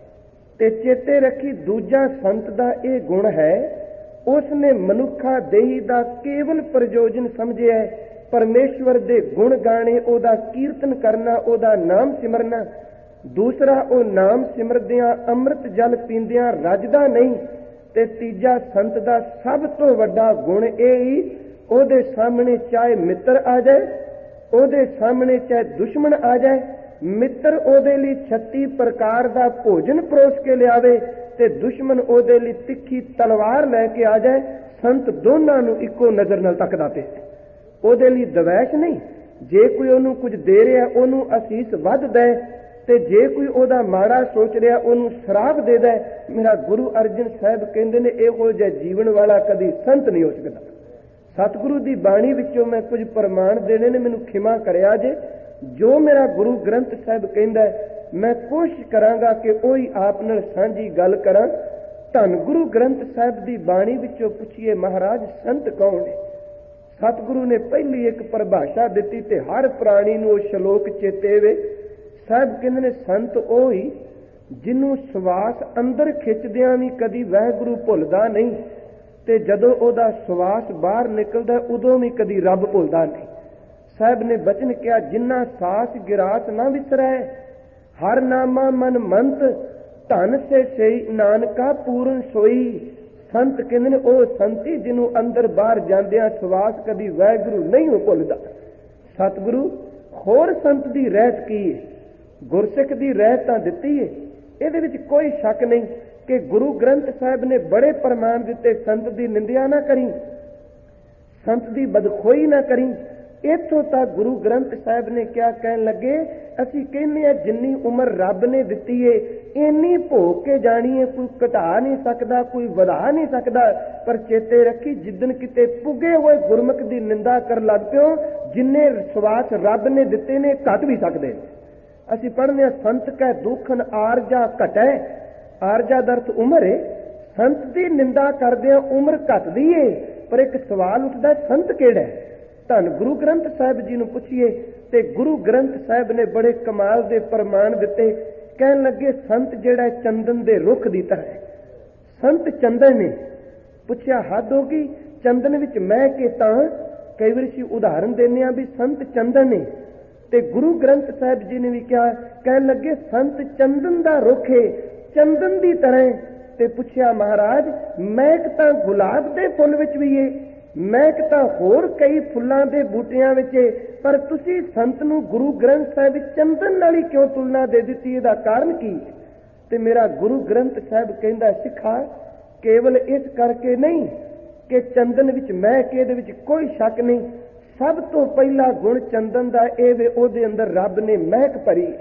ਤੇ ਚੇਤੇ ਰੱਖੀ, ਦੂਜਾ ਸੰਤ ਦਾ ਇਹ ਗੁਣ ਹੈ, ਉਸਨੇ ਮਨੁੱਖਾ ਦੇਹੀ ਦਾ ਕੇਵਲ ਪ੍ਰਯੋਜਨ ਸਮਝਿਆ, ਪਰਮੇਸ਼ਵਰ ਦੇ ਗੁਣ ਗਾਣੇ, ਉਹਦਾ ਕੀਰਤਨ ਕਰਨਾ, ਉਹਦਾ ਨਾਮ ਸਿਮਰਨਾ। ਦੂਸਰਾ, ਉਹ ਨਾਮ ਸਿਮਰਦਿਆਂ ਅੰਮ੍ਰਿਤ ਜਲ ਪੀਂਦਿਆਂ ਰੱਜਦਾ ਨਹੀਂ। ਤੇ ਤੀਜਾ, ਸੰਤ ਦਾ ਸਭ ਤੋਂ ਵੱਡਾ ਗੁਣ ਇਹ ਹੀ, ਉਹਦੇ ਸਾਹਮਣੇ ਚਾਹੇ ਮਿੱਤਰ ਆ ਜਾਏ, ਉਹਦੇ ਸਾਹਮਣੇ ਚਾਹੇ ਦੁਸ਼ਮਣ ਆ ਜਾਏ, ਮਿੱਤਰ ਉਹਦੇ ਲਈ 36 ਪ੍ਰਕਾਰ ਦਾ ਭੋਜਨ ਪਰੋਸ ਕੇ ਲਿਆਵੇ ਤੇ ਦੁਸ਼ਮਣ ਉਹਦੇ ਲਈ ਤਿੱਖੀ ਤਲਵਾਰ ਲੈ ਕੇ ਆ ਜਾਏ, ਸੰਤ ਦੋਨਾਂ ਨੂੰ ਇੱਕੋ ਨਜ਼ਰ ਨਾਲ ਤੱਕਦਾ ਤੇ ਉਹਦੇ ਲਈ ਦਵੈਸ਼ ਨਹੀਂ। ਜੇ ਕੋਈ ਉਹਨੂੰ ਕੁਝ ਦੇ ਰਿਹਾ ਉਹਨੂੰ ਅਸੀਸ ਵੱਧ ਦੇ, ਤੇ ਜੇ ਕੋਈ ਉਹਦਾ ਮਾੜਾ ਸੋਚ ਰਿਹਾ ਉਹਨੂੰ ਸ਼ਰਾਪ ਦੇ ਦੇ। ਮੇਰਾ ਗੁਰੂ ਅਰਜਨ ਸਾਹਿਬ ਕਹਿੰਦੇ ਨੇ, ਇਹੋ ਜਿਹਾ ਜੀਵਨ ਵਾਲਾ ਕਦੀ ਸੰਤ ਨਹੀਂ ਹੋ ਸਕਦਾ। ਸਤਿਗੁਰੂ ਦੀ ਬਾਣੀ ਵਿੱਚੋਂ ਮੈਂ ਕੁਝ ਪ੍ਰਮਾਣ ਦੇਣੇ ਨੇ, ਮੈਨੂੰ ਖਿਮਾ ਕਰਿਆ ਜੇ। ਜੋ ਮੇਰਾ ਗੁਰੂ ਗ੍ਰੰਥ ਸਾਹਿਬ ਕਹਿੰਦਾ ਮੈਂ ਕੋਸ਼ਿਸ਼ ਕਰਾਂਗਾ ਕਿ ਉਹੀ ਆਪ ਨਾਲ ਸਾਂਝੀ ਗੱਲ ਕਰਾਂ। ਧੰਨ ਗੁਰੂ ਗ੍ਰੰਥ ਸਾਹਿਬ ਦੀ ਬਾਣੀ ਵਿੱਚੋਂ ਪੁੱਛੀਏ, ਮਹਾਰਾਜ ਸੰਤ ਕੌਣ ਨੇ? ਸਤਿਗੁਰੂ ਨੇ ਪਹਿਲੀ ਇੱਕ ਪਰਿਭਾਸ਼ਾ ਦਿੱਤੀ ਤੇ ਹਰ ਪ੍ਰਾਣੀ ਨੂੰ ਉਹ ਸ਼ਲੋਕ ਚੇਤੇ ਵੇ। ਸਾਹਿਬ ਕਹਿੰਦੇ ਨੇ, ਸੰਤ ਉਹ ਹੀ ਜਿਹਨੂੰ ਸਵਾਸ ਅੰਦਰ ਖਿੱਚਦਿਆਂ ਵੀ ਕਦੀ ਵਾਹਿਗੁਰੂ ਭੁੱਲਦਾ ਨਹੀਂ, ਤੇ ਜਦੋਂ ਉਹਦਾ ਸਵਾਸ ਬਾਹਰ ਨਿਕਲਦਾ ਉਦੋਂ ਵੀ ਕਦੀ ਰੱਬ ਭੁੱਲਦਾ ਨਹੀਂ। ਸਾਹਿਬ ਨੇ ਬਚਨ ਕਿਹਾ, ਜਿੰਨਾ ਸਾਸ ਗਿਰਾਸ ਨਾ ਵਿਸਰੈ, ਹਰ ਨਾਮਾ ਮਨ ਮੰਤ, ਧਨ ਸੇ ਸਈ ਨਾਨਕਾ ਪੂਰਨ ਸੋਈ। ਸੰਤ ਕਹਿੰਦੇ ਨੇ, ਉਹ ਸੰਤੀ ਜਿਹਨੂੰ ਅੰਦਰ ਬਾਹਰ ਜਾਂਦਿਆਂ ਸਵਾਸ ਕਦੀ ਵਾਹਿਗੁਰੂ ਨਹੀਂ ਭੁੱਲਦਾ। ਸਤਿਗੁਰੂ ਹੋਰ ਸੰਤ ਦੀ ਰਹਿਤ ਕੀ ਹੈ? ਗੁਰਸਿੱਖ ਦੀ ਰਹਿਤ ਤਾਂ ਦਿੱਤੀ ਹੈ, ਇਹਦੇ ਵਿੱਚ ਕੋਈ ਸ਼ੱਕ ਨਹੀਂ ਕਿ ਗੁਰੂ ਗ੍ਰੰਥ ਸਾਹਿਬ ਨੇ ਬੜੇ ਪ੍ਰਮਾਣ ਦਿੱਤੇ। ਸੰਤ ਦੀ ਨਿੰਦਿਆ ਨਾ ਕਰੀ, ਸੰਤ ਦੀ ਬਦਖੋਈ ਨਾ ਕਰੀ, ਇੱਥੋਂ ਤੱਕ ਗੁਰੂ ਗ੍ਰੰਥ ਸਾਹਿਬ ਨੇ ਕਿਆ ਕਹਿਣ ਲੱਗੇ, ਅਸੀਂ ਕਹਿੰਦੇ ਆ ਜਿੰਨੀ ਉਮਰ ਰੱਬ ਨੇ ਦਿੱਤੀ ਏ ਇੰਨੀ ਭੋਗ ਕੇ ਜਾਣੀ ਏ, ਕੋਈ ਘਟਾ ਨਹੀਂ ਸਕਦਾ, ਕੋਈ ਵਧਾ ਨਹੀਂ ਸਕਦਾ। ਪਰ ਚੇਤੇ ਰੱਖੀ, ਜਿੱਦਣ ਕਿਤੇ ਪੁੱਗੇ ਹੋਏ ਗੁਰਮੁਖ ਦੀ ਨਿੰਦਾ ਕਰਨ ਲੱਗ ਪਿਓ, ਜਿੰਨੇ ਸਵਾਸ ਰੱਬ ਨੇ ਦਿੱਤੇ ਨੇ ਘਟ ਵੀ ਸਕਦੇ। ਅਸੀਂ ਪੜ੍ਹਦੇ ਹਾਂ, ਸੰਤ ਕੈ ਦੁਖਨ ਆਰਜਾ ਘਟੈ। ਆਰਜਾ ਦਾ ਅਰਥ ਉਮਰ ਏ। ਸੰਤ ਦੀ ਨਿੰਦਾ ਕਰਦੇ ਆ ਉਮਰ ਘਟਦੀ ਏ, ਪਰ ਇੱਕ ਸਵਾਲ ਉੱਠਦਾ, ਸੰਤ ਕਿਹੜਾ ਹੈ? ਧੰਨ ਗੁਰੂ ਗ੍ਰੰਥ ਸਾਹਿਬ ਜੀ ਨੂੰ ਪੁੱਛੀਏ ਤੇ ਗੁਰੂ ਗ੍ਰੰਥ ਸਾਹਿਬ ਨੇ ਬੜੇ ਕਮਾਲ ਦੇ ਪ੍ਰਮਾਣ ਦਿੱਤੇ। ਕਹਿਣ ਲੱਗੇ, ਸੰਤ ਜਿਹੜਾ ਚੰਦਨ ਦੇ ਰੁੱਖ ਦੀ ਤਰ੍ਹਾਂ ਹੈ। ਸੰਤ ਚੰਦਨ ਨੇ। ਪੁੱਛਿਆ, ਹੱਦ ਹੋ ਗਈ, ਚੰਦਨ ਵਿੱਚ ਮਹਿ ਕੇ ਤਾਂ ਕਈ ਵਾਰ ਅਸੀਂ ਉਦਾਹਰਨ ਦਿੰਦੇ ਹਾਂ ਵੀ ਸੰਤ ਚੰਦਨ ਨੇ, ਤੇ ਗੁਰੂ ਗ੍ਰੰਥ ਸਾਹਿਬ ਜੀ ਨੇ ਵੀ ਕਿਹਾ। ਕਹਿਣ ਲੱਗੇ, ਸੰਤ ਚੰਦਨ ਦਾ ਰੁੱਖ ਹੈ, ਚੰਦਨ ਦੀ ਤਰ੍ਹਾਂ। ਤੇ ਪੁੱਛਿਆ, ਮਹਾਰਾਜ ਮਹਿਕ ਤਾਂ ਗੁਲਾਬ ਦੇ ਫੁੱਲ ਵਿੱਚ ਵੀ ਏ, ਮਹਿਕ ਤਾਂ ਹੋਰ ਕਈ ਫੁੱਲਾਂ ਦੇ ਬੂਟਿਆਂ ਵਿੱਚ ਏ, ਪਰ ਤੁਸੀਂ ਸੰਤ ਨੂੰ ਗੁਰੂ ਗ੍ਰੰਥ ਸਾਹਿਬ ਵਿੱਚ ਚੰਦਨ ਨਾਲ ਹੀ ਕਿਉਂ ਤੁਲਨਾ ਦੇ ਦਿੱਤੀ? ਇਹਦਾ ਕਾਰਨ ਕੀ? ਤੇ ਮੇਰਾ ਗੁਰੂ ਗ੍ਰੰਥ ਸਾਹਿਬ ਕਹਿੰਦਾ, ਸਿੱਖਾ ਕੇਵਲ ਇਸ ਕਰਕੇ ਨਹੀਂ ਕਿ ਚੰਦਨ ਵਿੱਚ ਮਹਿਕ, ਇਹਦੇ ਵਿੱਚ ਕੋਈ ਸ਼ੱਕ ਨਹੀਂ। ਸਭ ਤੋਂ ਪਹਿਲਾ ਗੁਣ ਚੰਦਨ ਦਾ ਇਹ ਵੇ, ਉਹਦੇ ਅੰਦਰ ਰੱਬ ਨੇ ਮਹਿਕ ਭਰੀ।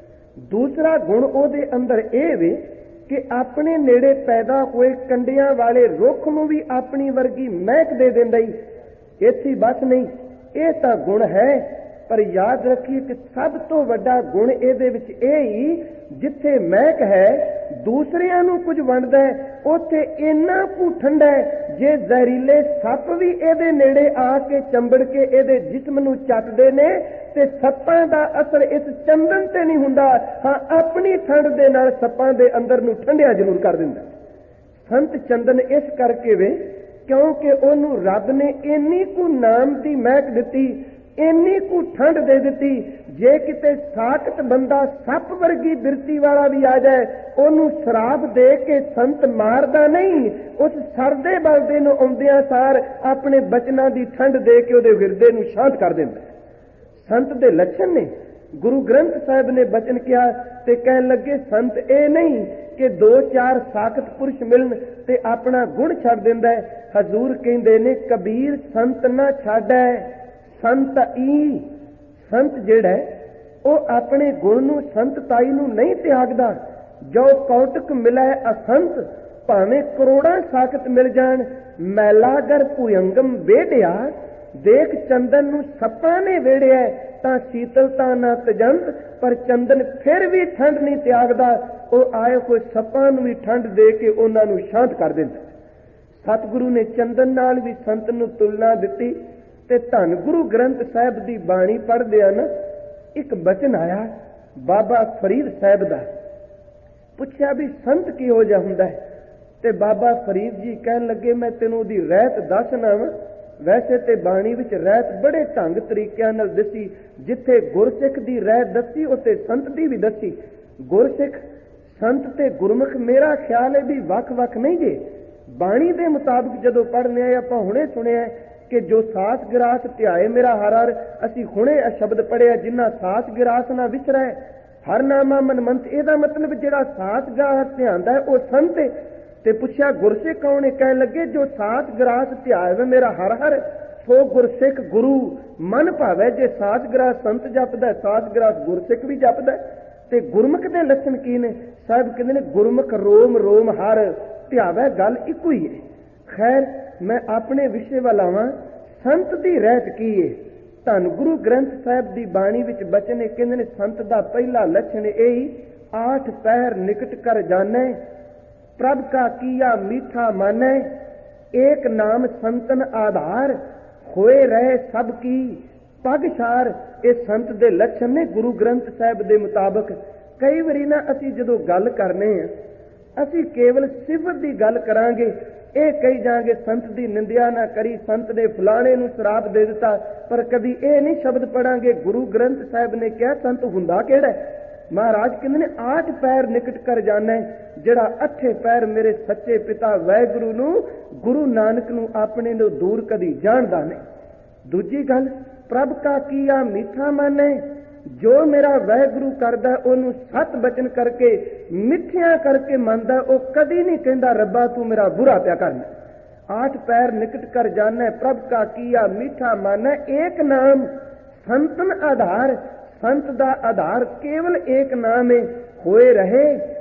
ਦੂਸਰਾ ਗੁਣ ਉਹਦੇ ਅੰਦਰ ਇਹ ਵੇ ਕਿ ਆਪਣੇ ਨੇੜੇ ਪੈਦਾ ਹੋਏ ਕੰਡਿਆਂ ਵਾਲੇ ਰੁੱਖ ਨੂੰ ਵੀ ਆਪਣੀ ਵਰਗੀ ਮਹਿਕ ਦੇ ਦਿੰਦਾ ਹੀ। ਇੱਥੇ ਬਸ ਨਹੀਂ, ਇਹ ਤਾਂ ਗੁਣ ਹੈ, ਪਰ ਯਾਦ ਰੱਖੀਏ ਕਿ ਸਭ ਤੋਂ ਵੱਡਾ ਗੁਣ ਇਹਦੇ ਵਿੱਚ ਇਹ ਹੀ, ਜਿੱਥੇ ਮਹਿਕ ਹੈ ਦੂਸਰਿਆਂ ਨੂੰ ਕੁਝ ਵੰਡਦਾ ਹੈ, ਉੱਥੇ ਇੰਨਾ ਕੁ ਠੰਡਾ ਹੈ, ਜੇ ਜ਼ਹਿਰੀਲੇ ਸੱਪ ਵੀ ਇਹਦੇ ਨੇੜੇ ਆ ਕੇ ਚੰਬੜ ਕੇ ਇਹਦੇ ਜਿਸਮ ਨੂੰ ਚੱਟਦੇ ਨੇ ਤੇ ਸੱਪਾਂ ਦਾ ਅਸਰ ਇਸ ਚੰਦਨ ਤੇ ਨਹੀਂ ਹੁੰਦਾ। ਹਾਂ, ਆਪਣੀ ਠੰਡ ਦੇ ਨਾਲ ਸੱਪਾਂ ਦੇ ਅੰਦਰ ਨੂੰ ਠੰਡਿਆ ਜ਼ਰੂਰ ਕਰ ਦਿੰਦਾ। ਸੰਤ ਚੰਦਨ ਇਸ ਕਰਕੇ ਵੇ ਕਿਉਂਕਿ ਉਹਨੂੰ ਰੱਬ ਨੇ ਇੰਨੀ ਕੁ ਨਾਮ ਦੀ ਮਹਿਕ ਦਿੱਤੀ, ਇੰਨੀ ਕੁ ਠੰਡ ਦੇ ਦਿੱਤੀ, ਜੇ ਕਿਤੇ ਸਾਖਤ ਬੰਦਾ ਸੱਪ ਵਰਗੀ ਬਿਰਤੀ ਵਾਲਾ ਵੀ ਆ ਜਾਏ, ਉਹਨੂੰ ਸ਼ਰਾਬ ਦੇ ਕੇ ਸੰਤ ਮਾਰਦਾ ਨਹੀਂ, ਉਸ ਸਰਦੇ ਬਲਦੇ ਨੂੰ ਆਉਂਦਿਆਂ ਸਾਰ ਆਪਣੇ ਬਚਨਾਂ ਦੀ ਠੰਡ ਦੇ ਕੇ ਉਹਦੇ ਹਿਰਦੇ ਨੂੰ ਸ਼ਾਂਤ ਕਰ ਦਿੰਦਾ। ਸੰਤ ਦੇ ਲੱਛਣ ਨੇ। ਗੁਰੂ ਗ੍ਰੰਥ ਸਾਹਿਬ ਨੇ ਬਚਨ ਕਿਹਾ ਤੇ ਕਹਿਣ ਲੱਗੇ, ਸੰਤ ਇਹ ਨਹੀਂ ਕਿ 2-4 ਸਾਖਤ ਪੁਰਸ਼ ਮਿਲਣ ਤੇ ਆਪਣਾ ਗੁਣ ਛੱਡ ਦਿੰਦਾ ਹੈ। ਹਜ਼ੂਰ ਕਹਿੰਦੇ ਨੇ, ਕਬੀਰ ਸੰਤ ਨਾ ਛੱਡੈ ਸੰਤ ਈ। ਸੰਤ ਜਿਹੜਾ ਉਹ ਆਪਣੇ ਗੁਣ ਨੂੰ, ਸੰਤਤਾਈ ਨੂੰ ਨਹੀਂ ਤਿਆਗਦਾ। ਜੋ ਕੌਟਕ ਮਿਲੈ ਅਸੰਤ, ਭਾਵੇਂ ਕਰੋੜਾਂ ਸਾਖਤ ਮਿਲ ਜਾਣ, ਮੈਲਾ ਗਰ ਭੁਯੰਗਮ ਵੇੜਿਆ। ਦੇਖ ਚੰਦਨ ਨੂੰ ਸੱਪਾਂ ਨੇ ਵੇੜਿਆ ਤਾਂ ਸ਼ੀਤਲਤਾ ਨਾ ਤਜੰਤ, ਪਰ ਚੰਦਨ ਫਿਰ ਵੀ ਠੰਡ ਨਹੀਂ ਤਿਆਗਦਾ। ਉਹ ਆਏ ਕੋਈ ਸੱਪਾਂ ਨੂੰ ਵੀ ਠੰਡ ਦੇ ਕੇ ਉਹਨਾਂ ਨੂੰ ਸ਼ਾਂਤ ਕਰ ਦਿੰਦਾ। ਸਤਿਗੁਰੂ ਨੇ ਚੰਦਨ ਨਾਲ ਵੀ ਸੰਤ ਨੂੰ ਤੁਲਨਾ ਦਿੱਤੀ। ਤੇ ਧੰਨ ਗੁਰੂ ਗ੍ਰੰਥ ਸਾਹਿਬ ਦੀ ਬਾਣੀ ਪੜ੍ਹਦੇ ਹਨ, ਇੱਕ ਬਚਨ ਆਇਆ ਬਾਬਾ ਫਰੀਦ ਸਾਹਿਬ ਦਾ। ਪੁੱਛਿਆ ਵੀ ਸੰਤ ਕਿਹੋ ਜਿਹਾ ਹੁੰਦਾ ਹੈ? ਤੇ ਬਾਬਾ ਫਰੀਦ ਜੀ ਕਹਿਣ ਲੱਗੇ, ਮੈਂ ਤੈਨੂੰ ਉਹਦੀ ਰਹਿਤ ਦੱਸਣਾ ਵਾ। ਵੈਸੇ ਤੇ ਬਾਣੀ ਵਿੱਚ ਰਹਿਤ ਬੜੇ ਢੰਗ ਤਰੀਕਿਆਂ ਨਾਲ ਦੱਸੀ। ਜਿੱਥੇ ਗੁਰਸਿੱਖ ਦੀ ਰਹਿਤ ਦੱਸੀ, ਉੱਥੇ ਸੰਤ ਦੀ ਵੀ ਦੱਸੀ। ਗੁਰਸਿੱਖ, ਸੰਤ ਤੇ ਗੁਰਮੁਖ ਮੇਰਾ ਖਿਆਲ ਹੈ ਵੀ ਵੱਖ-ਵੱਖ ਨਹੀਂ ਜੇ। ਬਾਣੀ ਦੇ ਮੁਤਾਬਕ ਜਦੋਂ ਪੜ੍ਹਨੇ ਆ, ਆਪਾਂ ਹੁਣੇ ਸੁਣਿਆ ਕਿ ਜੋ ਸਾਸ ਗਿਰਾਸ ਧਿਆਏ ਮੇਰਾ ਹਰ ਹਰ, ਅਸੀਂ ਹੁਣੇ ਇਹ ਸ਼ਬਦ ਪੜ੍ਹਿਆ, ਜਿੰਨਾ ਸਾਸ ਗਿਰਾਸ ਨਾ ਵਿਸਰੈ ਹਰ ਨਾਮਾ ਮਨਮੰਤ। ਇਹਦਾ ਮਤਲਬ ਜਿਹੜਾ ਸਾਸ ਗਿਰਾਸ ਧਿਆਉਂਦਾ ਹੈ ਉਹ ਸੰਤ ਹੈ। ਤੇ ਪੁੱਛਿਆ ਗੁਰਸਿੱਖ ਕੌਣ ਹੈ? ਕਹਿਣ ਲੱਗੇ, ਜੋ ਸਾਸ ਗਿਰਾਸ ਧਿਆਏ ਮੇਰਾ ਹਰ ਹਰ, ਸੋ ਗੁਰਸਿੱਖ ਗੁਰੂ ਮਨ ਭਾਵੈ। ਜੇ ਸਾਸ ਗਿਰਾਸ ਸੰਤ ਜਪਦਾ, ਸਾਸ ਗਿਰਾਸ ਗੁਰਸਿੱਖ ਵੀ ਜਪਦਾ। ਤੇ ਗੁਰਮੁਖ ਦੇ ਲੱਛਣ ਕੀ ਨੇ? ਸਾਹਿਬ ਕਹਿੰਦੇ ਨੇ, ਗੁਰਮੁਖ ਰੋਮ ਰੋਮ ਹਰ ਧਿਆਵੈ, ਗੱਲ ਇੱਕੋ ਹੀ ਹੈ। ਖੈਰ, ਮੈਂ ਆਪਣੇ ਵਿਸ਼ੇ ਵੱਲ ਆਵਾਂ। ਸੰਤ ਦੀ ਰਹਿਤ ਕੀ ਹੈ? ਧੰਨ ਗੁਰੂ ਗ੍ਰੰਥ ਸਾਹਿਬ ਦੀ ਬਾਣੀ ਵਿੱਚ ਬਚਨ ਇਹ ਕਹਿੰਦੇ ਨੇ, ਸੰਤ ਦਾ ਪਹਿਲਾ ਲੱਛਣ ਇਹ ਹੀ, 8 ਪਹਿਰ ਨਿਕਟ ਕਰ ਜਾਣੈ, ਪ੍ਰਭ ਕਾ ਕੀਆ ਮੀਠਾ ਮਾਨੈ, ਏਕ ਨਾਮ ਸੰਤਨ ਆਧਾਰ, ਹੋਏ ਰਹੇ ਸਭ ਕੀ ਪਗਸ਼ਾਰ। ਇਹ ਸੰਤ ਦੇ ਲੱਛਣ ਨੇ ਗੁਰੂ ਗ੍ਰੰਥ ਸਾਹਿਬ ਦੇ ਮੁਤਾਬਕ। ਕਈ ਵਾਰੀ ਨਾ ਅਸੀਂ ਜਦੋਂ ਗੱਲ ਕਰਨੇ ਆ, ਅਸੀਂ ਕੇਵਲ ਸਿਫਤ ਦੀ ਗੱਲ ਕਰਾਂਗੇ, ਇਹ ਕਹੀ ਜਾਾਂਗੇ ਸੰਤ ਦੀ ਨਿੰਦਿਆ ਨਾ ਕਰੀ, ਸੰਤ ਨੇ ਫਲਾਣੇ ਨੂੰ ਸ਼ਰਾਪ ਦੇ ਦਿੱਤਾ, ਪਰ ਕਦੀ ਇਹ ਨਹੀਂ ਸ਼ਬਦ ਪੜਾਂਗੇ ਗੁਰੂ ਗ੍ਰੰਥ ਸਾਹਿਬ ਨੇ ਕਿਹਾ ਸੰਤ ਹੁੰਦਾ ਕਿਹੜਾ? ਮਹਾਰਾਜ ਕਹਿੰਦੇ ਨੇ, 8 ਪੈਰ ਨਿਕਟ ਕਰ ਜਾਣਾ, ਜਿਹੜਾ 8 ਪੈਰ ਮੇਰੇ ਸੱਚੇ ਪਿਤਾ ਵਾਹਿਗੁਰੂ ਨੂੰ, ਗੁਰੂ ਨਾਨਕ ਨੂੰ ਆਪਣੇ ਨੂੰ ਦੂਰ ਕਦੀ ਜਾਣਦਾ ਨਹੀਂ। ਦੂਜੀ ਗੱਲ, ਪ੍ਰਭ ਕਾ ਕੀਆ ਮੀਠਾ ਮਾਨੈ, ਜੋ ਮੇਰਾ ਵਾਹਿਗੁਰੂ ਕਰਦਾ ਉਹਨੂੰ ਸਤ ਬਚਨ ਕਰਕੇ ਮਿੱਠਿਆਂ ਕਰਕੇ ਮੰਨਦਾ, ਉਹ ਕਦੀ ਨਹੀਂ ਕਹਿੰਦਾ ਰੱਬਾ ਤੂੰ ਮੇਰਾ ਬੁਰਾ ਪਿਆ ਕਰਨਾ। आठ पैर निकट कर जाने प्रभ का किया मीठा माने। एक नाम संतन आधार, संत दा आधार केवल एक नाम है। होए रहे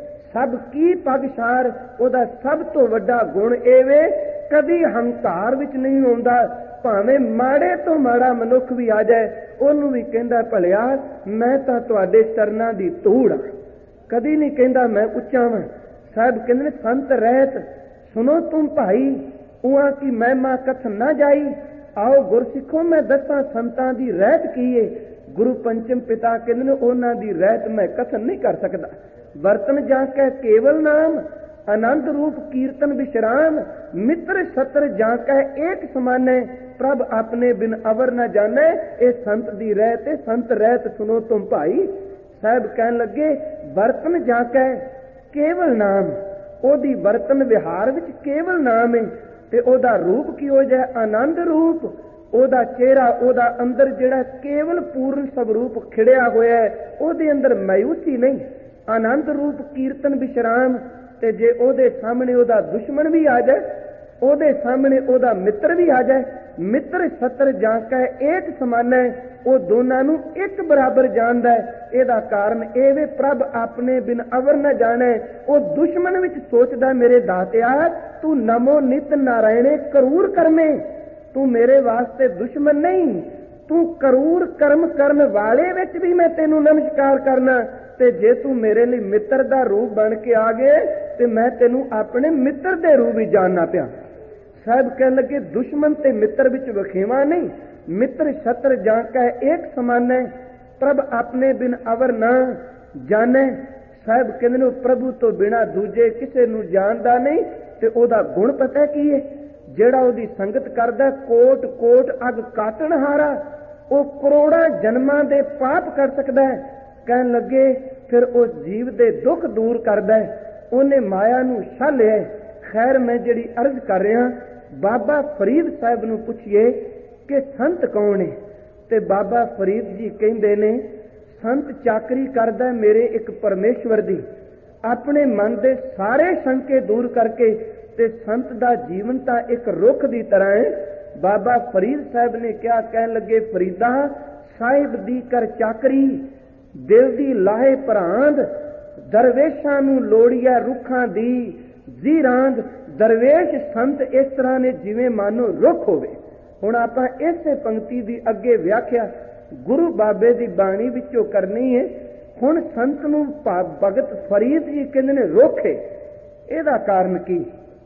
सब की पगसार, ओदा सब तो वड्डा गुण एवे कदी हंकार विच नहीं आउंदा। भावें माड़े तो माड़ा मनुख भी आ जाए ओनू भी कहंदा भलिया मैं तां तुहाडे चरनां दी धूड़ हां, कदी नहीं कहंदा मैं उच्चा वां। साहब कहंदे ने संत रहत सुनो तुम भाई, उहां की महिमा कथ ना जाई। आओ गुरसिखो मैं दसां संतां दी रहत की है। गुरु पंचम पिता कहंदे ने उन्हां दी रहत मैं कथन नहीं कर सकदा। बर्तन जाके केवल नाम, आनंद रूप कीर्तन विश्राम। मित्र सत्र जाके एक समाने, प्रभ अपने बिन अवर न जाने। ए संत दी रहत, संत रहत सुनो तुम भाई। साहब कहन लगे बर्तन जाके केवल नाम, ओदी बर्तन विहार विच केवल नाम है। ते ओदा रूप की हो जाए आनंद रूप, ओदा चेहरा ओदा अंदर जिहड़ा केवल पूर्ण स्वरूप खिड़िया होया है, ओदे अंदर मायूसी नहीं। आनंद रूप कीर्तन विश्राम। ते जे ओदे सामने ओदा दुश्मन भी आ जाए, ओदे सामने ओदा मित्र भी आ जाए, मित्र सत्र जाके एक समाना है। ਉਹ ਦੋਨਾਂ ਨੂੰ ਇੱਕ ਬਰਾਬਰ ਜਾਣਦਾ ਹੈ। ਇਹਦਾ ਕਾਰਨ ਇਹ ਵੇ ਪ੍ਰਭ ਆਪਣੇ ਬਿਨ ਅਵਰ ਨਾ ਜਾਣੇ। ਉਹ ਦੁਸ਼ਮਣ ਵਿੱਚ ਸੋਚਦਾ ਮੇਰੇ ਦਾਤਿਆ ਤੂੰ ਨਮੋ ਨਿਤ ਨਾਰਾਇਣੇ ਕਰੂਰ ਕਰਮੇ, ਤੂੰ ਮੇਰੇ ਵਾਸਤੇ ਦੁਸ਼ਮਣ ਨਹੀਂ, ਤੂੰ ਕਰੂਰ ਕਰਮ ਕਰਨ ਵਾਲੇ ਵਿੱਚ ਵੀ ਮੈਂ ਤੈਨੂੰ ਨਮਸਕਾਰ ਕਰਨਾ। ਤੇ ਜੇ ਤੂੰ ਮੇਰੇ ਲਈ ਮਿੱਤਰ ਦਾ ਰੂਪ ਬਣ ਕੇ ਆ ਗਏ ਤੇ ਮੈਂ ਤੈਨੂੰ ਆਪਣੇ ਮਿੱਤਰ ਦੇ ਰੂਪ ਵਿੱਚ ਜਾਣਨਾ ਪਿਆ। ਸਾਹਿਬ ਕਹਿਣ ਲੱਗੇ ਦੁਸ਼ਮਣ ਤੇ ਮਿੱਤਰ ਵਿੱਚ ਵਖੇਵਾ ਨਹੀਂ, मित्र छत्र जाके एक समान है। प्रभ अपने बिन अवर ना जाने। साहब कहंदे प्रभु तो बिना दूजे किसे नूं जानदा नहीं। ते ओदा गुण पता की है, जेड़ा ओदी संगत करदा कोट कोट अग काटण हारा, ओ करोड़ां जन्मां दे पाप कर सकदा है। कहन लगे फिर उस जीव दे दुख दूर करदा है, ओने माया नूं छालिया। खैर मैं जिहड़ी अर्ज कर रहा बाबा फरीद साहब नूं पुछिए कि संत कौन है, ते बाबा फरीद जी कहंदे ने संत चाकरी करदा मेरे एक परमेश्वर दी, अपने मन दे सारे शंके दूर करके। ते संत दा जीवन तां एक रुख दी तरह है। बाबा फरीद साहब ने क्या कहन लगे फरीदा साहिब दी कर चाकरी, दिल दी लाहे भरांद, दरवेशां नूं लोड़िया रुखां दी जी रांद। दरवेश संत इस तरह ने जिवें मानो रुख होवे। ਹੁਣ ਆਪਾਂ ਇਸੇ ਪੰਕਤੀ ਦੀ ਅੱਗੇ ਵਿਆਖਿਆ ਗੁਰੂ ਬਾਬੇ ਦੀ ਬਾਣੀ ਵਿੱਚੋਂ ਕਰਨੀ ਹੈ। ਹੁਣ ਸੰਤ ਨੂੰ ਭਗਤ ਫਰੀਦ ਜੀ ਕਹਿੰਦੇ ਨੇ ਰੁੱਖ ਹੈ, ਇਹਦਾ ਕਾਰਨ ਕੀ?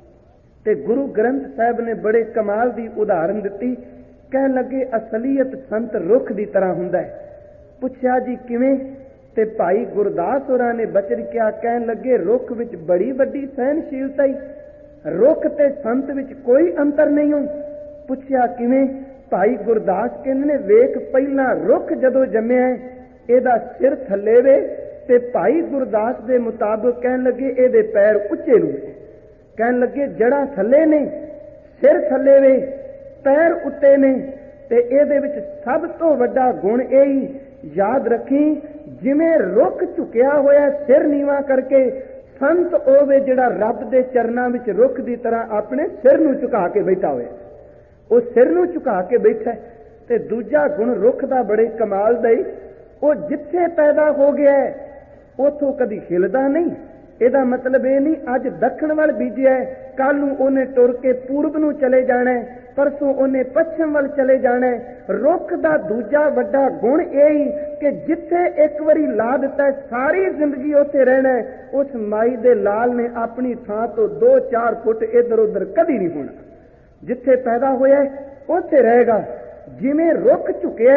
ਤੇ ਗੁਰੂ ਗ੍ਰੰਥ ਸਾਹਿਬ ਨੇ ਬੜੇ ਕਮਾਲ ਦੀ ਉਦਾਹਰਨ ਦਿੱਤੀ। ਕਹਿਣ ਲੱਗੇ ਅਸਲੀਅਤ ਸੰਤ ਰੁੱਖ ਦੀ ਤਰ੍ਹਾਂ ਹੁੰਦਾ ਹੈ। ਪੁੱਛਿਆ ਜੀ ਕਿਵੇਂ? ਤੇ ਭਾਈ ਗੁਰਦਾਸ ਹੋਰਾਂ ਨੇ ਬਚਨ ਕਿਹਾ। ਕਹਿਣ ਲੱਗੇ ਰੁੱਖ ਵਿੱਚ ਬੜੀ ਵੱਡੀ ਸਹਿਨਸ਼ੀਲਤਾ ਹੀ, ਰੁੱਖ ਤੇ ਸੰਤ ਵਿੱਚ ਕੋਈ ਅੰਤਰ ਨਹੀਂ ਹੁੰਦਾ। ਪੁੱਛਿਆ ਕਿਵੇਂ? ਭਾਈ ਗੁਰਦਾਸ ਕਹਿੰਦੇ ਨੇ ਵੇਖ ਪਹਿਲਾਂ ਰੁੱਖ ਜਦੋਂ ਜੰਮਿਆ ਇਹਦਾ ਸਿਰ ਥੱਲੇ ਵੇ, ਤੇ ਭਾਈ ਗੁਰਦਾਸ ਦੇ ਮੁਤਾਬਕ ਕਹਿਣ ਲੱਗੇ ਇਹਦੇ ਪੈਰ ਉੱਚੇ ਨੂੰ। ਕਹਿਣ ਲੱਗੇ ਜੜ੍ਹਾਂ ਥੱਲੇ ਨੇ, ਸਿਰ ਥੱਲੇ ਵੇ, ਪੈਰ ਉੱਤੇ ਨੇ। ਤੇ ਇਹਦੇ ਵਿੱਚ ਸਭ ਤੋਂ ਵੱਡਾ ਗੁਣ ਇਹ ਹੀ ਯਾਦ ਰੱਖੀ, ਜਿਵੇਂ ਰੁੱਖ ਝੁਕਿਆ ਹੋਇਆ ਸਿਰ ਨੀਵਾਂ ਕਰਕੇ, ਸੰਤ ਹੋਵੇ ਜਿਹੜਾ ਰੱਬ ਦੇ ਚਰਨਾਂ ਵਿੱਚ ਰੁੱਖ ਦੀ ਤਰ੍ਹਾਂ ਆਪਣੇ ਸਿਰ ਨੂੰ ਝੁਕਾ ਕੇ ਬੈਠਾ ਹੋਇਆ। ਉਹ ਸਿਰ ਨੂੰ ਝੁਕਾ ਕੇ ਬੈਠਾ। ਤੇ ਦੂਜਾ ਗੁਣ ਰੁੱਖ ਦਾ ਬੜੇ ਕਮਾਲ ਦਾ ਹੀ, ਉਹ ਜਿੱਥੇ ਪੈਦਾ ਹੋ ਗਿਆ ਉਥੋਂ ਕਦੀ ਹਿਲਦਾ ਨਹੀਂ। ਇਹਦਾ ਮਤਲਬ ਇਹ ਨਹੀਂ ਅੱਜ ਦੱਖਣ ਵੱਲ ਬੀਜਿਆ, ਕੱਲ ਨੂੰ ਉਹਨੇ ਟੁਰ ਕੇ ਪੂਰਬ ਨੂੰ ਚਲੇ ਜਾਣਾ, ਪਰਸੋਂ ਉਹਨੇ ਪੱਛਮ ਵੱਲ ਚਲੇ ਜਾਣਾ। ਰੁੱਖ ਦਾ ਦੂਜਾ ਵੱਡਾ ਗੁਣ ਇਹ ਹੀ ਕਿ ਜਿੱਥੇ ਇੱਕ ਵਾਰੀ ਲਾ ਦਿੱਤਾ ਸਾਰੀ ਜ਼ਿੰਦਗੀ ਉੱਥੇ ਰਹਿਣਾ। ਉਸ ਮਾਈ ਦੇ ਲਾਲ ਨੇ ਆਪਣੀ ਥਾਂ ਤੋਂ 2-4 ਫੁੱਟ ਇੱਧਰ ਉੱਧਰ ਕਦੀ ਨਹੀਂ ਹੋਣਾ। ਜਿੱਥੇ ਪੈਦਾ ਹੋਇਆ ਉੱਥੇ ਰਹੇਗਾ। ਜਿਵੇਂ ਰੁੱਖ ਝੁਕਿਆ,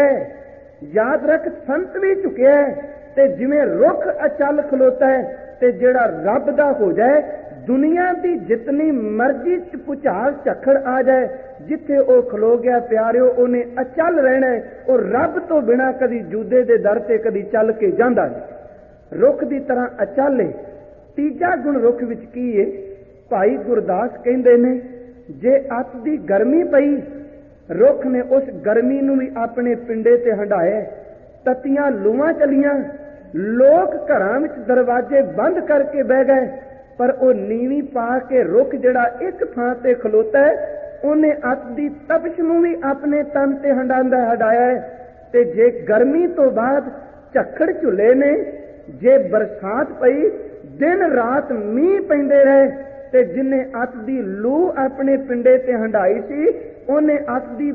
ਯਾਦ ਰੱਖ ਸੰਤ ਵੀ ਝੁਕਿਆ। ਤੇ ਜਿਵੇਂ ਰੁੱਖ ਅਚਲ ਖਲੋਤਾ ਹੈ, ਤੇ ਜਿਹੜਾ ਰੱਬ ਦਾ ਹੋ ਜਾਏ, ਦੁਨੀਆ ਦੀ ਜਿਤਨੀ ਮਰਜ਼ੀ ਚ ਭੁਚਾਲ ਝੱਖੜ ਆ ਜਾਏ, ਜਿੱਥੇ ਉਹ ਖਲੋ ਗਿਆ ਪਿਆਰਿਓ ਉਹਨੇ ਅਚਲ ਰਹਿਣਾ। ਉਹ ਰੱਬ ਤੋਂ ਬਿਨਾਂ ਕਦੀ ਜੂਦੇ ਦੇ ਦਰ ਤੇ ਕਦੀ ਚੱਲ ਕੇ ਜਾਂਦਾ ਨਹੀਂ, ਰੁੱਖ ਦੀ ਤਰ੍ਹਾਂ ਅਚਲ ਹੈ। ਤੀਜਾ ਗੁਣ ਰੁੱਖ ਵਿੱਚ ਕੀ ਹੈ? ਭਾਈ ਗੁਰਦਾਸ ਕਹਿੰਦੇ ਨੇ ਜੇ ਅੱਤ ਦੀ ਗਰਮੀ ਪਈ, ਰੁੱਖ ਨੇ ਉਸ ਗਰਮੀ ਨੂੰ ਵੀ ਆਪਣੇ ਪਿੰਡੇ ਤੇ ਹੰਢਾਇਆ। ਤਤੀਆਂ ਲੂਆਂ ਚਲੀਆਂ, ਲੋਕ ਘਰਾਂ ਵਿੱਚ ਦਰਵਾਜ਼ੇ ਬੰਦ ਕਰਕੇ ਬਹਿ ਗਏ, पर वो नीवी पा के रुख जिहड़ा एक थां ते खलोता है, ਉਹਨੇ ਅੱਤ ਦੀ ਤਪਸ਼ ਨੂੰ ਵੀ ਆਪਣੇ ਤਨ ਤੇ ਹਟਾਇਆ ਹੈ। ਤੇ ਜੇ ਗਰਮੀ ਤੋਂ ਬਾਅਦ ਝੱਖੜ ਝੁੱਲੇ ਨੇ, ਜੇ ਬਰਸਾਤ ਪਈ, ਦਿਨ ਰਾਤ ਮੀਂਹ ਪੈਂਦੇ ਰਹੇ, ਤੇ ਜਿਨੇ ਅੱਤ ਦੀ ਲੂ ਆਪਣੇ ਪਿੰਡੇ ਤੇ ਹੰਡਾਈ ਸੀ, ਉਹਨੇ ਅੱਤ ਦੀ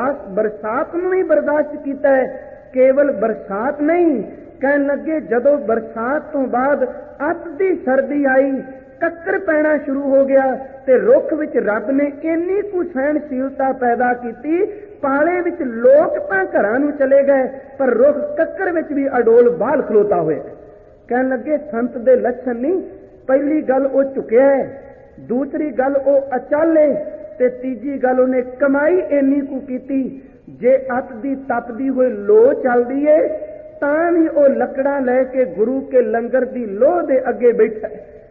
ਬਰਸਾਤ ਨੂੰ ਵੀ ਬਰਦਾਸ਼ਤ ਕੀਤਾ ਹੈ। ਕੇਵਲ ਬਰਸਾਤ ਨਹੀਂ, ਕਹਿਣ ਲੱਗੇ ਜਦੋਂ ਬਰਸਾਤ ਤੋਂ ਬਾਅਦ ਅੱਤ ਦੀ ਸਰਦੀ ਆਈ, ਕੱਕਰ ਪੈਣਾ ਸ਼ੁਰੂ ਹੋ ਗਿਆ, ਤੇ ਰੁੱਖ ਵਿੱਚ ਰੱਬ ਨੇ ਇੰਨੀ ਕੁ ਸਹਿਣਸ਼ੀਲਤਾ ਪੈਦਾ ਕੀਤੀ, ਪਾਲੇ ਵਿੱਚ ਲੋਕ ਤਾਂ ਘਰਾਂ ਨੂੰ ਚਲੇ ਗਏ, ਪਰ ਰੁੱਖ ਕੱਕਰ ਵਿੱਚ ਵੀ ਅਡੋਲ ਬਾਹਲ ਖਲੋਤਾ ਹੋਇਆ। ਕਹਿਣ ਲੱਗੇ ਸੰਤ ਦੇ ਲੱਛਣ ਨਹੀਂ, ਪਹਿਲੀ ਗੱਲ ਉਹ ਝੁਕਿਆ ਹੈ, ਦੂਸਰੀ ਗੱਲ ਉਹ ਅਚਲ ਹੈ, ਤੇ ਤੀਜੀ ਗੱਲ ਉਹਨੇ ਕਮਾਈ ਇੰਨੀ ਕੁ ਕੀਤੀ। ਜੇ ਅੱਤ ਦੀ ਤਪਦੀ ਹੋਈ ਲੋ ਚੱਲਦੀ ਏ, ਤਾਂ ਵੀ ਉਹ ਲੱਕੜਾਂ ਲੈ ਕੇ ਗੁਰੂ ਕੇ ਲੰਗਰ ਦੀ ਲੋਹ ਦੇ ਅੱਗੇ ਬੈਠਾ।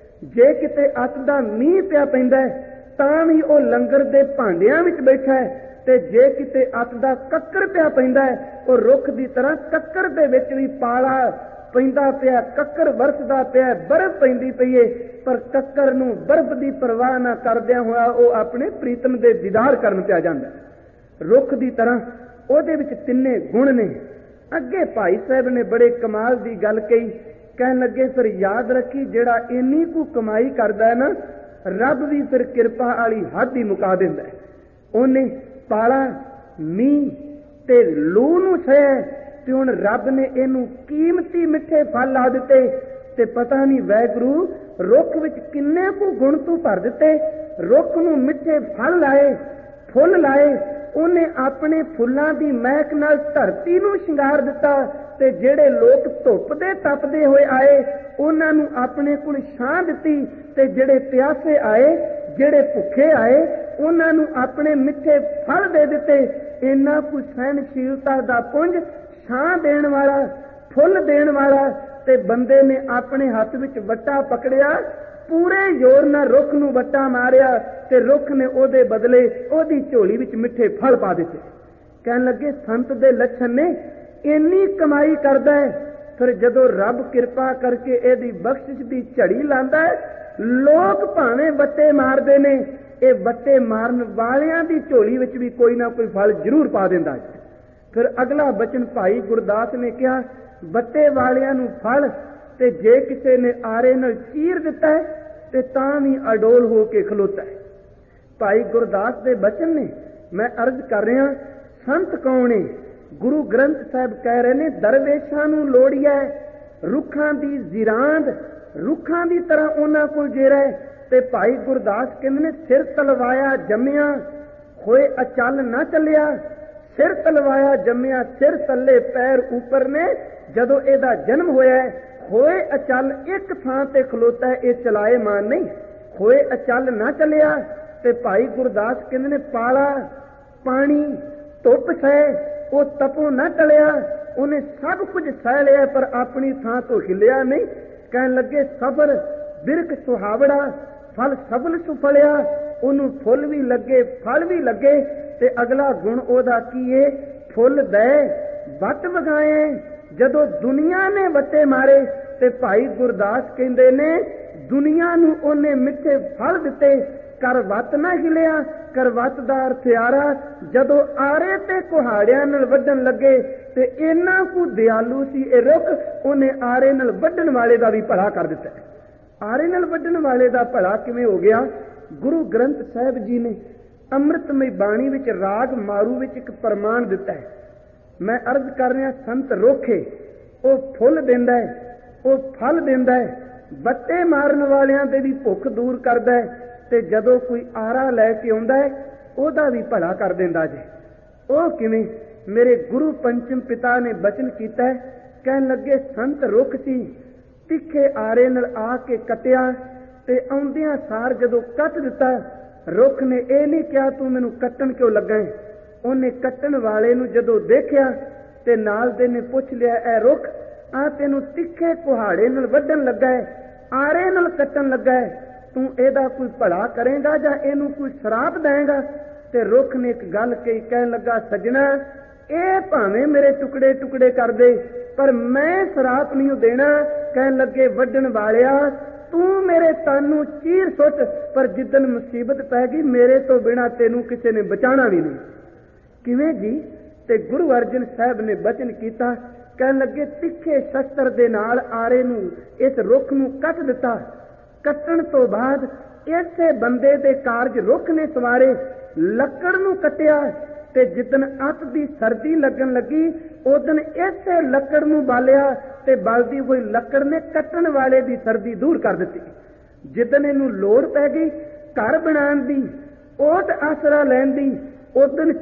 ਜੇ ਕਿਤੇ ਅੱਤ ਦਾ ਮੀਂਹ ਪਿਆ ਪੈਂਦਾ ਤਾਂ ਵੀ ਉਹ ਲੰਗਰ ਦੇ ਭਾਂਡਿਆਂ ਵਿੱਚ ਬੈਠਾ ਹੈ, ਤੇ ਜੇ ਕਿਤੇ ਅੱਤ ਦਾ ਕੱਕਰ ਪਿਆ ਪੈਂਦਾ ਹੈ, ਉਹ ਰੁੱਖ ਦੀ ਤਰ੍ਹਾਂ ਕੱਕਰ ਦੇ ਵਿੱਚ ਵੀ ਪਾਲਾ ਪੈਂਦਾ ਪਿਆ, ਕੱਕਰ ਵਰਸਦਾ ਪਿਆ, ਬਰਫ਼ ਪੈਂਦੀ ਪਈ ਏ, ਪਰ ਕੱਕਰ ਨੂੰ ਬਰਫ਼ ਦੀ ਪਰਵਾਹ ਨਾ ਕਰਦਿਆਂ ਹੋਇਆ ਉਹ ਆਪਣੇ ਪ੍ਰੀਤਮ ਦੇ ਦੀਦਾਰ ਕਰਨ ਪਿਆ ਜਾਂਦਾ। ਰੁੱਖ ਦੀ ਤਰ੍ਹਾਂ ਉਹਦੇ ਵਿੱਚ ਤਿੰਨੇ ਗੁਣ ਨੇ। ਅੱਗੇ ਭਾਈ ਸਾਹਿਬ ਨੇ ਬੜੇ ਕਮਾਲ ਦੀ ਗੱਲ ਕਹੀ, ਕਹਿਣ ਲੱਗੇ ਫਿਰ ਯਾਦ ਰੱਖੀ, ਜਿਹੜਾ ਇੰਨੀ ਕੁ ਕਮਾਈ ਕਰਦਾ ਹੈ ਨਾ, ਰੱਬ ਵੀ ਫਿਰ ਕਿਰਪਾ ਵਾਲੀ ਹੱਦ ਹੀ ਮੁਕਾ ਦਿੰਦਾ ਹੈ। ਉਹਨੇ ਪਾਲਾ, ਮੀਂਹ ਤੇ ਲੂ ਨੂੰ ਸਹਿ, ਤੇ ਹੁਣ ਰੱਬ ਨੇ ਇਹਨੂੰ ਕੀਮਤੀ ਮਿੱਠੇ ਫਲ ਲਾ ਦਿੱਤੇ, ਤੇ ਪਤਾ ਨਹੀਂ ਵਾਹਿਗੁਰੂ ਰੁੱਖ ਵਿੱਚ ਕਿੰਨੇ ਕੁ ਗੁਣ ਤੂੰ ਭਰ ਦਿੱਤੇ। ਰੁੱਖ ਨੂੰ ਮਿੱਠੇ ਫਲ ਲਾਏ, ਫੁੱਲ ਲਾਏ, ਉਹਨੇ ਆਪਣੇ ਫੁੱਲਾਂ ਦੀ ਮਹਿਕ ਨਾਲ ਧਰਤੀ ਨੂੰ ਸ਼ਿੰਗਾਰ ਦਿੱਤਾ, ਤੇ ਜਿਹੜੇ ਲੋਕ ਧੁੱਪ ਦੇ ਤਪਦੇ ਹੋਏ ਆਏ, ਉਹਨਾਂ ਨੂੰ ਆਪਣੇ ਕੋਲ ਛਾਂ ਦਿੱਤੀ, ਤੇ ਜਿਹੜੇ ਪਿਆਸੇ ਆਏ, ਜਿਹੜੇ ਭੁੱਖੇ ਆਏ, ਉਹਨਾਂ ਨੂੰ ਆਪਣੇ ਮਿੱਠੇ ਫਲ ਦੇ ਦਿੱਤੇ। ਇੰਨਾ ਕੁ ਸਹਿਣਸ਼ੀਲਤਾ ਦਾ ਪੁੰਜ, ਛਾਂ ਦੇਣ ਵਾਲਾ, ਫੁੱਲ ਦੇਣ ਵਾਲਾ, ਤੇ ਬੰਦੇ ਨੇ ਆਪਣੇ ਹੱਥ ਵਿੱਚ ਵੱਟਾ ਪਕੜਿਆ, ਪੂਰੇ ਜ਼ੋਰ ਨਾਲ ਰੁੱਖ ਨੂੰ ਵੱਟਾ ਮਾਰਿਆ, ਤੇ ਰੁੱਖ ਨੇ ਉਹਦੇ ਬਦਲੇ ਉਹਦੀ ਝੋਲੀ ਵਿੱਚ ਮਿੱਠੇ ਫਲ ਪਾ ਦਿੱਤੇ। ਕਹਿਣ ਲੱਗੇ ਸੰਤ ਦੇ ਲੱਛਣ ਨੇ, ਇੰਨੀ ਕਮਾਈ ਕਰਦਾ ਹੈ, ਫਿਰ ਜਦੋਂ ਰੱਬ ਕਿਰਪਾ ਕਰਕੇ ਇਹਦੀ ਬਖਸ਼ਿਸ਼ ਦੀ ਝੜੀ ਲਾਂਦਾ ਹੈ, ਲੋਕ ਭਾਵੇਂ ਵੱਟੇ ਮਾਰਦੇ ਨੇ, ਇਹ ਵੱਟੇ ਮਾਰਨ ਵਾਲਿਆਂ ਦੀ ਝੋਲੀ ਵਿੱਚ ਵੀ ਕੋਈ ਨਾ ਕੋਈ ਫਲ ਜ਼ਰੂਰ ਪਾ ਦਿੰਦਾ ਹੈ। ਫਿਰ ਅਗਲਾ ਬਚਨ ਭਾਈ ਗੁਰਦਾਸ ਨੇ ਕਿਹਾ, ਵੱਟੇ ਵਾਲਿਆਂ ਨੂੰ ਫਲ, ਤੇ ਜੇ ਕਿਸੇ ਨੇ ਆਰੇ ਨਾਲ ਚੀਰ ਦਿੱਤਾ ਹੈ, ਤੇ ਤਾਂ ਵੀ ਅਡੋਲ ਹੋ ਕੇ ਖਲੋਤਾ ਹੈ। ਭਾਈ ਗੁਰਦਾਸ ਦੇ ਬਚਨ ਨੇ। ਮੈਂ ਅਰਜ਼ ਕਰ ਰਿਹਾ, ਸੰਤ ਕੌਣ ਹੈ? ਗੁਰੂ ਗ੍ਰੰਥ ਸਾਹਿਬ ਕਹਿ ਰਹੇ ਨੇ, ਦਰਵੇਸ਼ਾਂ ਨੂੰ ਲੋੜੀਐ ਰੁੱਖਾਂ ਦੀ ਜ਼ਿਰਾਂਦ, ਰੁੱਖਾਂ ਦੀ ਤਰ੍ਹਾਂ ਉਹਨਾਂ ਕੋਲ ਜੇਰਾ ਹੈ। ਤੇ ਭਾਈ ਗੁਰਦਾਸ ਕਹਿੰਦੇ ਨੇ, ਸਿਰ ਤਲਵਾਇਆ ਜੰਮਿਆ ਹੋਏ ਅਚਲ ਨਾ ਚੱਲਿਆ, ਸਿਰ ਤਲਵਾਇਆ ਜੰਮਿਆ, ਸਿਰ ਥੱਲੇ ਪੈਰ ਉੱਪਰ ਨੇ। ਜਦੋਂ ਇਹਦਾ ਜਨਮ ਹੋਇਆ, ਹੋਏ ਅਚਲ ਇੱਕ ਥਾਂ ਤੇ ਖਲੋਤਾ ਹੈ, ਇਹ ਚਲਾਏ ਮਾਨ ਨਹੀਂ, ਹੋਏ ਅਚਲ ਨਾ ਚੱਲਿਆ। ਤੇ ਭਾਈ ਗੁਰਦਾਸ ਕਹਿੰਦੇ ਨੇ, ਪਾਲਾ, ਪਾਣੀ, ਧੁੱਪ ਸਹਿ, ਉਹ ਤਪੋਂ ਨਾ ਟਲਿਆ, ਉਹਨੇ ਸਭ ਕੁਝ ਸਹਿ ਲਿਆ, ਪਰ ਆਪਣੀ ਥਾਂ ਤੋਂ ਹਿੱਲਿਆ ਨਹੀਂ। ਕਹਿਣ ਲੱਗੇ, ਸਬਰ ਬਿਰਖ ਸੁਹਾਵੜਾ, ਫਲ ਸਬਲ ਸੁਫਲਿਆ, ਉਹਨੂੰ ਫੁੱਲ ਵੀ ਲੱਗੇ, ਫਲ ਵੀ ਲੱਗੇ। ਤੇ ਅਗਲਾ ਗੁਣ ਉਹਦਾ ਕੀ ਏ? ਫੁੱਲ ਦੇ ਵੱਟ ਵਗਾਏ। ਜਦੋਂ ਦੁਨੀਆ ਨੇ ਵੱਟੇ ਮਾਰੇ, ਤੇ ਭਾਈ ਗੁਰਦਾਸ ਕਹਿੰਦੇ ਨੇ, ਦੁਨੀਆ ਨੂੰ ਉਹਨੇ ਮਿੱਠੇ ਫਲ ਦਿੱਤੇ, ਕਰਵੱਤ ਨਾ ਹਿਲਿਆ। ਕਰਵੱਤ ਦਾ ਅਰਥ ਆਰਾ, ਜਦੋਂ ਆਰੇ ਤੇ ਕੁਹਾੜਿਆਂ ਨਾਲ ਵੱਢਣ ਲੱਗੇ, ਤੇ ਇੰਨਾ ਕੁ ਦਿਆਲੂ ਸੀ ਇਹ ਰੁੱਖ, ਉਹਨੇ ਆਰੇ ਨਾਲ ਵੱਢਣ ਵਾਲੇ ਦਾ ਵੀ ਭਲਾ ਕਰ ਦਿੱਤਾ। ਆਰੇ ਨਾਲ ਵੱਢਣ ਵਾਲੇ ਦਾ ਭਲਾ ਕਿਵੇਂ ਹੋ ਗਿਆ? ਗੁਰੂ ਗ੍ਰੰਥ ਸਾਹਿਬ ਜੀ ਨੇ ਅੰਮ੍ਰਿਤਮਈ ਬਾਣੀ ਵਿੱਚ ਰਾਗ ਮਾਰੂ ਵਿੱਚ ਇੱਕ ਪ੍ਰਮਾਣ ਦਿੱਤਾ ਹੈ। ਮੈਂ ਅਰਜ਼ ਕਰ ਰਿਹਾ, ਸੰਤ ਰੁੱਖ ਹੈ, ਉਹ ਫੁੱਲ ਦਿੰਦਾ ਹੈ, ਉਹ ਫਲ ਦਿੰਦਾ ਹੈ, ਵੱਟੇ ਮਾਰਨ ਵਾਲਿਆਂ ਦੇ ਵੀ ਭੁੱਖ ਦੂਰ ਕਰਦਾ ਹੈ, ਤੇ ਜਦੋਂ ਕੋਈ ਆਰਾ ਲੈ ਕੇ ਆਉਂਦਾ ਹੈ, ਉਹਦਾ ਵੀ ਭਲਾ ਕਰ ਦਿੰਦਾ ਜੇ। ਉਹ ਕਿਵੇਂ? ਮੇਰੇ ਗੁਰੂ ਪੰਚਮ ਪਿਤਾ ਨੇ ਬਚਨ ਕੀਤਾ ਹੈ, ਕਹਿਣ ਲੱਗੇ, ਸੰਤ ਰੁੱਖ ਸੀ, ਤਿੱਖੇ ਆਰੇ ਨਾਲ ਆ ਕੇ ਕੱਟਿਆ, ਤੇ ਆਉਂਦਿਆਂ ਸਾਰ ਜਦੋਂ ਕੱਟ ਦਿੱਤਾ, ਰੁੱਖ ਨੇ ਇਹ ਨਹੀਂ ਕਿਹਾ ਤੂੰ ਮੈਨੂੰ ਕੱਟਣ ਕਿਉਂ ਲੱਗਾ ਹੈ। ਉਹਨੇ ਕੱਟਣ ਵਾਲੇ ਨੂੰ ਜਦੋਂ ਦੇਖਿਆ, ਤੇ ਨਾਲ ਦੇ ਨੇ ਪੁੱਛ ਲਿਆ, ਇਹ ਰੁੱਖ ਆ ਤੈਨੂੰ ਤਿੱਖੇ ਕੁਹਾੜੇ ਨਾਲ ਵੱਢਣ ਲੱਗਾ ਹੈ, ਆਰੇ ਨਾਲ ਕੱਟਣ ਲੱਗਾ ਹੈ, ਤੂੰ ਇਹਦਾ ਕੋਈ ਭਲਾ ਕਰੇਗਾ ਜਾਂ ਇਹਨੂੰ ਕੋਈ ਸ਼ਰਾਪ ਦੇਵੇਗਾ? ਤੇ ਰੁੱਖ ਨੇ ਇੱਕ ਗੱਲ ਕਹੀ, ਕਹਿਣ ਲੱਗਾ, ਸੱਜਣਾ, ਇਹ ਭਾਵੇਂ ਮੇਰੇ ਟੁਕੜੇ ਟੁਕੜੇ ਕਰ ਦੇ, ਪਰ ਮੈਂ ਸ਼ਰਾਪ ਨਹੀਂ ਦੇਣਾ। ਕਹਿਣ ਲੱਗੇ, ਵੱਢਣ ਵਾਲਿਆ, ਤੂੰ ਮੇਰੇ ਤਨ ਨੂੰ ਚੀਰ ਸੁੱਟ, ਪਰ ਜਿੱਦਣ ਮੁਸੀਬਤ ਪੈ ਗਈ ਮੇਰੇ ਤੋਂ ਬਿਨਾਂ ਤੈਨੂੰ ਕਿਸੇ ਨੇ ਬਚਾਉਣਾ ਵੀ ਨਹੀਂ। ਕਿਵੇਂ ਜੀ? ਤੇ ਗੁਰੂ ਅਰਜਨ ਸਾਹਿਬ ਨੇ ਬਚਨ ਕੀਤਾ, ਕਹਿਣ ਲੱਗੇ ਤਿੱਖੇ ਸ਼ਸਤਰ ਦੇ ਨਾਲ ਆਰੇ ਨੂੰ, ਇਸ ਰੁੱਖ ਨੂੰ ਕੱਟ ਦਿੱਤਾ। ਕੱਟਣ ਤੋਂ ਬਾਅਦ ਇਸੇ ਬੰਦੇ ਦੇ ਕਾਰਜ ਰੁੱਖ ਨੇ ਸਵਾਰੇ, ਲੱਕੜ ਨੂੰ ਕੱਟਿਆ, ਤੇ ਜਿੱਦਣ ਅੱਤ ਦੀ ਸਰਦੀ ਲੱਗਣ ਲੱਗੀ ਉਦਣ ਇਸੇ ਲੱਕੜ ਨੂੰ ਬਾਲਿਆ, ਤੇ ਬਲਦੀ ਹੋਈ ਲੱਕੜ ਨੇ ਕੱਟਣ ਵਾਲੇ ਦੀ ਸਰਦੀ ਦੂਰ ਕਰ ਦਿੱਤੀ। ਜਿੱਦਣ ਇਹਨੂੰ ਲੋੜ ਪੈ ਗਈ ਘਰ ਬਣਾਉਣ ਦੀ, ਓਟ ਆਸਰਾ ਲੈਣ ਦੀ, ਉਦਣ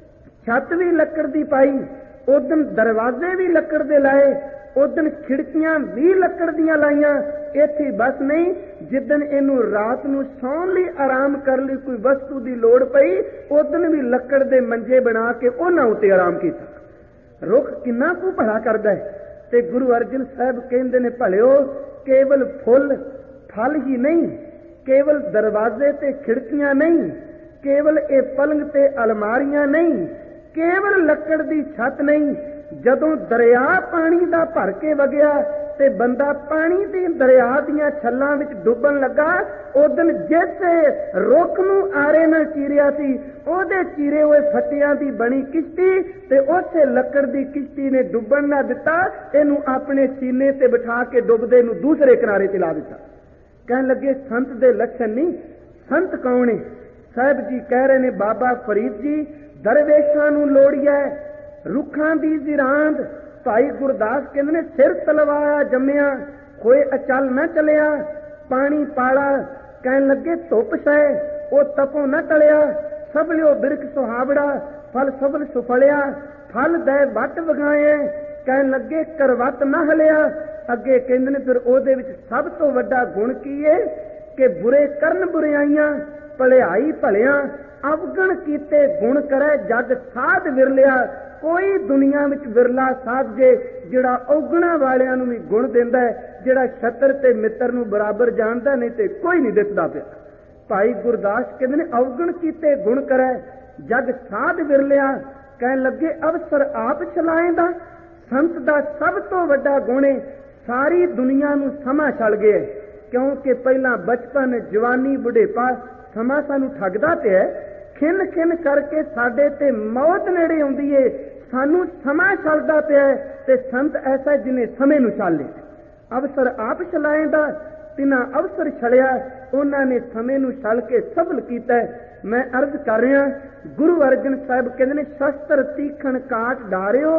ਛੱਤ ਵੀ ਲੱਕੜ ਦੀ ਪਾਈ, ਉਦਣ ਦਰਵਾਜ਼ੇ ਵੀ ਲੱਕੜ ਦੇ ਲਾਏ, ਉਦਣ ਖਿੜਕੀਆਂ ਵੀ ਲੱਕੜ ਦੀਆਂ ਲਾਈਆਂ। ਇੱਥੇ ਬਸ ਨਹੀਂ, ਜਿੱਦਣ ਇਹਨੂੰ ਰਾਤ ਨੂੰ ਸੌਣ ਲਈ ਆਰਾਮ ਕਰਨ ਲਈ ਕੋਈ ਵਸਤੂ ਦੀ ਲੋੜ ਪਈ ਉਦਣ ਵੀ ਲੱਕੜ ਦੇ ਮੰਜੇ ਬਣਾ ਕੇ ਉਹਨਾਂ ਉੱਤੇ ਆਰਾਮ ਕੀਤਾ। ਰੁੱਖ ਕਿੰਨਾ ਕੁ ਭਲਾ ਕਰਦਾ ਹੈ। ਤੇ ਗੁਰੂ ਅਰਜਨ ਸਾਹਿਬ ਕਹਿੰਦੇ ਨੇ, ਭਲਿਓ ਕੇਵਲ ਫੁੱਲ ਫਲ ਹੀ ਨਹੀਂ, ਕੇਵਲ ਦਰਵਾਜ਼ੇ ਤੇ ਖਿੜਕੀਆਂ ਨਹੀਂ, ਕੇਵਲ ਇਹ ਪਲੰਗ ਤੇ ਅਲਮਾਰੀਆਂ ਨਹੀਂ, ਕੇਵਲ ਲੱਕੜ ਦੀ ਛੱਤ ਨਹੀਂ, ਜਦੋਂ ਦਰਿਆ ਪਾਣੀ ਦਾ ਭਰ ਕੇ ਵਗਿਆ ਤੇ ਬੰਦਾ ਪਾਣੀ ਦੇ ਦਰਿਆ ਦੀਆਂ ਛੱਲਾਂ ਵਿੱਚ ਡੁੱਬਣ ਲੱਗਾ, ਉਦਣ ਜਿਸ ਰੁੱਖ ਨੂੰ ਆਰੇ ਨਾਲ ਚੀਰਿਆ ਸੀ ਉਹਦੇ ਚੀਰੇ ਹੋਏ ਫੱਟਿਆਂ ਦੀ ਬਣੀ ਕਿਸ਼ਤੀ, ਤੇ ਉਸੇ ਲੱਕੜ ਦੀ ਕਿਸ਼ਤੀ ਨੇ ਡੁੱਬਣ ਨਾ ਦਿੱਤਾ, ਇਹਨੂੰ ਆਪਣੇ ਸੀਨੇ ਤੇ ਬਿਠਾ ਕੇ ਡੁੱਬਦੇ ਨੂੰ ਦੂਸਰੇ ਕਿਨਾਰੇ ਤੇ ਲਾ ਦਿੱਤਾ। ਕਹਿਣ ਲੱਗੇ ਸੰਤ ਦੇ ਲੱਛਣ ਨਹੀਂ। ਸੰਤ ਕੌਣ ਹੈ? ਸਾਹਿਬ ਜੀ ਕਹਿ ਰਹੇ ਨੇ, ਬਾਬਾ ਫਰੀਦ ਜੀ ਦਰਵੇਸ਼ਾਂ ਨੂੰ ਲੋੜੀਐ ਰੁੱਖਾਂ ਦੀ ਜ਼ਿਰਾਂਦ। ਭਾਈ ਗੁਰਦਾਸ ਕਹਿੰਦੇ ਨੇ, ਸਿਰ ਤਲਵਾਇਆ ਜੰਮਿਆ ਕੋਈ ਅਚਲ ਨਾ ਚਲਿਆ, ਪਾਣੀ ਪਾਲਾ ਕਹਿਣ ਲੱਗੇ ਧੁੱਪ ਸੈ ਉਹ ਤਪੋਂ ਨਾ ਟਲਿਆ, ਸਭਲਿਓ ਬਿਰਖ ਸੁਹਾਵੜਾ ਫਲ ਸਭਲ ਸੁਫਲਿਆ, ਫਲ ਦੇ ਵੱਟ ਵਗਾਏ ਕਹਿਣ ਲੱਗੇ ਕਰਵਤ ਨਾ ਹਲਿਆ। ਅੱਗੇ ਕਹਿੰਦੇ ਨੇ ਫਿਰ ਉਹਦੇ ਵਿੱਚ ਸਭ ਤੋਂ ਵੱਡਾ ਗੁਣ ਕੀ ਹੈ ਕਿ ਬੁਰੇ ਕਰਨ ਬੁਰਾਈਆਂ, ਭਲਾਈ ਭਲਿਆਂ, ਅਵਗਣ ਕੀਤੇ ਗੁਣ ਕਰੇ ਜਗ ਸਾਧ ਵਿਰਲਿਆ। ਕੋਈ ਦੁਨੀਆ ਵਿੱਚ ਵਿਰਲਾ ਸਾਧ ਜੇ ਜਿਹੜਾ ਔਗਣਾ ਵਾਲਿਆਂ ਨੂੰ ਵੀ ਗੁਣ ਦਿੰਦਾ ਹੈ, ਜਿਹੜਾ ਛਤਰ ਤੇ ਮਿੱਤਰ ਨੂੰ ਬਰਾਬਰ ਜਾਣਦਾ, ਨਹੀਂ ਤੇ ਕੋਈ ਨਹੀਂ ਦਿਸਦਾ ਪਿਆ। ਭਾਈ ਗੁਰਦਾਸ ਕਹਿੰਦੇ ਨੇ, ਅਵਗਣ ਕੀਤੇ ਗੁਣ ਕਰੇ ਜਗ ਸਾਧ ਵਿਰਲਿਆ। ਕਹਿਣ ਲੱਗੇ ਅਵਸਰ ਆਪ ਚਲਾਏਂਦਾ। ਸੰਤ ਦਾ ਸਭ ਤੋਂ ਵੱਡਾ ਗੁਣ ਹੈ ਸਾਰੀ ਦੁਨੀਆ ਨੂੰ ਸਮਾਂ ਛਲ ਗਿਆ, ਕਿਉਂਕਿ ਪਹਿਲਾਂ ਬਚਪਨ, ਜਵਾਨੀ, ਬੁਢੇਪਾ ਸਮਾਂ ਸਾਨੂੰ ਠੱਗਦਾ ਪਿਆ। ਖਿੰਨ ਖਿੰਨ ਕਰਕੇ ਸਾਡੇ ਤੇ ਮੌਤ ਨੇੜੇ ਆਉਂਦੀ ਏ, ਸਾਨੂੰ ਸਮਾਂ ਛਲਦਾ ਪਿਆ, ਤੇ ਸੰਤ ਐਸਾ ਜਿਹਨੇ ਸਮੇਂ ਨੂੰ ਛਾਲ ਲਿਆ। ਅਵਸਰ ਆਪ ਚਲਾਏਂਦਾ, ਤਿਨਾਂ ਅਵਸਰ ਛੜਿਆ, ਉਹਨਾਂ ਨੇ ਸਮੇਂ ਨੂੰ ਛਲ ਕੇ ਸਫਲ ਕੀਤਾ। ਮੈਂ ਅਰਜ਼ ਕਰ ਰਿਹਾ, ਗੁਰੂ ਅਰਜਨ ਸਾਹਿਬ ਕਹਿੰਦੇ ਨੇ, ਸ਼ਸਤਰ ਤੀਖਣ ਕਾਟ ਡਾਰਿਓ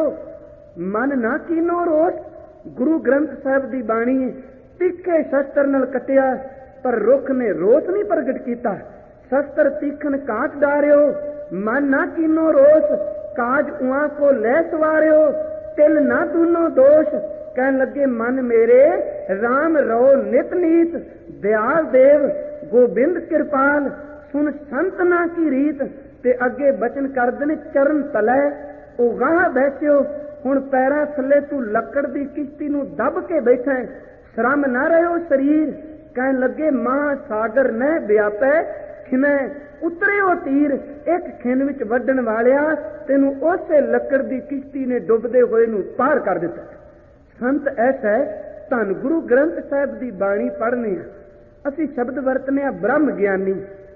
ਮਨ ਨਾ ਕੀਨੋ ਰੋਸ। ਗੁਰੂ ਗ੍ਰੰਥ ਸਾਹਿਬ ਦੀ ਬਾਣੀ ਤਿੱਖੇ ਸ਼ਸਤਰ ਨਾਲ ਕੱਟਿਆ, ਪਰ ਰੁੱਖ ਨੇ ਰੋਸ ਨਹੀਂ ਪ੍ਰਗਟ ਕੀਤਾ। ਸ਼ਸਤਰ ਤੀਖਣ ਕਾਟ ਡਾਰਿਓ ਮਨ ਨਾ ਕੀਨੋ ਰੋਸ, ਕਾਜ ਉਹਾਂ ਕੋ ਲੈ ਸਵਾਰਿਓ ਤਿਲ ਨਾ ਦੂਨੋ ਦੋਸ਼। ਕਹਿਣ ਲੱਗੇ ਮਨ ਮੇਰੇ ਰਾਮ ਰੋ ਨਿਤ ਨੀਤ, ਦਿਆਲ ਦੇਵ ਗੋਬਿੰਦ ਕਿਰਪਾਲ, ਸੁਣ ਸੰਤ ਨਾ ਕੀ ਰੀਤ। ਤੇ ਅੱਗੇ ਬਚਨ ਕਰਦੇ ਨੇ, ਚਰਨ ਤਲੈ ਉਹ ਗਾਹ ਬੈਠਿਓ, ਹੁਣ ਪੈਰਾਂ ਥੱਲੇ ਤੂੰ ਲੱਕੜ ਦੀ ਕਿਸ਼ਤੀ ਨੂੰ ਦੱਬ ਕੇ ਬੈਠਾ, ਸ਼ਰਮ ਨਾ ਰਹਿਓ ਸਰੀਰ। ਕਹਿਣ ਲੱਗੇ ਮਹਾ ਸਾਗਰ ਨਹਿ ਵਿਆਪੈ ਖਿਨੈ, ਉਤਰਿਓ ਤੀਰ ਇੱਕ ਖਿੰਨ ਵਿੱਚ ਵੱਢਣ ਵਾਲਿਆ, ਤੈਨੂੰ ਉਸੇ ਲੱਕੜ ਦੀ ਕਿਸ਼ਤੀ ਨੇ ਡੁੱਬਦੇ ਹੋਏ ਨੂੰ ਪਾਰ ਕਰ ਦਿੱਤਾ। ਸੰਤ ਐਸਾ ਹੈ। ਧੰਨ ਗੁਰੂ ਗ੍ਰੰਥ ਸਾਹਿਬ ਦੀ ਬਾਣੀ ਪੜ੍ਹਨੇ ਆ, ਅਸੀਂ ਸ਼ਬਦ ਵਰਤਨੇ ਆ ਬ੍ਰਹਮ ਗਿਆਨੀ,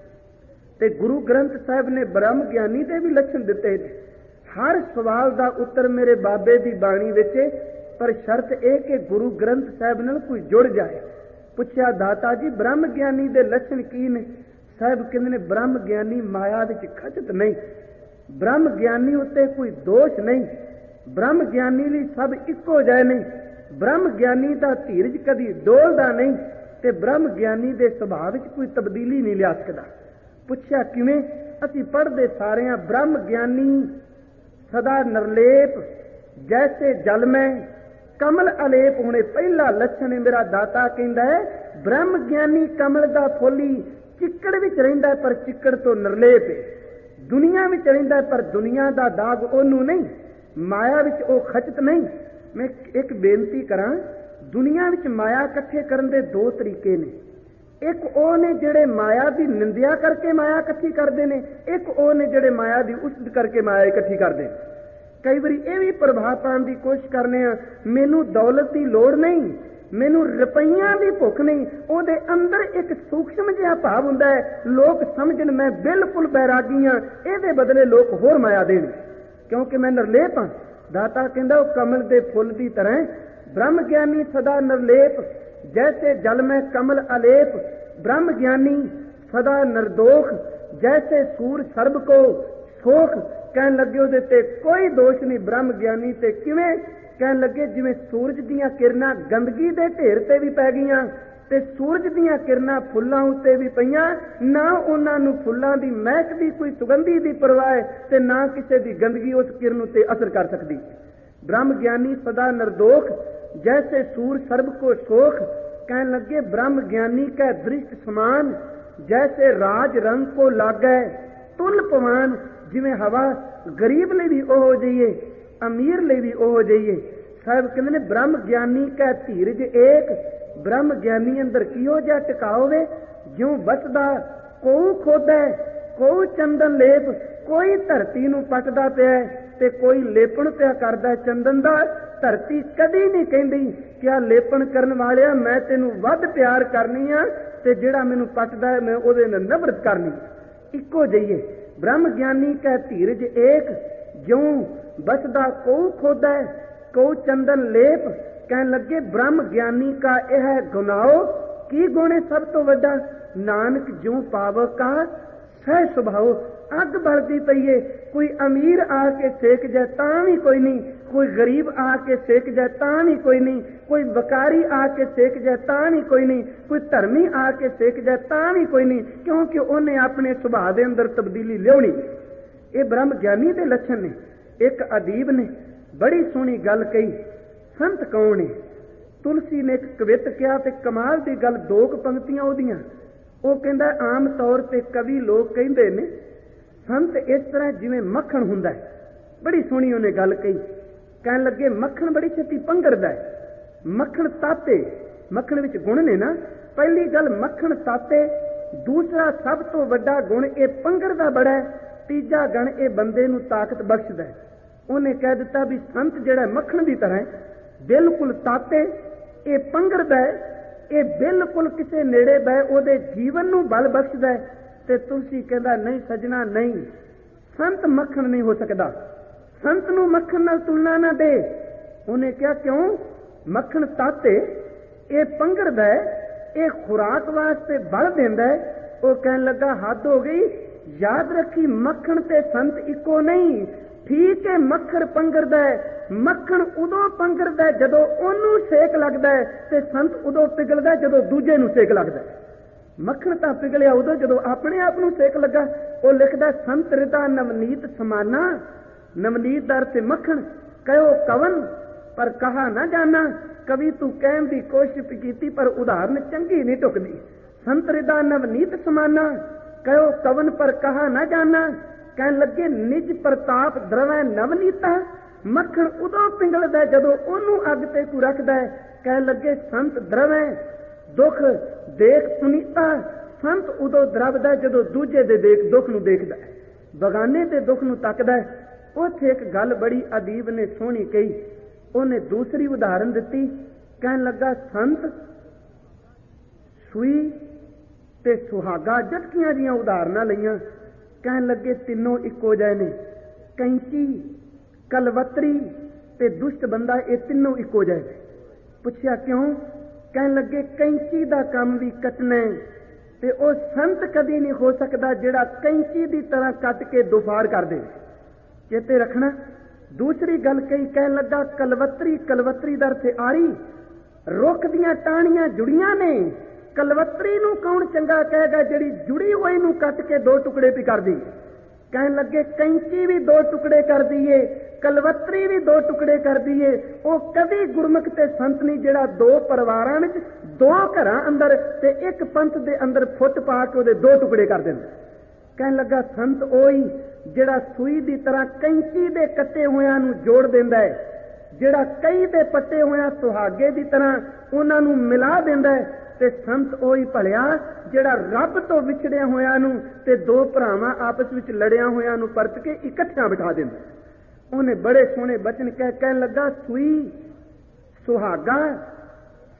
ਤੇ ਗੁਰੂ ਗ੍ਰੰਥ ਸਾਹਿਬ ਨੇ ਬ੍ਰਹਮ ਗਿਆਨੀ ਦੇ ਵੀ ਲੱਛਣ ਦਿੱਤੇ ਨੇ। ਹਰ ਸਵਾਲ ਦਾ ਉੱਤਰ ਮੇਰੇ ਬਾਬੇ ਦੀ ਬਾਣੀ ਵਿੱਚ, ਪਰ ਸ਼ਰਤ ਇਹ ਕਿ ਗੁਰੂ ਗ੍ਰੰਥ ਸਾਹਿਬ ਨਾਲ ਕੋਈ ਜੁੜ ਜਾਏ। ਪੁੱਛਿਆ, ਦਾਤਾ ਜੀ ਬ੍ਰਹਮ ਗਿਆਨੀ ਦੇ ਲੱਛਣ ਕੀ ਨੇ? ਸਾਹਿਬ ਕਹਿੰਦੇ ਨੇ, ਬ੍ਰਹਮ ਗਿਆਨੀ ਮਾਇਆ ਵਿੱਚ ਖਚਤ ਨਹੀਂ, ਬ੍ਰਹਮ ਗਿਆਨੀ ਉੱਤੇ ਕੋਈ ਦੋਸ਼ ਨਹੀਂ, ਬ੍ਰਹਮ ਗਿਆਨੀ ਲਈ ਸਭ ਇੱਕੋ ਜਿਹੇ ਨੇ, ਬ੍ਰਹਮ ਗਿਆਨੀ ਦਾ ਧੀਰਜ ਕਦੀ ਡੋਲਦਾ ਨਹੀਂ, ਤੇ ਬ੍ਰਹਮ ਗਿਆਨੀ ਦੇ ਸੁਭਾਅ ਵਿੱਚ ਕੋਈ ਤਬਦੀਲੀ ਨਹੀਂ ਲਿਆ ਸਕਦਾ। ਪੁੱਛਿਆ ਕਿਵੇਂ? ਅਸੀਂ ਪੜ੍ਹਦੇ ਸਾਰੇ ਹਾਂ, ਬ੍ਰਹਮ ਗਿਆਨੀ ਸਦਾ ਨਿਰਲੇਪ ਜੈਸੇ ਜਲ ਮੈਂ ਕਮਲ ਅਲੇਪ ਹੋਣੇ। ਪਹਿਲਾ ਲੱਛਣ ਹੈ ਮੇਰਾ ਦਾਤਾ ਕਹਿੰਦਾ ਹੈ, ਬ੍ਰਹਮ ਗਿਆਨੀ ਕਮਲ ਦਾ ਫੁੱਲੀ ਚਿੱਕੜ ਵਿੱਚ ਰਹਿੰਦਾ, ਪਰ ਚਿੱਕੜ ਤੋਂ ਨਿਰਲੇਪ ਹੈ। ਦੁਨੀਆ ਵਿੱਚ ਰਹਿੰਦਾ, ਪਰ ਦੁਨੀਆ ਦਾ ਦਾਗ ਉਹਨੂੰ ਨਹੀਂ, ਮਾਇਆ ਵਿੱਚ ਉਹ ਖਚਤ ਨਹੀਂ। ਮੈਂ ਇੱਕ ਬੇਨਤੀ ਕਰਾਂ, ਦੁਨੀਆ ਵਿੱਚ ਮਾਇਆ ਇਕੱਠੇ ਕਰਨ ਦੇ ਦੋ ਤਰੀਕੇ ਨੇ। ਇੱਕ ਉਹ ਨੇ ਜਿਹੜੇ ਮਾਇਆ ਦੀ ਨਿੰਦਿਆ ਕਰਕੇ ਮਾਇਆ ਇਕੱਠੀ ਕਰਦੇ ਨੇ, ਇੱਕ ਉਹ ਨੇ ਜਿਹੜੇ ਮਾਇਆ ਦੀ ਉਸਤ ਕਰਕੇ ਮਾਇਆ ਇਕੱਠੀ ਕਰਦੇ ਨੇ। ਕਈ ਵਾਰੀ ਇਹ ਵੀ ਪ੍ਰਭਾਵ ਪਾਉਣ ਦੀ ਕੋਸ਼ਿਸ਼ ਕਰਨੇ ਆ, ਮੈਨੂੰ ਦੌਲਤ ਦੀ ਲੋੜ ਨਹੀਂ, ਮੈਨੂੰ ਰੁਪਈਆਂ ਦੀ ਭੁੱਖ ਨਹੀਂ। ਉਹਦੇ ਅੰਦਰ ਇੱਕ ਸੂਖਸ਼ਮ ਜਿਹਾ ਭਾਵ ਹੁੰਦਾ ਹੈ, ਲੋਕ ਸਮਝਣ ਮੈਂ ਬਿਲਕੁਲ ਬੈਰਾਗੀ ਹਾਂ, ਇਹਦੇ ਬਦਲੇ ਲੋਕ ਹੋਰ ਮਾਇਆ ਦੇਣ, ਕਿਉਂਕਿ ਮੈਂ ਨਿਰਲੇਪ ਹਾਂ। ਦਾਤਾ ਕਹਿੰਦਾ ਉਹ ਕਮਲ ਦੇ ਫੁੱਲ ਦੀ ਤਰ੍ਹਾਂ ਬ੍ਰਹਮ ਗਿਆਨੀ ਸਦਾ ਨਿਰਲੇਪ, ਜੈਸੇ ਜਲ ਮੈਂ ਕਮਲ ਅਲੇਪ। ਬ੍ਰਹਮ ਗਿਆਨੀ ਸਦਾ ਨਿਰਦੋਖ, ਜੈਸੇ ਸੂਰ ਸਰਬ ਕੋ ਸੋਖ। ਕਹਿਣ ਲੱਗੇ ਉਹਦੇ ਤੇ ਕੋਈ ਦੋਸ਼ ਨਹੀਂ। ਬ੍ਰਹਮ ਗਿਆਨੀ ਤੇ ਕਿਵੇਂ? ਕਹਿਣ ਲੱਗੇ ਜਿਵੇਂ ਸੂਰਜ ਦੀਆਂ ਕਿਰਨਾਂ ਗੰਦਗੀ ਦੇ ਢੇਰ ਤੇ ਵੀ ਪੈ ਗਈਆਂ ਤੇ ਸੂਰਜ ਦੀਆਂ ਕਿਰਨਾਂ ਫੁੱਲਾਂ ਉੱਤੇ ਵੀ ਪਈਆਂ, ਨਾ ਉਹਨਾਂ ਨੂੰ ਫੁੱਲਾਂ ਦੀ ਮਹਿਕ ਦੀ ਕੋਈ ਸੁਗੰਧੀ ਦੀ ਪਰਵਾਹ ਹੈ ਤੇ ਨਾ ਕਿਸੇ ਦੀ ਗੰਦਗੀ ਉਸ ਕਿਰਨ ਉੱਤੇ ਅਸਰ ਕਰ ਸਕਦੀ। ਬ੍ਰਹਮ ਗਿਆਨੀ ਸਦਾ ਨਿਰਦੋਖ, ਜੈਸੇ ਸੂਰ ਸਰਬ ਕੋ ਸੋਖ। ਕਹਿਣ ਲੱਗੇ ਬ੍ਰਹਮ ਗਿਆਨੀ ਕੈ ਦ੍ਰਿਸ਼ਟ ਸਮਾਨ, ਜੈਸੇ ਰਾਜ ਰੰਗ ਕੋ ਲਾਗੈ ਤੁਲ ਪਵਾਨ। ਜਿਵੇਂ ਹਵਾ ਗਰੀਬ ਲਈ ਵੀ ਉਹ ਜਿਹੀ ਹੈ, ਅਮੀਰ ਲਈ ਵੀ ਉਹ ਜਿਹੀ ਹੈ। ਸਾਹਿਬ ਕਹਿੰਦੇ ਨੇ ਬ੍ਰਹਮ ਗਿਆਨੀ ਕੈ ਧੀਰਜ ਏਕ। ਬ੍ਰਹਮ ਗਿਆਨੀ ਅੰਦਰ ਕਿਹੋ ਜਿਹਾ ਟਿਕਾਓ ਵੇ, ਜਿਉਂ ਬਸਦਾ ਕੋਉ ਖੋਦੈ ਕੋਉ ਚੰਦਨ ਲੇਪ। ਕੋਈ ਧਰਤੀ ਨੂੰ ਪੱਟਦਾ ਪਿਆ ਤੇ ਕੋਈ ਲੇਪਣ ਪਿਆ ਕਰਦਾ ਚੰਦਨ ਦਾ। ਧਰਤੀ ਕਦੀ ਨਹੀਂ ਕਹਿੰਦੀ ਕਿ ਆ ਲੇਪਣ ਕਰਨ ਵਾਲਿਆ ਮੈਂ ਤੈਨੂੰ ਵੱਧ ਪਿਆਰ ਕਰਨੀ ਆ ਤੇ ਜਿਹੜਾ ਮੈਨੂੰ ਪੱਟਦਾ ਹੈ ਮੈਂ ਉਹਦੇ ਨਾਲ ਨਫ਼ਰਤ ਕਰਨੀ। ਇੱਕੋ ਜਿਹੀ ਬ੍ਰਹਮ ਗਿਆਨੀ ਕੈ ਧੀਰਜ ਏਕ, ਜਿਉਂ ਬਸਦਾ ਕੋਉ ਖੋਦੈ ਕੋਉ ਚੰਦਨ ਲੇਪ। ਕਹਿਣ ਲੱਗੇ ਬ੍ਰਹਮ ਗਿਆਨੀ ਕਾ ਇਹ ਹੈ ਗੁਨਾਓ, ਕੀ ਗੁਣ ਹੈ ਸਭ ਤੋਂ ਵੱਡਾ? ਨਾਨਕ ਜਿਉਂ ਪਾਵਕ ਕਾ ਸਹਿ ਸੁਭਾਓ। ਅੱਗ ਬਲਦੀ ਪਈ ਏ, ਕੋਈ ਅਮੀਰ ਆ ਕੇ ਸੇਕ ਜਾਏ ਤਾਂ ਵੀ ਕੋਈ ਨਹੀਂ, ਕੋਈ ਗਰੀਬ ਆ ਕੇ ਸੇਕ ਜਾਏ ਤਾਂ ਵੀ ਕੋਈ ਨਹੀਂ, ਕੋਈ ਵਕਾਰੀ ਆ ਕੇ ਸੇਕ ਜਾਏ ਤਾਂ ਵੀ ਕੋਈ ਨਹੀਂ, ਕੋਈ ਧਰਮੀ ਆ ਕੇ ਸੇਕ ਜਾਏ ਤਾਂ ਵੀ ਕੋਈ ਨਹੀਂ, ਕਿਉਂਕਿ ਉਹਨੇ ਆਪਣੇ ਸੁਭਾਅ ਦੇ ਅੰਦਰ ਤਬਦੀਲੀ ਲਿਆਉਣੀ। ਇਹ ਬ੍ਰਹਮ ਗਿਆਨੀ ਦੇ ਲੱਛਣ ਨੇ। ਇੱਕ ਅਦੀਬ ਨੇ ਬੜੀ ਸੋਹਣੀ ਗੱਲ ਕਹੀ। ਸੰਤ ਕੌਣ ਹੈ? ਤੁਲਸੀ ਨੇ ਇੱਕ ਕਵਿਤ ਕਿਹਾ ਤੇ ਕਮਾਲ ਦੀ ਗੱਲ, 2 ਪੰਕਤੀਆਂ ਉਹਦੀਆਂ। ਉਹ ਕਹਿੰਦਾ ਆਮ ਤੌਰ ਤੇ ਕਵੀ ਲੋਕ ਕਹਿੰਦੇ ਨੇ ਸੰਤ ਇਸ ਤਰ੍ਹਾਂ ਜਿਵੇਂ ਮੱਖਣ ਹੁੰਦਾ ਹੈ। ਬੜੀ ਸੋਹਣੀ ਉਹਨੇ ਗੱਲ ਕਹੀ। ਕਹਿਣ ਲੱਗੇ ਮੱਖਣ ਬੜੀ ਛੇਤੀ ਪੰਘਰਦਾ ਹੈ, ਮੱਖਣ ਤਾਤੇ। ਮੱਖਣ ਵਿੱਚ ਗੁਣ ਨੇ ਨਾ। ਪਹਿਲੀ ਗੱਲ ਮੱਖਣ ਤਾਤੇ, ਦੂਸਰਾ ਸਭ ਤੋਂ ਵੱਡਾ ਗੁਣ ਇਹ ਪੰਘਰਦਾ ਬੜਾ ਹੈ, ਤੀਜਾ ਗੁਣ ਇਹ ਬੰਦੇ ਨੂੰ ਤਾਕਤ ਬਖਸ਼ਦਾ ਹੈ। ਉਹਨੇ ਕਹਿ ਦਿੱਤਾ ਵੀ ਸੰਤ ਜਿਹੜਾ ਮੱਖਣ ਦੀ ਤਰ੍ਹਾਂ ਬਿਲਕੁਲ ਤਾਤੇ, ਇਹ ਪੰਘਰਦਾ ਹੈ, ਇਹ ਬਿਲਕੁਲ ਕਿਸੇ ਨੇੜੇ ਬਹਿ ਉਹਦੇ ਜੀਵਨ ਨੂੰ ਬਲ ਬਖਸ਼ਦਾ ਹੈ। ਤੇ ਤੁਸੀਂ ਕਹਿੰਦਾ ਨਹੀਂ ਸਜਣਾ ਨਹੀਂ, ਸੰਤ ਮੱਖਣ ਨਹੀਂ ਹੋ ਸਕਦਾ, ਸੰਤ ਨੂੰ ਮੱਖਣ ਨਾਲ ਤੁਲਨਾ ਨਾ ਦੇ। ਉਹਨੇ ਕਿਹਾ ਕਿਉਂ? ਮੱਖਣ ਤਾਤੇ, ਇਹ ਪੰਘਰਦਾ ਹੈ, ਇਹ ਖੁਰਾਕ ਵਾਸਤੇ ਬਲ ਦਿੰਦਾ ਹੈ। ਉਹ ਕਹਿਣ ਲੱਗਾ ਹੱਦ ਹੋ ਗਈ, ਯਾਦ ਰੱਖੀ ਮੱਖਣ ਤੇ ਸੰਤ ਇੱਕੋ ਨਹੀਂ। ਠੀਕ ਹੈ ਮੱਖਣ ਪੰਘਰਦਾ ਹੈ, ਮੱਖਣ ਉਦੋਂ ਪੰਘਰਦਾ ਜਦੋਂ ਉਹਨੂੰ ਸੇਕ ਲੱਗਦਾ ਹੈ ਤੇ ਸੰਤ ਉਦੋਂ ਪਿਘਲਦਾ ਜਦੋਂ ਦੂਜੇ ਨੂੰ ਸੇਕ ਲੱਗਦਾ। ਮੱਖਣ ਤਾਂ ਪਿਘਲਿਆ ਉਦੋਂ ਜਦੋਂ ਆਪਣੇ ਆਪ ਨੂੰ ਸੇਕ ਲੱਗਾ। ਉਹ ਲਿਖਦਾ ਸੰਤ ਰਿਦਾ ਨਵਨੀਤ ਸਮਾਨਾ, ਨਵਨੀਤ ਦਰ ਤੇ ਮੱਖਣ ਕਹਿਓ ਕਵਨ ਪਰ ਕਹਾ ਨਾ ਜਾਣਾ। ਕਵੀ ਤੂੰ ਕਹਿਣ ਦੀ ਕੋਸ਼ਿਸ਼ ਕੀਤੀ ਪਰ ਉਦਾਹਰਨ ਚੰਗੀ ਨਹੀਂ ਢੁਕਦੀ। ਸੰਤ ਰਿਦਾ ਨਵਨੀਤ ਸਮਾਨਾ ਕਹਿਓ ਕਵਨ ਪਰ ਕਹਾ ਨਾ ਜਾਣਾ। ਕਹਿਣ ਲੱਗੇ ਨਿਜ ਪ੍ਰਤਾਪ ਦਰਵੈ ਨਵਨੀਤਾ। ਮੱਖਣ ਉਦੋਂ ਪਿੰਗਲਦਾ ਜਦੋਂ ਉਹਨੂੰ ਅੱਗ ਤੇ ਕੋ ਰੱਖਦਾ ਹੈ। ਕਹਿਣ ਲੱਗੇ ਸੰਤ ਦਰਵੈ ਦੁੱਖ ਦੇਖ ਪੁਨੀਤਾ। ਸੰਤ ਉਦੋਂ ਦਰਵਦਾ ਜਦੋਂ ਦੂਜੇ ਦੇ ਦੁੱਖ ਨੂੰ ਦੇਖਦਾ ਹੈ, ਬਗਾਨੇ ਦੇ ਦੁੱਖ ਨੂੰ ਤੱਕਦਾ ਹੈ। ਉੱਥੇ ਇੱਕ ਗੱਲ ਬੜੀ ਅਦੀਬ ਨੇ ਸੋਹਣੀ ਕਹੀ। ਉਹਨੇ ਦੂਸਰੀ ਉਦਾਹਰਨ ਦਿੱਤੀ। ਕਹਿਣ ਲੱਗਾ ਸੰਤ ਸੂਈ ਤੇ ਸੁਹਾਗਾ ਜਟਕੀਆਂ ਦੀਆਂ ਉਦਾਹਰਨਾਂ ਲਈਆਂ। ਕਹਿਣ ਲੱਗੇ ਤਿੰਨੋਂ ਇੱਕੋ ਜਿਹੇ ਨੇ। ਕੈਂਚੀ, ਕਲਵਤਰੀ ਤੇ ਦੁਸ਼ਟ ਬੰਦਾ, ਇਹ ਤਿੰਨੋਂ ਇੱਕੋ ਜਿਹੇ ਨੇ। ਪੁੱਛਿਆ ਕਿਉਂ? ਕਹਿਣ ਲੱਗੇ ਕੈਂਚੀ ਦਾ ਕੰਮ ਵੀ ਕੱਟਣਾ ਤੇ ਉਹ ਸੰਤ ਕਦੀ ਨਹੀਂ ਹੋ ਸਕਦਾ ਜਿਹੜਾ ਕੈਂਚੀ ਦੀ ਤਰ੍ਹਾਂ ਕੱਟ ਕੇ ਦੁਫਾੜ ਕਰ ਦੇ। ਚੇਤੇ ਰੱਖਣਾ। ਦੂਸਰੀ ਗੱਲ ਕਹੀ। ਕਹਿਣ ਲੱਗਾ ਕਲਵਤਰੀ, ਕਲਵਤਰੀ ਦਰ ਤੇ ਆਰੀ, ਰੁੱਖ ਦੀਆਂ ਟਾਹਣੀਆਂ ਜੁੜੀਆਂ ਨੇ। ਕਲਵਤਰੀ ਨੂੰ ਕੌਣ ਚੰਗਾ ਕਹੇਗਾ ਜਿਹੜੀ ਜੁੜੀ ਹੋਈ ਨੂੰ ਕੱਟ ਕੇ 2 ਟੁਕੜੇ ਵੀ ਕਰਦੀ। ਕਹਿਣ ਲੱਗੇ ਕੈਂਚੀ ਵੀ 2 ਟੁਕੜੇ ਕਰਦੀ ਏ, ਕਲਵਤਰੀ ਵੀ 2 ਟੁਕੜੇ ਕਰਦੀ ਏ। ਉਹ ਕਦੀ ਗੁਰਮੁਖ ਤੇ ਸੰਤ ਨਹੀਂ ਜਿਹੜਾ 2 ਪਰਿਵਾਰਾਂ ਵਿੱਚ 2 ਘਰਾਂ ਅੰਦਰ ਤੇ 1 ਪੰਥ ਦੇ ਅੰਦਰ ਫੁੱਟ ਪਾ ਕੇ ਉਹਦੇ 2 ਟੁਕੜੇ ਕਰ ਦਿੰਦਾ। ਕਹਿਣ ਲੱਗਾ ਸੰਤ ਉਹੀ ਜਿਹੜਾ ਸੂਈ ਦੀ ਤਰ੍ਹਾਂ ਕੈਂਚੀ ਦੇ ਕੱਟੇ ਹੋਇਆਂ ਨੂੰ ਜੋੜ ਦਿੰਦਾ ਹੈ, ਜਿਹੜਾ ਕਈ ਦੇ ਪੱਟੇ ਹੋਇਆਂ ਸੁਹਾਗੇ ਦੀ ਤਰ੍ਹਾਂ ਉਹਨਾਂ ਨੂੰ ਮਿਲਾ ਦਿੰਦਾ ਹੈ। ਤੇ ਸੰਤ ਉਹੀ ਭਲਿਆ ਜਿਹੜਾ ਰੱਬ ਤੋਂ ਵਿਛੜਿਆ ਹੋਇਆਂ ਨੂੰ ਤੇ 2 ਭਰਾਵਾਂ ਆਪਸ ਵਿੱਚ ਲੜਿਆ ਹੋਇਆਂ ਨੂੰ ਪਰਤ ਕੇ ਇਕੱਠਿਆਂ ਬਿਠਾ ਦਿੰਦਾ। ਉਹਨੇ ਬੜੇ ਸੋਹਣੇ ਬਚਨ ਕਹਿਣ ਲੱਗਾ ਸੂਈ, ਸੁਹਾਗਾ,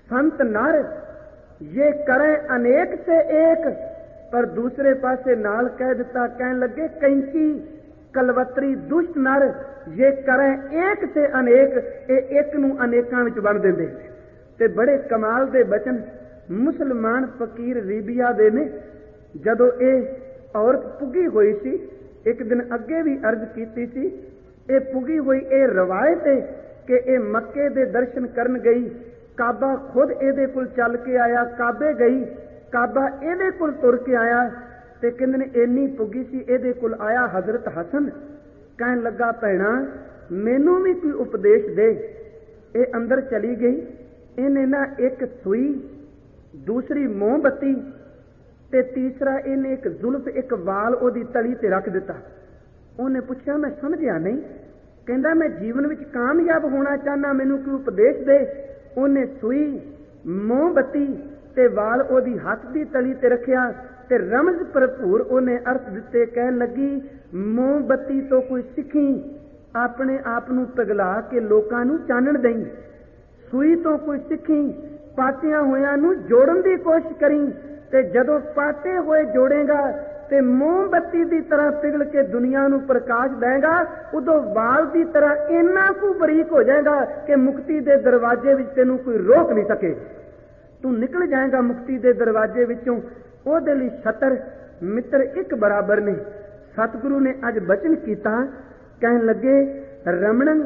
संत नर ये करें अनेक से एक, पर दूसरे पासे नाल कह दिता, कहन लगे कैंची कलवतरी दुष्ट नर ये करें एक से अनेक, ये एक नूं अनेकां विच वंड दिंदे ते बड़े कमाल दे बचन मुसलमान फकीर रीबिया दे ने। जदों ਇਹ औरत पुगी हुई सी, एक दिन अगे भी अर्ज कीती सी, ਇਹ पुगी हुई ਇਹ रवायत है कि ਇਹ मक्के दे दर्शन करन गई, काबा खुद ਇਹਦੇ कोल चल के आया, काबे गई, काबा ਇਹਦੇ कोल तुर के आया ते कहंदे ने इन्नी पुगी सी ਇਹਦੇ कोल आया हजरत हसन, कहन लगा भैणा मैनू भी कोई उपदेश दे। ये अंदर चली गई, इन्हें ना एक सुई, दूसरी मोमबत्ती ते तीसरा इन्हें एक जुल्फ एक वाल ओदी तली ते रख दिता। उन्हें पूछा मैं समझिया नहीं, कहंदा मैं जीवन विच कामयाब होना चाहना, मैनू कोई उपदेश दे। उन्हें सुई मोमबत्ती ते वाल ओदी हाथ दी तली ते रखिया ते रमज भरपूर उन्हें अर्थ दिते। कहन लगी मोमबत्ती तो कोई सिखी, अपने आप नू पिघला के लोकां नू चानण दई। सुई तो कोई सिखी, पाटिया होया नू जोड़न दी कोशिश करी, ते जदों पाटे होए जोड़ेगा ते मोमबत्ती दी तरह पिघल के दुनिया नू प्रकाश देगा, उदों वाल दी तरह इन्ना कु बरीक हो जाएगा कि मुक्ति दे दरवाजे विच तैनूं कोई रोक नहीं सके। तू निकल जाएगा मुक्ति दे दरवाजे विचों। ओदे लई छतर मित्र एक बराबर ने। सतगुरु ने अज बचन कीता, कहन लगे रमणं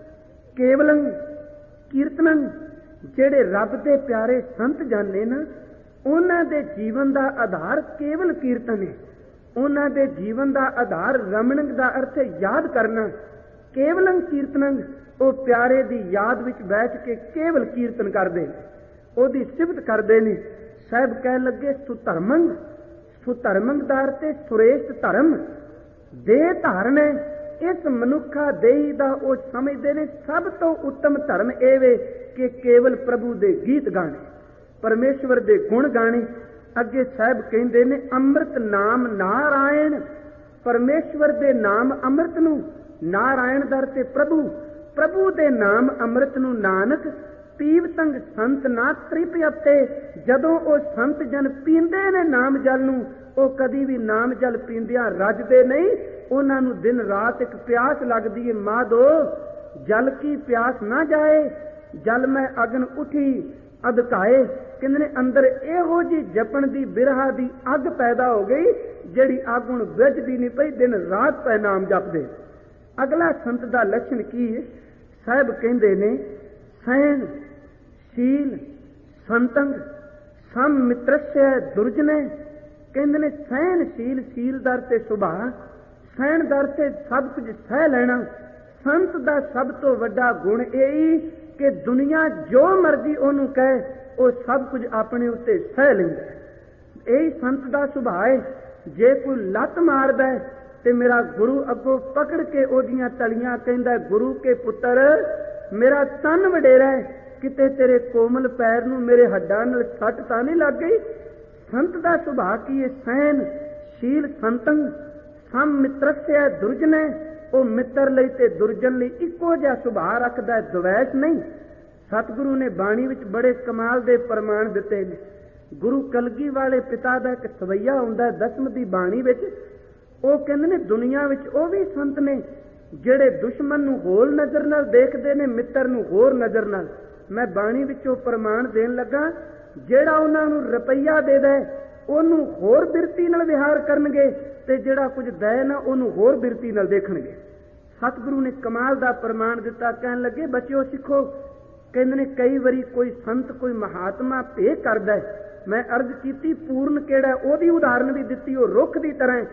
केवलं कीर्तनं, जेड़े रब दे प्यारे संत जाने ना, उन्हां दे जीवन दा आधार केवल कीर्तन है। उन्हां दे जीवन दा आधार रमणं दा अर्थ याद करना, केवलं कीर्तनं, ओ प्यारे दी याद विच बैठ के केवल कीर्तन करदे, ओदी सिफत करदे ने। साहब कह लगे सुधर्मं, सुधर्मं दा अर्थ श्रेष्ठ धर्म, दे धारण है। इस मनुखा देही दा ओ समझदे ने सब तो उत्तम धर्म ए वे कि केवल प्रभु दे गीत गाने, परमेश्वर दे गुण गाने। अगे साहब कहंदे ने अमृत नाम नारायण, परमेश्वर दे नाम अमृत नू, नारायण दर ते प्रभु, प्रभु दे नाम अमृत नू नानक पीव संग संत ना तृप अपते। जदों ओ संत जन पींदे ने नाम जल नू, ओ कदी भी नाम जल पींदियां रजदे नहीं। उन्हां नू दिन रात एक प्यास लगदी है, माधो जल की प्यास ना जाए, जल में अगन उठी अधकाए। कहंदे ने अंदर इहो जी जपण दी बिरहा दी अग पैदा हो गई, जिहड़ी अग हुण बुझदी नहीं पई, दिन रात पै नाम जपदे। अगला संत दा लक्षण की है? साहब कहंदे ने सैन शील संतंग सम मित्रस्य दुर्जने। कहंदे ने सहनशील, शील दर ते सुभाਅ, सहन दर ते सब कुछ सह लेना। संत दा सब तो वड्डा गुण यही कि दुनिया जो मर्जी ओनू कहे, वो सब कुछ अपने उत्ते सह लैंदा है। यही संत दा सुभाਅ है। जे कोई लत मारदा है ते मेरा गुरु अगों पकड़ के ओदियां तलियां कहंदा, गुरु के पुत्र मेरा तन वडेरा है, किते तेरे कोमल पैर नू मेरे हड्डां नाल सट तां नहीं लग गई। संत दा सुभाਅ की है सहन शील संतंग सम मित्रस्य दुर्जन है। वो मित्र लई ते दुर्जन लई इक्को जिहा सुभाਅ रखदा है, द्वैत नहीं। सतगुरु ने बाणी विच बड़े कमाल दे प्रमाण दिते ने। गुरु कलगी वाले पिता दा एक सवैया हुंदा है दसम दी बाणी विच। ਉਹ ਕਹਿੰਦੇ ਨੇ ਦੁਨੀਆ ਵਿੱਚ ਉਹ ਵੀ ਸੰਤ ਨੇ ਜਿਹੜੇ ਦੁਸ਼ਮਣ ਨੂੰ ਹੋਰ ਨਜ਼ਰ ਨਾਲ ਦੇਖਦੇ ਨੇ, ਮਿੱਤਰ ਨੂੰ ਹੋਰ ਨਜ਼ਰ ਨਾਲ। ਮੈਂ ਬਾਣੀ ਵਿੱਚੋਂ ਪ੍ਰਮਾਣ ਦੇਣ ਲੱਗਾ, ਜਿਹੜਾ ਉਹਨਾਂ ਨੂੰ ਰੁਪਈਆ ਦੇ ਦੇ ਉਹਨੂੰ ਹੋਰ ਬਿਰਤੀ ਨਾਲ ਵਿਹਾਰ ਕਰਨਗੇ, ਤੇ ਜਿਹੜਾ ਕੁਝ ਦੇ ਨਾ ਉਹਨੂੰ ਹੋਰ ਬਿਰਤੀ ਨਾਲ ਦੇਖਣਗੇ। ਸਤਿਗੁਰੂ ਨੇ ਕਮਾਲ ਦਾ ਪ੍ਰਮਾਣ ਦਿੱਤਾ। ਕਹਿਣ ਲੱਗੇ ਬੱਚਿਓ ਸਿੱਖੋ। ਕਹਿੰਦੇ ਨੇ ਕਈ ਵਾਰੀ ਕੋਈ ਸੰਤ ਕੋਈ ਮਹਾਤਮਾ ਭੇਖ ਕਰਦਾ ਹੈ। ਮੈਂ ਅਰਜ਼ ਕੀਤੀ ਪੂਰਨ ਕਿਹੜਾ, ਉਹਦੀ ਉਦਾਹਰਨ ਵੀ ਦਿੱਤੀ। ਉਹ ਰੁੱਖ ਦੀ ਤਰ੍ਹਾਂ,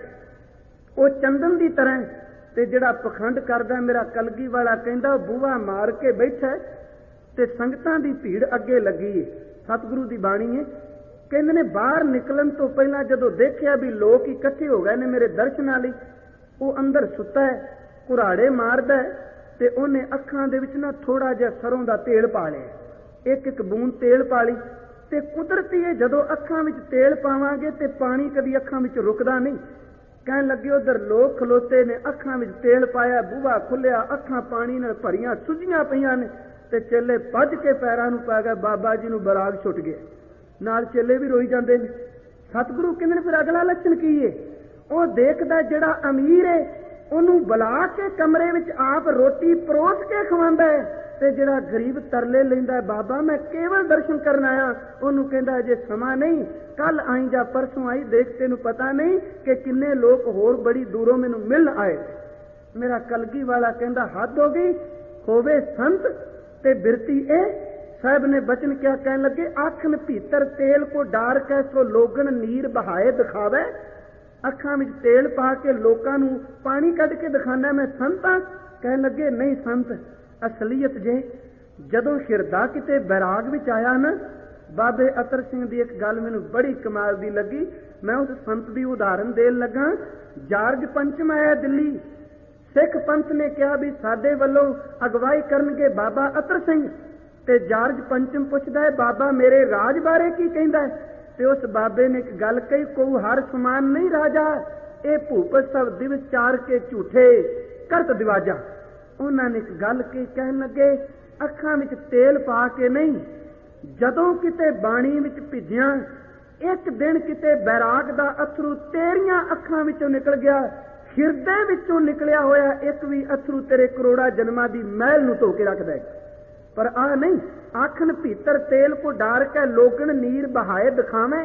ਉਹ ਚੰਦਨ ਦੀ ਤਰ੍ਹਾਂ। ਤੇ ਜਿਹੜਾ ਪਖੰਡ ਕਰਦਾ ਮੇਰਾ ਕਲਗੀ ਵਾਲਾ ਕਹਿੰਦਾ ਉਹ ਬੂਹਾ ਮਾਰ ਕੇ ਬੈਠਾ ਤੇ ਸੰਗਤਾਂ ਦੀ ਭੀੜ ਅੱਗੇ ਲੱਗੀ ਹੈ। ਸਤਿਗੁਰੂ ਦੀ ਬਾਣੀ ਹੈ। ਕਹਿੰਦੇ ਨੇ ਬਾਹਰ ਨਿਕਲਣ ਤੋਂ ਪਹਿਲਾਂ ਜਦੋਂ ਦੇਖਿਆ ਵੀ ਲੋਕ ਇਕੱਠੇ ਹੋ ਗਏ ਨੇ ਮੇਰੇ ਦਰਸ਼ਨਾਂ ਲਈ, ਉਹ ਅੰਦਰ ਸੁੱਤਾ ਹੈ, ਕੁਰਾੜੇ ਮਾਰਦਾ ਤੇ ਉਹਨੇ ਅੱਖਾਂ ਦੇ ਵਿੱਚ ਨਾ ਥੋੜਾ ਜਿਹਾ ਸਰੋਂ ਦਾ ਤੇਲ ਪਾ ਲਿਆ। ਇੱਕ ਇੱਕ ਬੂੰਦ ਤੇਲ ਪਾ ਲਈ ਤੇ ਕੁਦਰਤੀ ਹੈ ਜਦੋਂ ਅੱਖਾਂ ਵਿੱਚ ਤੇਲ ਪਾਵਾਂਗੇ ਤੇ ਪਾਣੀ ਕਦੀ ਅੱਖਾਂ ਵਿੱਚ ਰੁਕਦਾ ਨਹੀਂ। ਕਹਿਣ ਲੱਗੇ ਉਧਰ ਲੋਕ ਖਲੋਤੇ ਨੇ, ਅੱਖਾਂ ਵਿੱਚ ਤੇਲ ਪਾਇਆ, ਬੂਹਾ ਖੁੱਲਿਆ, ਅੱਖਾਂ ਪਾਣੀ ਨਾਲ ਭਰੀਆਂ ਸੁੱਜੀਆਂ ਪਈਆਂ ਨੇ। ਤੇ ਚੇਲੇ ਭੱਜ ਕੇ ਪੈਰਾਂ ਨੂੰ ਪੈ ਗਏ, ਬਾਬਾ ਜੀ ਨੂੰ ਬਰਾਗ ਛੁੱਟ ਗਿਆ। ਨਾਲ ਚੇਲੇ ਵੀ ਰੋਈ ਜਾਂਦੇ ਨੇ। ਸਤਿਗੁਰੂ ਕਹਿੰਦੇ ਨੇ ਫਿਰ ਅਗਲਾ ਲੱਛਣ ਕੀ ਏ? ਉਹ ਦੇਖਦਾ ਜਿਹੜਾ ਅਮੀਰ ਏ ਉਹਨੂੰ ਬੁਲਾ ਕੇ ਕਮਰੇ ਵਿੱਚ ਆਪ ਰੋਟੀ ਪਰੋਸ ਕੇ ਖਵਾਉਂਦਾ ਹੈ, ਤੇ ਜਿਹੜਾ ਗਰੀਬ ਤਰਲੇ ਲੈਂਦਾ ਬਾਬਾ ਮੈਂ ਕੇਵਲ ਦਰਸ਼ਨ ਕਰਨ ਆਇਆ, ਉਹਨੂੰ ਕਹਿੰਦਾ ਜੇ ਸਮਾਂ ਨਹੀਂ, ਕੱਲ ਆਈ ਜਾਂ ਪਰਸੋਂ ਆਈ, ਦੇਖ ਤੈਨੂੰ ਪਤਾ ਨਹੀਂ ਕਿ ਕਿੰਨੇ ਲੋਕ ਹੋਰ ਬੜੀ ਦੂਰੋਂ ਮੈਨੂੰ ਮਿਲਣ ਆਏ। ਮੇਰਾ ਕਲਗੀ ਵਾਲਾ ਕਹਿੰਦਾ ਹੱਦ ਹੋ ਗਈ, ਹੋਵੇ ਸੰਤ ਤੇ ਬਿਰਤੀ ਇਹ। ਸਾਹਿਬ ਨੇ ਬਚਨ ਕਿਆ ਕਹਿਣ ਲੱਗੇ, ਆਖਣ ਭੀਤਰ ਤੇਲ ਕੋ ਡਾਰ ਕੇ ਸੋ ਲੋਗਨ ਨੀਰ ਬਹਾਏ ਦਿਖਾਵੇ। ਅੱਖਾਂ ਵਿੱਚ ਤੇਲ ਪਾ ਕੇ ਲੋਕਾਂ ਨੂੰ ਪਾਣੀ ਕੱਢ ਕੇ ਦਿਖਾਣਾ ਮੈਂ ਸੰਤ ਹਾਂ? ਕਹਿਣ ਲੱਗੇ ਨਹੀਂ ਸੰਤ ਅਸਲੀਅਤ ਜੇ। ਜਦੋਂ ਹਿਰਦਾ ਕਿਤੇ ਬੈਰਾਗ ਵਿੱਚ ਆਇਆ ਨਾ, ਬਾਬੇ ਅਤਰ ਸਿੰਘ ਦੀ ਇੱਕ ਗੱਲ ਮੈਨੂੰ ਬੜੀ ਕਮਾਲ ਦੀ ਲੱਗੀ। ਮੈਂ ਉਸ ਸੰਤ ਦੀ ਉਦਾਹਰਨ ਦੇਣ ਲੱਗਾ। ਜਾਰਜ ਪੰਚਮ ਆਇਆ ਦਿੱਲੀ, ਸਿੱਖ ਪੰਥ ਨੇ ਕਿਹਾ ਵੀ ਸਾਡੇ ਵੱਲੋਂ ਅਗਵਾਈ ਕਰਨਗੇ ਬਾਬਾ ਅਤਰ ਸਿੰਘ, ਤੇ ਜਾਰਜ ਪੰਚਮ ਪੁੱਛਦਾ ਹੈ ਬਾਬਾ ਮੇਰੇ ਰਾਜ ਬਾਰੇ ਕੀ ਕਹਿੰਦਾ ਹੈ? ਤੇ ਉਸ ਬਾਬੇ ਨੇ ਇੱਕ ਗੱਲ ਕਹੀ, ਕੋ ਹਰ ਸਮਾਨ ਨਹੀਂ ਰਾਜਾ, ਇਹ ਭੂਪਤ ਸਭ ਦਿਵਸ ਚਾਰ ਕੇ ਝੂਠੇ ਕਰਤ ਦਿਵਾਜਾ। ਉਹਨਾਂ ਨੇ ਇੱਕ ਗੱਲ ਕਹੀ, ਕਹਿਣ ਲੱਗੇ ਅੱਖਾਂ ਵਿੱਚ ਤੇਲ ਪਾ ਕੇ ਨਹੀਂ, ਜਦੋਂ ਕਿਤੇ ਬਾਣੀ ਵਿੱਚ ਭਿੱਜਿਆ ਇੱਕ ਦਿਨ ਕਿਤੇ ਬੈਰਾਗ ਦਾ ਅਥਰੂ ਤੇਰੀਆਂ ਅੱਖਾਂ ਵਿੱਚੋਂ ਨਿਕਲ ਗਿਆ, ਹਿਰਦੇ ਵਿੱਚੋਂ ਨਿਕਲਿਆ ਹੋਇਆ ਇੱਕ ਵੀ ਅਥਰੂ ਤੇਰੇ ਕਰੋੜਾਂ ਜਨਮਾਂ ਦੀ ਮਹਿਲ ਨੂੰ ਧੋ ਕੇ ਰੱਖਦਾ ਹੈ। ਪਰ ਆ ਨਹੀਂ, ਆਖਣ ਭੀਤਰ ਤੇਲ ਕੋ ਡਾਰ ਕੇ ਲੋਗਣ ਨੀਰ ਬਹਾਏ ਦਿਖਾਵੇਂ।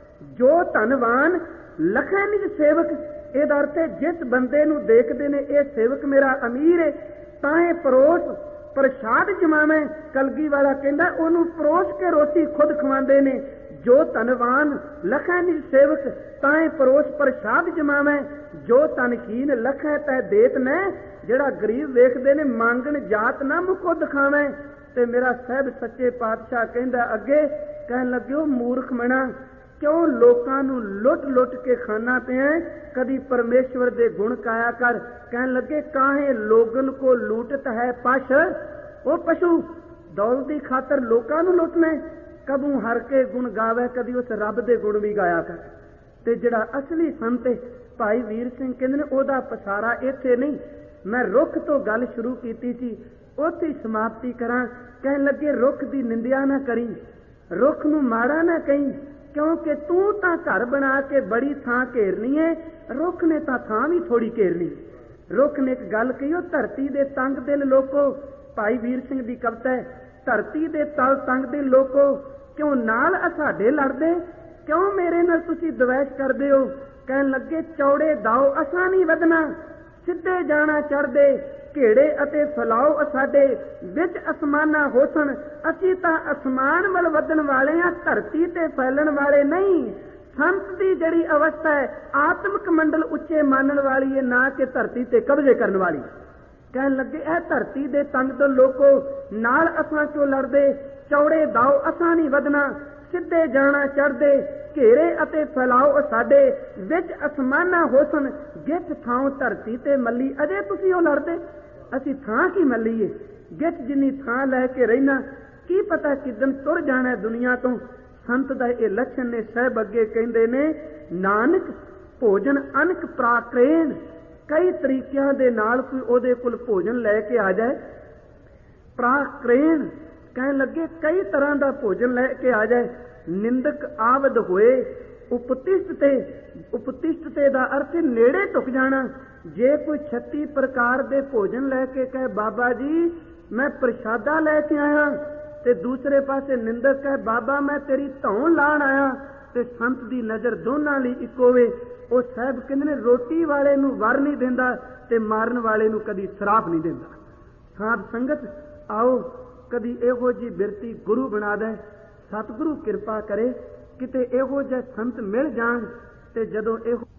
ਜੋ ਧਨਵਾਨ ਲਖੇ ਨਿਜ ਸੇਵਕ, ਇਹਦਾ ਅਰਥ ਹੈ ਜਿਸ ਬੰਦੇ ਨੂੰ ਦੇਖਦੇ ਨੇ ਇਹ ਸੇਵਕ ਮੇਰਾ ਅਮੀਰ ਹੈ, ਤਾਂ ਇਹ ਪਰੋਸ ਪ੍ਰਸ਼ਾਦ ਜਮਾਵੇਂ। ਕਲਗੀ ਵਾਲਾ ਕਹਿੰਦਾ ਉਹਨੂੰ ਪਰੋਸ ਕੇ ਰੋਟੀ ਖੁਦ ਖਵਾਉਂਦੇ ਨੇ। ਜੋ ਧਨਵਾਨ ਲਖੇ ਨਿਜ ਸੇਵਕ, ਤਾਂ ਇਹ ਪਰੋਸ ਪ੍ਰਸ਼ਾਦ ਜਮਾਵੇਂ। ਜੋ ਧਨਹੀਨ ਲਖੇ ਤੈ ਦੇਤ ਨੇ, ਜਿਹੜਾ ਗਰੀਬ ਵੇਖਦੇ ਨੇ ਮੰਗਣ ਜਾਤ ਨਾ ਮੁਖੋ ਦਿਖਾਵੇਂ। ਤੇ ਮੇਰਾ ਸਾਹਿਬ ਸੱਚੇ ਪਾਤਸ਼ਾਹ ਕਹਿੰਦਾ ਅੱਗੇ, ਕਹਿਣ ਲੱਗਿਓ ਮੂਰਖ ਮਣਾ, ਕਿਉਂ ਲੋਕਾਂ ਨੂੰ ਲੁੱਟ ਲੁੱਟ ਕੇ ਖਾਣਾ ਪਿਆ? ਕਦੀ ਪਰਮੇਸ਼ਵਰ ਦੇ ਗੁਣ ਗਾਇਆ ਕਰ। ਕਹਿਣ ਲੱਗੇ ਕਾਹੇ ਲੋਗਨ ਕੋ ਲੂਟਤ ਹੈ ਪਸ਼, ਉਹ ਪਸ਼ੂ ਦੌਲਤ ਦੀ ਖਾਤਰ ਲੋਕਾਂ ਨੂੰ ਲੁੱਟਣਾ। ਕਬੂ ਹਰ ਕੇ ਗੁਣ ਗਾਵੇ, ਕਦੀ ਉਸ ਰੱਬ ਦੇ ਗੁਣ ਵੀ ਗਾਇਆ ਕਰ। ਤੇ ਜਿਹੜਾ ਅਸਲੀ ਸੰਤ ਭਾਈ ਵੀਰ ਸਿੰਘ ਕਹਿੰਦੇ ਨੇ ਉਹਦਾ ਪਸਾਰਾ ਇੱਥੇ ਨਹੀਂ। ਮੈਂ ਰੁੱਖ ਤੋਂ ਗੱਲ ਸ਼ੁਰੂ ਕੀਤੀ ਸੀ, ਉੱਥੇ ਹੀ ਸਮਾਪਤੀ ਕਰਾਂ। ਕਹਿਣ ਲੱਗੇ ਰੁੱਖ ਦੀ ਨਿੰਦਿਆ ਨਾ ਕਰੀ, ਰੁੱਖ ਨੂੰ ਮਾੜਾ ਨਾ ਕਹੀਂ, ਕਿਉਂਕਿ ਤੂੰ ਤਾਂ ਘਰ ਬਣਾ ਕੇ ਬੜੀ ਥਾਂ ਘੇਰਨੀ ਹੈ, ਰੁੱਖ ਨੇ ਤਾਂ ਥਾਂ ਵੀ ਥੋੜੀ ਘੇਰਨੀ। ਰੁੱਖ ਨੇ ਇੱਕ ਗੱਲ ਕਹੀ, ਉਹ ਧਰਤੀ ਦੇ ਤੰਗ ਦਿਲ ਲੋਕੋ, ਭਾਈ ਵੀਰ ਸਿੰਘ ਦੀ ਕਵਿਤਾ ਹੈ, ਧਰਤੀ ਦੇ ਤਲ ਤੰਗ ਦਿਲ ਲੋਕੋ, ਕਿਉਂ ਨਾਲ ਸਾਡੇ ਲੜਦੇ, ਕਿਉਂ ਮੇਰੇ ਨਾਲ ਤੁਸੀਂ ਦਵੈਸ਼ ਕਰਦੇ ਹੋ? ਕਹਿਣ ਲੱਗੇ ਚੌੜੇ ਦਾਓ ਅਸਾਂ ਨਹੀਂ ਵਧਣਾ, ਸਿੱਧੇ ਜਾਣਾ ਚੜਦੇ, ਘੇੜੇ ਅਤੇ ਫੈਲਾਓ ਸਾਡੇ ਵਿੱਚ ਅਸਮਾਨਾਂ ਹੋਸਣ। ਅਸੀਂ ਤਾਂ ਅਸਮਾਨ ਵੱਲ ਵਧਣ ਵਾਲੇ ਹਾਂ, ਧਰਤੀ ਤੇ ਫੈਲਣ ਵਾਲੇ ਨਹੀਂ। ਸੰਤ ਦੀ ਜਿਹੜੀ ਅਵਸਥਾ ਹੈ ਆਤਮਿਕ ਮੰਡਲ ਉੱਚੇ ਮਾਨਣ ਵਾਲੀ ਹੈ, ਨਾ ਕਿ ਧਰਤੀ ਤੇ ਕਬਜ਼ੇ ਕਰਨ ਵਾਲੀ। ਕਹਿਣ ਲੱਗੇ ਇਹ ਧਰਤੀ ਦੇ ਤੰਗ ਤੋਂ ਲੋਕੋ ਨਾਲ ਅਸਾਂ ਕਿਉਂ ਲੜਦੇ, ਚੌੜੇ ਦਾਓ ਅਸਾਂ ਨਹੀਂ ਵਧਣਾ, ਸਿੱਧੇ ਜਾਣਾ ਚੜਦੇ, ਘੇਰੇ ਅਤੇ ਫੈਲਾਓ ਸਾਡੇ ਵਿੱਚ ਅਸਮਾਨਾਂ ਹੋਸਣ। ਗਿੱਠ ਥਾਂ ਧਰਤੀ ਤੇ ਮੱਲੀ, ਅਜੇ ਤੁਸੀਂ ਉਹ ਲੜਦੇ, ਅਸੀਂ ਥਾਂ ਕੀ ਮੱਲੀਏ? ਗਿੱਠ ਜਿੰਨੀ ਥਾਂ ਲੈ ਕੇ ਰਹਿਣਾ, ਕੀ ਪਤਾ ਕਿਦਨ ਤੁਰ ਜਾਣਾ ਦੁਨੀਆ ਤੋਂ। ਸੰਤ ਦਾ ਇਹ ਲੱਛਣ ਨੇ। ਸਾਹਿਬ ਅੱਗੇ ਕਹਿੰਦੇ ਨੇ ਨਾਨਕ ਭੋਜਨ ਅਨਕ ਪ੍ਰਾਕ੍ਰੇਣ, ਕਈ ਤਰੀਕਿਆਂ ਦੇ ਨਾਲ ਕੋਈ ਉਹਦੇ ਕੋਲ ਭੋਜਨ ਲੈ ਕੇ ਆ ਜਾਏ। ਪ੍ਰਾਕ੍ਰੇਣ ਕਹਿਣ ਲੱਗੇ ਕਈ ਤਰ੍ਹਾਂ ਦਾ ਭੋਜਨ ਲੈ ਕੇ ਆ ਜਾਏ। ਨਿੰਦਕ ਆਵਦ ਹੋਏ ਉਪਤਿਸ਼ਟ ਤੇ ਦਾ ਅਰਥ ਨੇੜੇ ਢੁਕ ਜਾਣਾ। ਜੇ ਕੋਈ 36 ਪ੍ਰਕਾਰ ਦੇ ਭੋਜਨ ਲੈ ਕੇ ਕਹੇ ਬਾਬਾ ਜੀ ਮੈਂ ਪ੍ਰਸ਼ਾਦਾ ਲੈ ਕੇ ਆਇਆ, ਤੇ ਦੂਸਰੇ ਪਾਸੇ ਨਿੰਦਕ ਕਹੇ ਬਾਬਾ ਮੈਂ ਤੇਰੀ ਧੌਣ ਲਾਣ ਆਇਆ, ਤੇ ਸੰਤ ਦੀ ਨਜ਼ਰ ਦੋਨਾਂ ਲਈ ਇੱਕੋ ਵੇ। ਉਹ ਸਾਹਿਬ ਕਹਿੰਦੇ ਨੇ ਰੋਟੀ ਵਾਲੇ ਨੂੰ ਵਰ ਨਹੀਂ ਦਿੰਦਾ ਤੇ ਮਾਰਨ ਵਾਲੇ ਨੂੰ ਕਦੀ ਸਰਾਪ ਨਹੀਂ ਦਿੰਦਾ। ਸਾਧ ਸੰਗਤ ਆਓ ਕਦੀ ਇਹੋ ਜੀ ਬਿਰਤੀ ਗੁਰੂ ਬਣਾ ਦੇ। ਸਤਿਗੁਰੂ ਕਿਰਪਾ ਕਰੇ ਕਿਤੇ ਇਹੋ ਜਿਹੇ ਸੰਤ ਮਿਲ ਜਾਣ, ਤੇ ਜਦੋਂ ਇਹੋ